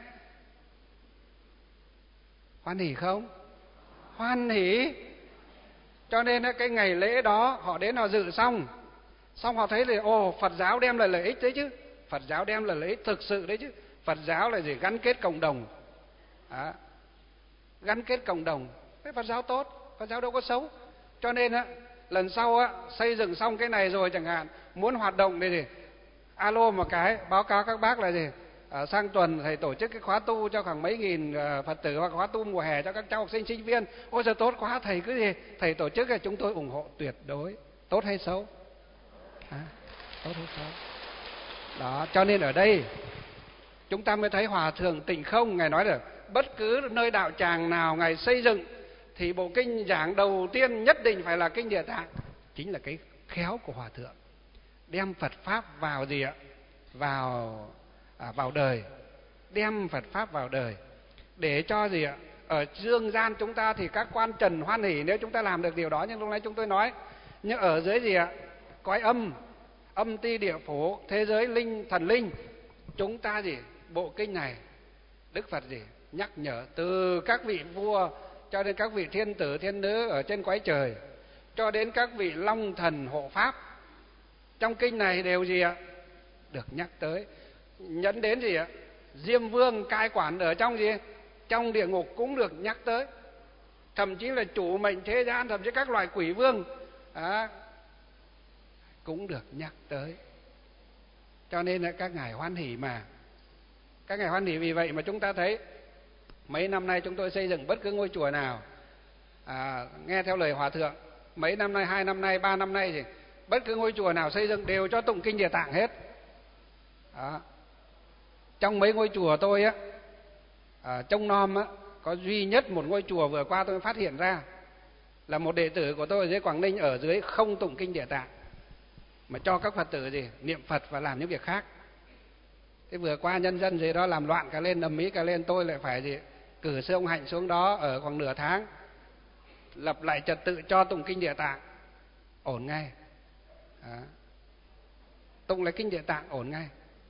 Hoan hỉ không? Hoan hỉ. Cho nên cái ngày lễ đó họ đến họ dự xong, xong họ thấy thì ồ, Phật giáo đem lại lợi ích đấy chứ. Phật giáo đem lại lợi ích thực sự đấy chứ. Phật giáo là gì? Gắn kết cộng đồng. Đó. Gắn kết cộng đồng. Cái Phật giáo tốt, Phật giáo đâu có xấu. Cho nên á, lần sau á, xây dựng xong cái này rồi chẳng hạn, muốn hoạt động đây gì, alo một cái, báo cáo các bác là gì, à, sang tuần thầy tổ chức cái khóa tu cho khoảng mấy nghìn uh, Phật tử, hoặc khóa tu mùa hè cho các cháu học sinh sinh viên. Ôi giờ tốt quá, thầy cứ gì thầy tổ chức là chúng tôi ủng hộ tuyệt đối. Tốt hay xấu? À, tốt hay xấu? Đó, cho nên ở đây chúng ta mới thấy Hòa Thượng Tịnh Không ngài nói là bất cứ nơi đạo tràng nào ngài xây dựng thì bộ kinh giảng đầu tiên nhất định phải là kinh Địa Tạng. Chính là cái khéo của Hòa Thượng, đem Phật pháp vào gì ạ? Vào à, vào đời, đem Phật pháp vào đời để cho gì ạ? Ở dương gian chúng ta thì các quan trần hoan hỉ nếu chúng ta làm được điều đó. Nhưng lúc nãy chúng tôi nói, nhưng ở dưới gì ạ? Cõi âm, âm ti địa phủ, thế giới linh thần linh, chúng ta gì? Bộ kinh này Đức Phật gì? Nhắc nhở từ các vị vua cho đến các vị thiên tử thiên nữ ở trên cõi trời, cho đến các vị long thần hộ pháp, trong kinh này đều gì ạ? Được nhắc tới. Nhấn đến gì ạ? Diêm vương cai quản ở trong gì? Trong địa ngục cũng được nhắc tới. Thậm chí là chủ mệnh thế gian, thậm chí các loài quỷ vương à, cũng được nhắc tới. Cho nên là các ngài hoan hỉ mà. Các ngài hoan hỉ vì vậy mà chúng ta thấy mấy năm nay chúng tôi xây dựng bất cứ ngôi chùa nào à, nghe theo lời Hòa Thượng, mấy năm nay, hai năm nay, ba năm nay thì bất cứ ngôi chùa nào xây dựng đều cho tụng kinh Địa Tạng hết. Đó. Trong mấy ngôi chùa tôi á, à, trong Nom á, có duy nhất một ngôi chùa vừa qua tôi phát hiện ra là một đệ tử của tôi ở dưới Quảng Ninh ở dưới không tụng kinh Địa Tạng, mà cho các Phật tử gì niệm Phật và làm những việc khác. Thế vừa qua nhân dân gì đó làm loạn cả lên, ầm ĩ cả lên, tôi lại phải gì cử sư ông Hạnh xuống đó ở khoảng nửa tháng, lập lại trật tự cho tụng kinh Địa Tạng, ổn ngay. Đó. Tụng lại kinh Địa Tạng ổn ngay.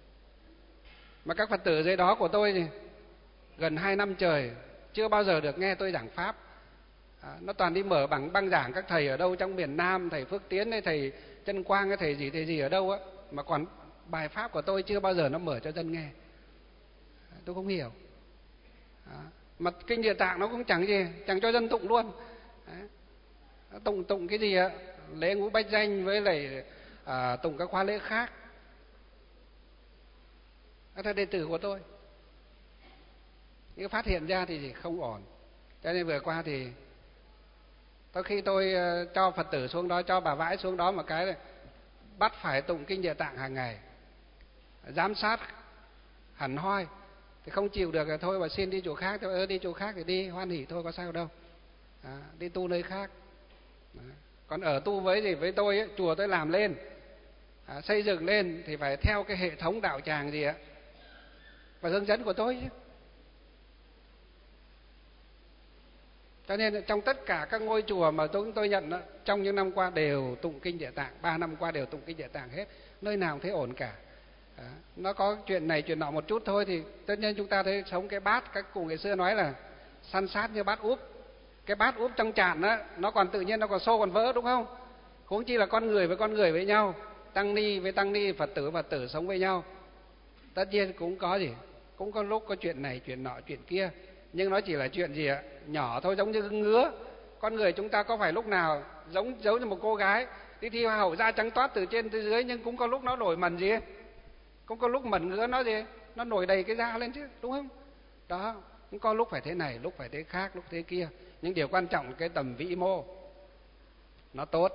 Mà các Phật tử dưới đó của tôi thì gần hai năm trời chưa bao giờ được nghe tôi giảng pháp. À, nó toàn đi mở bằng băng giảng các thầy ở đâu trong miền Nam, thầy Phước Tiến hay thầy Chân Quang hay thầy gì thầy gì ở đâu á, mà còn bài pháp của tôi chưa bao giờ nó mở cho dân nghe. À, tôi không hiểu. À, mà kinh Địa Tạng nó cũng chẳng gì, chẳng cho dân tụng luôn. À, tụng tụng cái gì ạ? Lễ ngũ bách danh với lại à, tụng các khóa lễ khác. Đó là đệ tử của tôi. Nhưng phát hiện ra thì gì không ổn. Cho nên vừa qua thì có khi tôi cho Phật tử xuống đó, cho bà vãi xuống đó một cái này, bắt phải tụng kinh Địa Tạng hàng ngày, giám sát hẳn hoi. Thì không chịu được rồi thôi mà xin đi chỗ khác. Tôi ơ đi chỗ khác thì đi, hoan hỉ thôi có sao đâu. À, đi tu nơi khác. Đó. Còn ở tu với gì với tôi ấy, chùa tôi làm lên, à, xây dựng lên thì phải theo cái hệ thống đạo tràng gì ạ và hướng dẫn của tôi chứ. Cho nên trong tất cả các ngôi chùa mà tôi tôi nhận đó, trong những năm qua đều tụng kinh Địa Tạng, ba năm qua đều tụng kinh Địa Tạng hết, nơi nào cũng thấy ổn cả. Đó. Nó có chuyện này chuyện nọ một chút thôi thì tất nhiên chúng ta thấy sống cái bát, các cụ ngày xưa nói là săn sát như bát úp. Cái bát úp trong chạn đó, nó còn tự nhiên nó còn xô còn vỡ đúng không? Huống chi là con người với con người với nhau, tăng ni với tăng ni, Phật tử Phật tử sống với nhau. Tất nhiên cũng có gì, cũng có lúc có chuyện này chuyện nọ chuyện kia, nhưng nó chỉ là chuyện gì ạ? Nhỏ thôi, giống như ngứa con người chúng ta có phải lúc nào giống giống như một cô gái đi thi hoa hậu da trắng toát từ trên tới dưới, nhưng cũng có lúc nó nổi mẩn gì, cũng có lúc mẩn ngứa nó gì, nó nổi đầy cái da lên chứ, đúng không? Đó, cũng có lúc phải thế này, lúc phải thế khác, lúc thế kia. Nhưng điều quan trọng cái tầm vĩ mô nó tốt.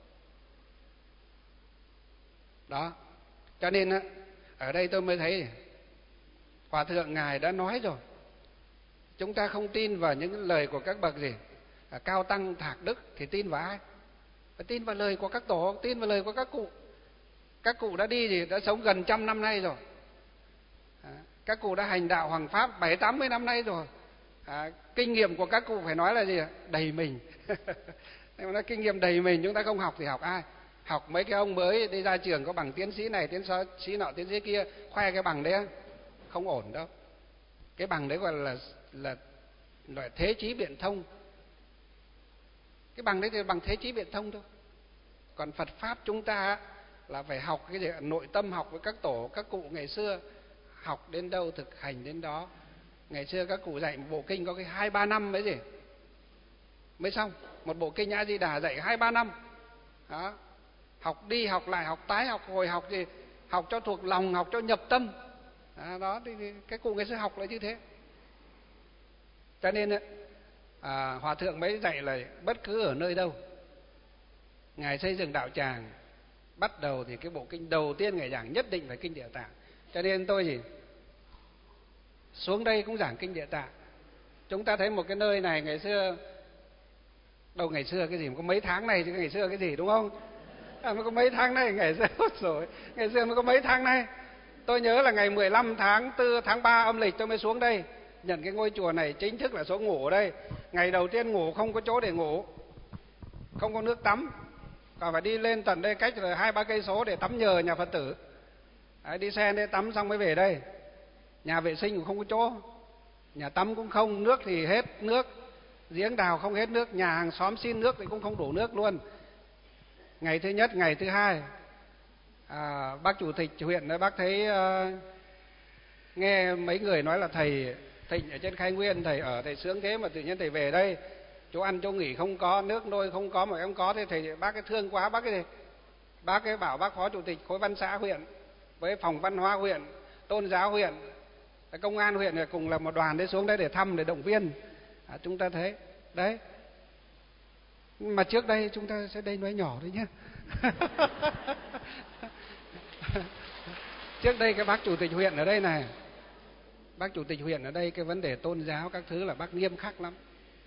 Đó, cho nên á, ở đây tôi mới thấy Hòa thượng ngài đã nói rồi, chúng ta không tin vào những lời của các bậc gì à, cao tăng thạc đức thì tin vào ai? Phải tin vào lời của các tổ, tin vào lời của các cụ. Các cụ đã đi thì đã sống gần trăm năm nay rồi. À, các cụ đã hành đạo hoằng pháp bảy tám mươi năm nay rồi. À, kinh nghiệm của các cụ phải nói là gì? Đầy mình. Nếu nói kinh nghiệm đầy mình, chúng ta không học thì học ai? Học mấy cái ông mới đi ra trường có bằng tiến sĩ này, tiến sĩ nọ, tiến sĩ kia, khoe cái bằng đấy không ổn đâu. Cái bằng đấy gọi là là loại thế chí biện thông. Cái bằng đấy thì bằng thế chí biện thông thôi. Còn Phật pháp chúng ta là phải học cái gì? Nội tâm, học với các tổ các cụ ngày xưa, học đến đâu thực hành đến đó. Ngày xưa các cụ dạy một bộ kinh có cái hai ba năm mới gì mới xong. Một bộ kinh A Di Đà dạy hai ba năm. Đó. Học đi học lại, học tái học hồi, học gì? Học cho thuộc lòng, học cho nhập tâm. Đó, đó thì cái cụ ngày xưa học là như thế. Cho nên à, Hòa thượng mới dạy là bất cứ ở nơi đâu ngài xây dựng đạo tràng, bắt đầu thì cái bộ kinh đầu tiên ngài giảng nhất định phải kinh Địa Tạng. Cho nên tôi gì xuống đây cũng giảng kinh Địa Tạng. Chúng ta thấy một cái nơi này ngày xưa, đâu ngày xưa cái gì mà có mấy tháng này chứ ngày xưa cái gì, đúng không? À, mới có mấy tháng này, ngày xưa rồi, ngày xưa mới có mấy tháng này. Tôi nhớ là ngày mười lăm tháng tư tháng ba âm lịch tôi mới xuống đây nhận cái ngôi chùa này, chính thức là xuống ngủ ở đây. Ngày đầu tiên ngủ không có chỗ để ngủ, không có nước tắm, còn phải đi lên tận đây cách là hai ba cây số để tắm nhờ nhà Phật tử. Đấy, đi xe đây tắm xong mới về đây. Nhà vệ sinh cũng không có chỗ, nhà tắm cũng không, nước thì hết nước, giếng đào không hết nước, nhà hàng xóm xin nước thì cũng không đủ nước luôn. Ngày thứ nhất, ngày thứ hai, à, bác chủ tịch huyện đó, bác thấy uh, nghe mấy người nói là thầy Thịnh ở trên Khai Nguyên, thầy ở thầy sướng thế mà tự nhiên thầy về đây, chỗ ăn chỗ nghỉ không có, nước nôi không có mà em có, thế thầy bác cái thương quá, bác cái gì? Bác cái bảo bác phó chủ tịch khối văn xã huyện với phòng văn hóa huyện, tôn giáo huyện, công an huyện này cùng là một đoàn để xuống đây để thăm, để động viên. À, chúng ta thấy đấy. Mà trước đây chúng ta sẽ đây nói nhỏ thôi nhé. Trước đây cái bác chủ tịch huyện ở đây này, bác chủ tịch huyện ở đây cái vấn đề tôn giáo các thứ là bác nghiêm khắc lắm,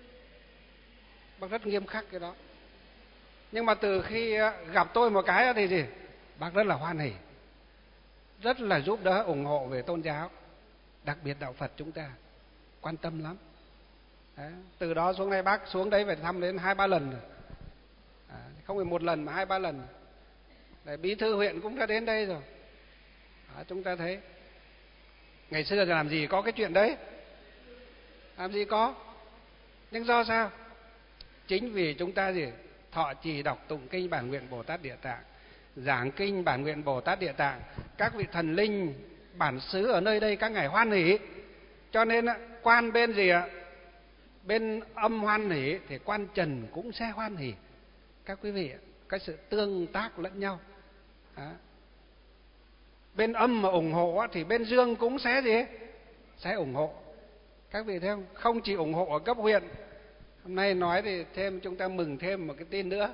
bác rất nghiêm khắc cái đó. Nhưng mà từ khi gặp tôi một cái thì gì, bác rất là hoan hỉ, rất là giúp đỡ ủng hộ về tôn giáo, đặc biệt đạo Phật chúng ta quan tâm lắm. Đấy. Từ đó xuống đây bác xuống đấy phải thăm đến hai ba lần rồi. À, không phải một lần mà hai ba lần. Đấy, bí thư huyện cũng đã đến đây rồi. À, chúng ta thấy ngày xưa làm gì có cái chuyện đấy, làm gì có. Nhưng do sao? Chính vì chúng ta gì thọ trì đọc tụng kinh Bản Nguyện Bồ Tát Địa Tạng, giảng kinh Bản Nguyện Bồ Tát Địa Tạng, các vị thần linh bản xứ ở nơi đây các ngài hoan hỷ, cho nên quan bên gì ạ, bên âm hoan hỷ thì quan trần cũng sẽ hoan hỷ. Các quý vị, cái sự tương tác lẫn nhau. Đó. Bên âm mà ủng hộ thì bên dương cũng sẽ gì, sẽ ủng hộ. Các vị thấy không? Không chỉ ủng hộ ở cấp huyện. Hôm nay nói thì thêm, chúng ta mừng thêm một cái tin nữa.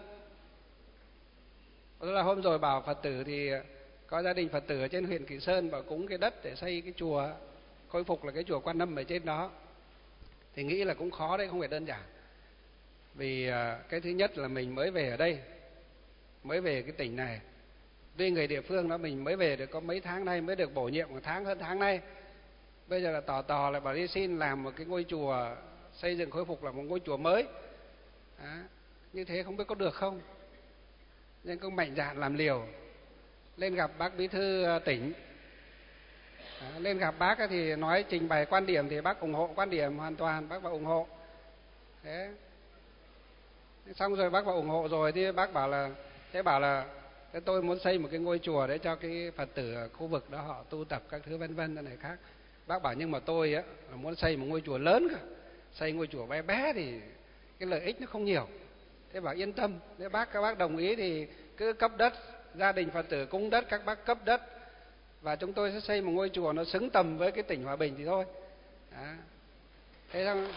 Đó là hôm rồi bảo Phật tử thì có gia đình Phật tử ở trên huyện Kỳ Sơn bảo cúng cái đất để xây cái chùa, khôi phục là cái chùa Quan Âm ở trên đó. Thì nghĩ là cũng khó đấy, không phải đơn giản. Vì cái thứ nhất là mình mới về ở đây, mới về cái tỉnh này. Tuy người địa phương đó mình mới về được có mấy tháng nay, mới được bổ nhiệm một tháng hơn tháng nay. Bây giờ là tò tò lại bảo đi xin làm một cái ngôi chùa, xây dựng khôi phục là một ngôi chùa mới. Đó. Như thế không biết có được không? Nhưng cũng mạnh dạn làm liều. Lên gặp bác bí thư tỉnh. Đó. Lên gặp bác thì nói trình bày quan điểm thì bác ủng hộ quan điểm hoàn toàn, bác bảo ủng hộ. Thế. Xong rồi bác bảo ủng hộ rồi thì bác bảo là, thế bảo là thế tôi muốn xây một cái ngôi chùa để cho cái Phật tử ở khu vực đó họ tu tập các thứ vân vân này khác. Bác bảo nhưng mà tôi á là muốn xây một ngôi chùa lớn cơ. Xây ngôi chùa bé bé thì cái lợi ích nó không nhiều. Thế bảo yên tâm, nếu bác các bác đồng ý thì cứ cấp đất, gia đình Phật tử cúng đất, các bác cấp đất và chúng tôi sẽ xây một ngôi chùa nó xứng tầm với cái tỉnh Hòa Bình thì thôi. Đó. Thế xong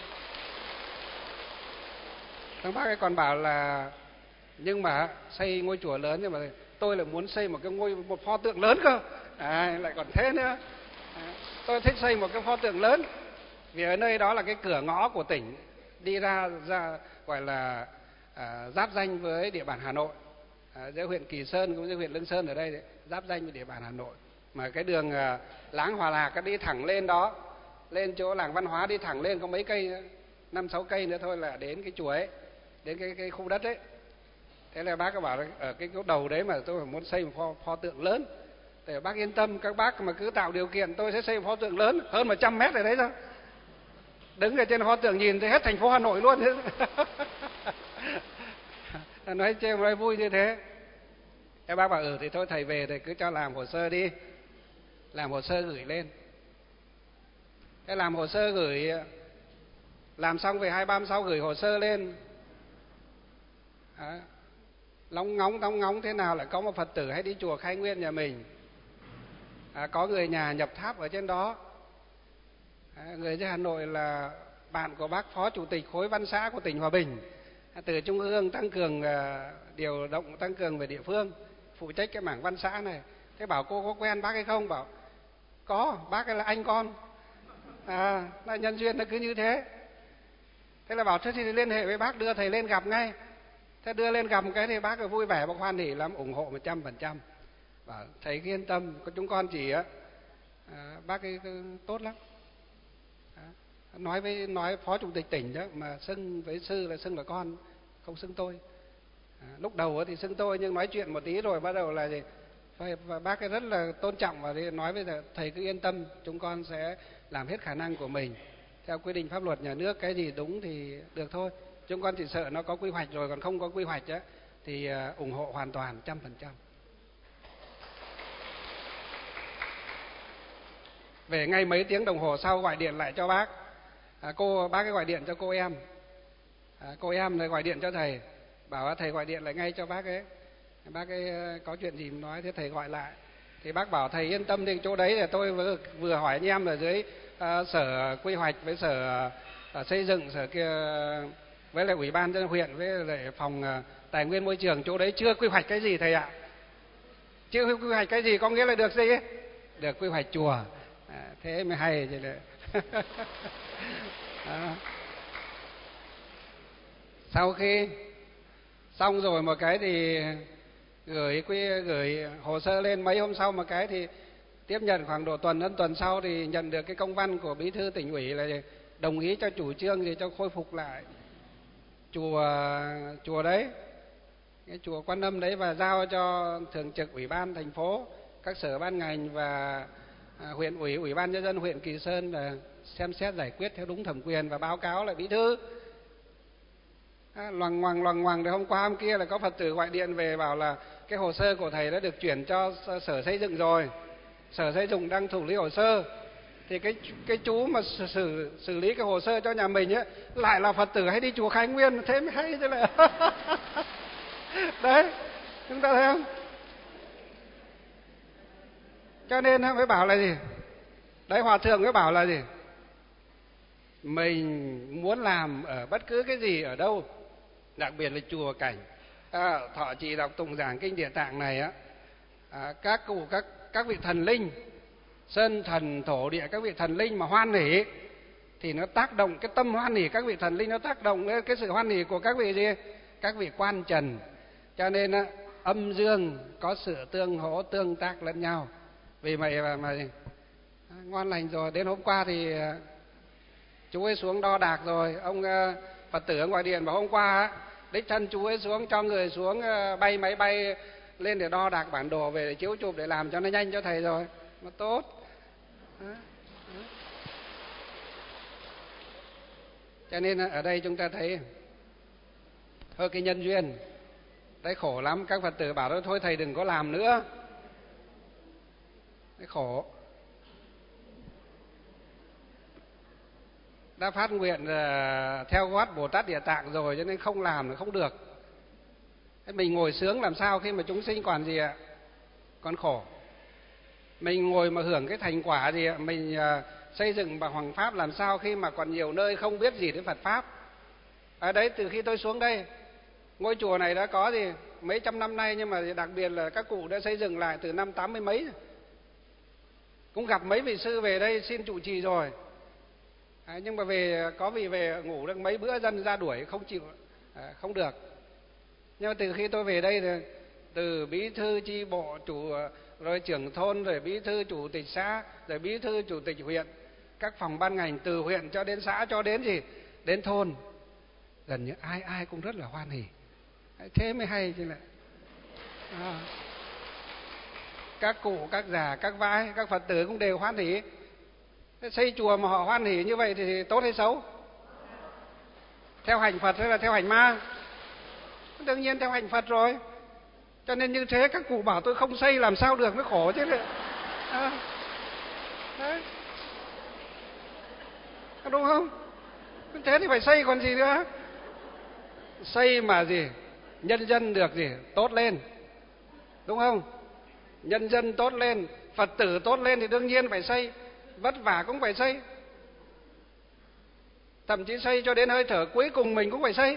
thằng bác ấy còn bảo là nhưng mà xây ngôi chùa lớn, nhưng mà tôi lại muốn xây một cái ngôi một pho tượng lớn cơ. À, lại còn thế nữa. À, tôi thích xây một cái pho tượng lớn vì ở nơi đó là cái cửa ngõ của tỉnh đi ra ra gọi là à, giáp danh với địa bàn Hà Nội, à, giữa huyện Kỳ Sơn cũng như huyện Lương Sơn ở đây đấy, giáp danh với địa bàn Hà Nội. Mà cái đường à, Láng Hòa Lạc cái đi thẳng lên đó, lên chỗ làng văn hóa đi thẳng lên có mấy cây, năm sáu cây nữa thôi là đến cái chùa ấy, đến cái cái khu đất ấy. Thế là bác có bảo là ở cái chỗ đầu đấy mà tôi muốn xây một pho, pho tượng lớn. Để bác yên tâm, các bác mà cứ tạo điều kiện tôi sẽ xây một pho tượng lớn hơn một trăm mét ở đấy thôi. Đứng ở trên pho tượng nhìn thấy hết thành phố Hà Nội luôn. Nói chơi nói vui như thế. Thế bác bảo ừ thì thôi thầy về thì cứ cho làm hồ sơ đi, làm hồ sơ gửi lên. Thế làm hồ sơ gửi, làm xong về hai ba năm sau gửi hồ sơ lên. À, lóng ngóng lóng ngóng thế nào lại có một Phật tử hay đi chùa Khai Nguyên nhà mình, à, có người nhà nhập tháp ở trên đó. À, người dưới Hà Nội là bạn của bác Phó Chủ tịch khối văn xã của tỉnh Hòa Bình, à, từ Trung ương tăng cường à, điều động tăng cường về địa phương phụ trách cái mảng văn xã này. Thế bảo cô có quen bác hay không? Bảo có, bác ấy là anh con. À, là nhân duyên nó cứ như thế. Thế là bảo thế thì liên hệ với bác đưa thầy lên gặp ngay. Thế đưa lên gặp một cái thì bác ấy vui vẻ, bác hoan hỉ lắm, ủng hộ một trăm phần trăm. Bảo thầy cứ yên tâm, chúng con chỉ à, bác ấy tốt lắm. À, nói với nói Phó Chủ tịch tỉnh đó mà xưng với sư là xưng là con, không xưng tôi. À, lúc đầu thì xưng tôi nhưng nói chuyện một tí rồi bắt đầu là gì? Và bác ấy rất là tôn trọng và nói với thầy cứ yên tâm, chúng con sẽ làm hết khả năng của mình theo quy định pháp luật nhà nước, cái gì đúng thì được thôi. Chúng con chỉ sợ nó có quy hoạch rồi, còn không có quy hoạch á thì uh, ủng hộ hoàn toàn trăm phần trăm. Về ngay mấy tiếng đồng hồ sau gọi điện lại cho bác. À, cô bác ấy gọi điện cho cô em. À, cô em này gọi điện cho thầy, bảo thầy gọi điện lại ngay cho bác ấy. Bác ấy có chuyện gì nói, thế thầy gọi lại. Thì bác bảo thầy yên tâm đi, chỗ đấy là tôi vừa, vừa hỏi anh em ở dưới uh, sở quy hoạch với sở uh, xây dựng, sở kia với lại ủy ban dân huyện với lại phòng uh, tài nguyên môi trường, chỗ đấy chưa quy hoạch cái gì thầy ạ. Chưa quy hoạch cái gì có nghĩa là được gì ấy? Được quy hoạch chùa. À, thế mới hay chứ là. À. Sau khi xong rồi một cái thì gửi quy gửi hồ sơ lên, mấy hôm sau một cái thì tiếp nhận khoảng độ tuần hơn tuần sau thì nhận được cái công văn của Bí thư tỉnh ủy là đồng ý cho chủ trương gì cho khôi phục lại chùa chùa đấy, cái chùa Quan Âm đấy, và giao cho thường trực ủy ban thành phố, các sở ban ngành và à, huyện ủy, ủy ban nhân dân huyện Kỳ Sơn là xem xét giải quyết theo đúng thẩm quyền và báo cáo lại Bí thư. À, loằng ngoằng loằng ngoằng thì hôm qua hôm kia là có Phật tử gọi điện về bảo là cái hồ sơ của thầy đã được chuyển cho sở xây dựng rồi, sở xây dựng đang thụ lý hồ sơ. Thì cái cái chú mà xử, xử xử lý cái hồ sơ cho nhà mình ấy lại là Phật tử hay đi chùa Khai Nguyên, thế mới hay thế là. Đấy, chúng ta thấy không? Cho nên mới bảo là gì? Đấy, hòa thượng mới bảo là gì? Mình muốn làm ở bất cứ cái gì ở đâu, đặc biệt là chùa cảnh, à, thọ trì đọc tụng giảng kinh Địa Tạng này á, à, các cụ các các vị thần linh, sơn thần thổ địa, các vị thần linh mà hoan hỷ thì nó tác động, cái tâm hoan hỷ các vị thần linh nó tác động đến cái sự hoan hỷ của các vị gì? Các vị quan trần. Cho nên á, âm dương có sự tương hỗ tương tác lẫn nhau. Vì vậy mà, mà ngon lành rồi. Đến hôm qua thì chú ấy xuống đo đạc rồi, ông Phật tử ngoài điện bảo hôm qua á, đích thân chú ấy xuống cho người xuống bay máy bay lên để đo đạc bản đồ về để chiếu chụp để làm cho nó nhanh cho thầy rồi, nó tốt. Đó. Đó. Cho nên ở đây chúng ta thấy thôi cái nhân duyên đấy khổ lắm. Các Phật tử bảo thôi thầy đừng có làm nữa, đấy khổ. đã phát nguyện uh, theo gót Bồ Tát Địa Tạng rồi, cho nên không làm là không được. Thế mình ngồi sướng làm sao khi mà chúng sinh còn gì ạ? Còn khổ. Mình ngồi mà hưởng cái thành quả gì ạ? Mình uh, xây dựng bằng hoằng pháp làm sao khi mà còn nhiều nơi không biết gì đến Phật pháp. Ở đấy từ khi tôi xuống đây, ngôi chùa này đã có gì mấy trăm năm nay, nhưng mà đặc biệt là các cụ đã xây dựng lại từ năm tám mươi mấy. Cũng gặp mấy vị sư về đây xin trụ trì rồi. À, nhưng mà về có vị về ngủ được mấy bữa dân ra đuổi không chịu, à, không được. Nhưng mà từ khi tôi về đây thì từ bí thư chi bộ, chủ rồi trưởng thôn, rồi bí thư chủ tịch xã, rồi bí thư chủ tịch huyện, các phòng ban ngành từ huyện cho đến xã cho đến gì đến thôn, gần như ai ai cũng rất là hoan hỉ. Thế mới hay chứ lại. À, các cụ, các già, các vai, các Phật tử cũng đều hoan hỉ. Thế xây chùa mà họ hoan hỉ như vậy thì tốt hay xấu? Theo hành Phật hay là theo hành ma? Đương nhiên theo hành Phật rồi. Cho nên như thế các cụ bảo tôi không xây làm sao được, nó khổ chứ. À, đấy. Đúng không? Thế thì phải xây còn gì nữa. Xây mà gì? Nhân dân được gì? Tốt lên. Đúng không? Nhân dân tốt lên, Phật tử tốt lên thì đương nhiên phải xây. Vất vả cũng phải xây. Thậm chí xây cho đến hơi thở cuối cùng mình cũng phải xây.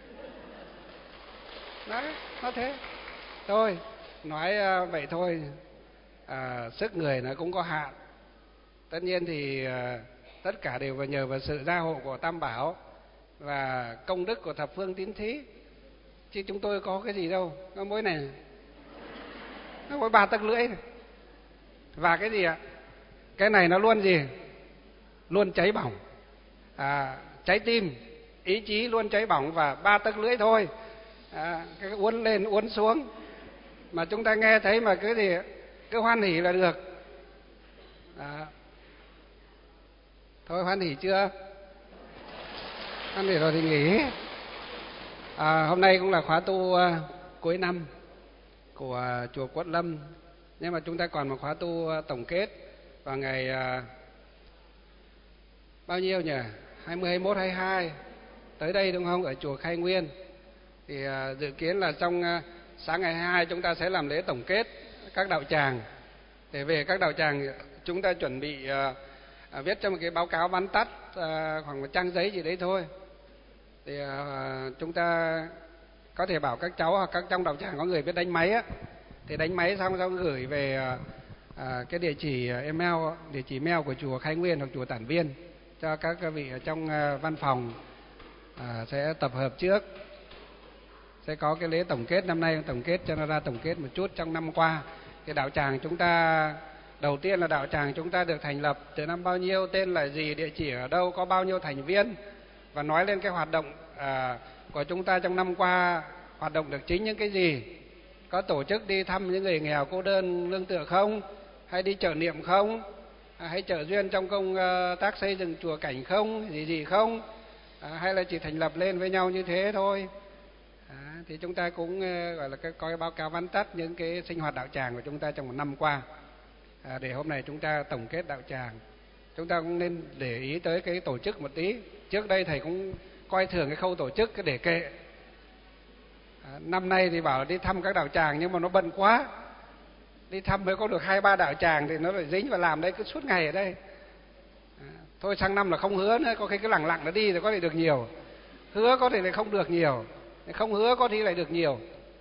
Đấy, nó thế. Thôi, nói vậy thôi. À, sức người nó cũng có hạn. Tất nhiên thì à, tất cả đều vào nhờ vào sự gia hộ của Tam Bảo và công đức của thập phương tín thí. Chứ chúng tôi có cái gì đâu, có mỗi này, nó mỗi ba tấc lưỡi này. Và cái gì ạ? Cái này nó luôn gì? Luôn cháy bỏng. À, trái tim, ý chí luôn cháy bỏng và ba tấc lưỡi thôi. À, cái uốn lên uốn xuống mà chúng ta nghe thấy mà cái gì cứ hoan hỉ là được. À, thôi hoan hỉ chưa? Hoan hỉ rồi thì nghỉ. À, hôm nay cũng là khóa tu uh, cuối năm của uh, chùa Quất Lâm, nhưng mà chúng ta còn một khóa tu uh, tổng kết vào ngày uh, bao nhiêu nhỉ? hai mươi, hai mươi mốt, hai mươi hai tới đây đúng không? Ở chùa Khai Nguyên. Thì uh, dự kiến là trong uh, sáng ngày hai mươi hai chúng ta sẽ làm lễ tổng kết các đạo tràng. Để về các đạo tràng chúng ta chuẩn bị uh, uh, viết cho một cái báo cáo vắn tắt uh, khoảng một trang giấy gì đấy thôi. Thì uh, chúng ta có thể bảo các cháu hoặc các trong đạo tràng có người biết đánh máy á, thì đánh máy xong xong gửi về uh, cái địa chỉ email, địa chỉ mail của chùa Khai Nguyên hoặc chùa Tản Viên cho các vị ở trong uh, văn phòng uh, sẽ tập hợp trước. Sẽ có cái lễ tổng kết năm nay, tổng kết cho nó ra tổng kết một chút trong năm qua. Thì đạo tràng chúng ta, đầu tiên là đạo tràng chúng ta được thành lập từ năm bao nhiêu, tên là gì, địa chỉ ở đâu, có bao nhiêu thành viên, và nói lên cái hoạt động à, của chúng ta trong năm qua, hoạt động được chính những cái gì. Có tổ chức đi thăm những người nghèo cô đơn lương tựa không, hay đi chợ niệm không, à, hay trợ duyên trong công uh, tác xây dựng chùa cảnh không, gì gì không, à, hay là chỉ thành lập lên với nhau như thế thôi. À, thì chúng ta cũng uh, gọi là cái, có cái báo cáo vắn tắt những cái sinh hoạt đạo tràng của chúng ta trong một năm qua. À, để hôm nay chúng ta tổng kết đạo tràng. Chúng ta cũng nên để ý tới cái tổ chức một tí. Trước đây thầy cũng coi thường cái khâu tổ chức, cái để kệ. À, năm nay thì bảo đi thăm các đạo tràng nhưng mà nó bận quá. Đi thăm mới có được hai ba đạo tràng thì nó lại dính vào làm đây cứ suốt ngày ở đây. À, thôi sang năm là không hứa nữa, có khi cứ lẳng lặng nó đi thì có thể được nhiều. Hứa có thể lại không được nhiều. Không hứa có thể lại được nhiều.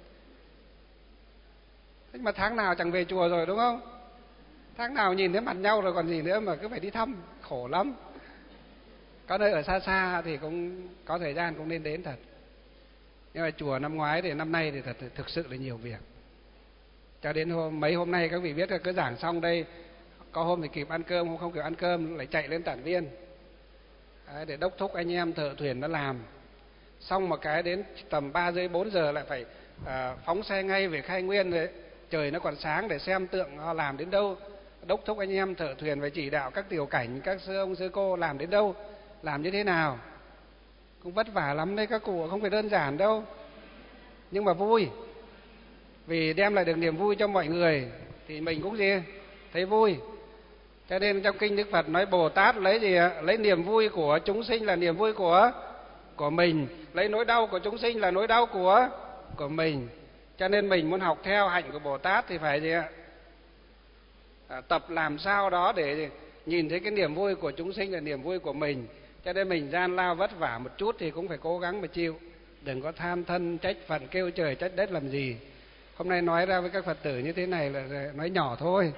Thế mà tháng nào chẳng về chùa rồi đúng không? Tháng nào nhìn thấy mặt nhau rồi còn gì nữa mà cứ phải đi thăm, khổ lắm. Có nơi ở xa xa thì cũng có thời gian cũng nên đến thật. Nhưng mà chùa năm ngoái thì năm nay thì thật thực sự là nhiều việc. Cho đến hôm mấy hôm nay các vị biết là cứ giảng xong đây, có hôm thì kịp ăn cơm, hôm không kịp ăn cơm lại chạy lên Tản Viên. Đấy, để đốc thúc anh em thợ thuyền nó làm. Xong một cái đến tầm ba rưỡi bốn giờ lại phải à, phóng xe ngay về Khai Nguyên đấy. Trời nó còn sáng để xem tượng họ làm đến đâu. Đốc thúc anh em thợ thuyền phải chỉ đạo các tiểu cảnh, các sư ông sư cô làm đến đâu, làm như thế nào. Cũng vất vả lắm đấy các cụ, không phải đơn giản đâu. Nhưng mà vui. Vì đem lại được niềm vui cho mọi người thì mình cũng gì? Thấy vui. Cho nên trong kinh Đức Phật nói Bồ Tát lấy gì ạ? Lấy niềm vui của chúng sinh là niềm vui của của mình, lấy nỗi đau của chúng sinh là nỗi đau của của mình. Cho nên mình muốn học theo hạnh của Bồ Tát thì phải gì ạ? À, tập làm sao đó để nhìn thấy cái niềm vui của chúng sinh là niềm vui của mình. Cho nên mình gian lao vất vả một chút thì cũng phải cố gắng mà chịu. Đừng có tham thân trách phận kêu trời trách đất làm gì. Hôm nay nói ra với các Phật tử như thế này là nói nhỏ thôi.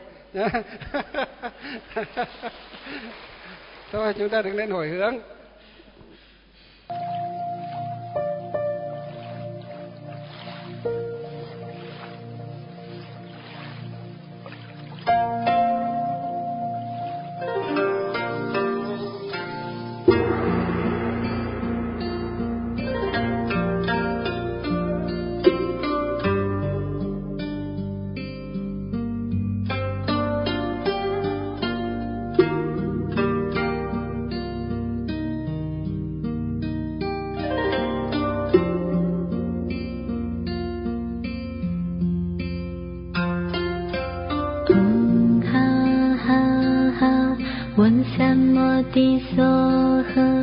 Thôi chúng ta đừng nên hồi hướng. Hum ha ha ha, One Samodhi Soha.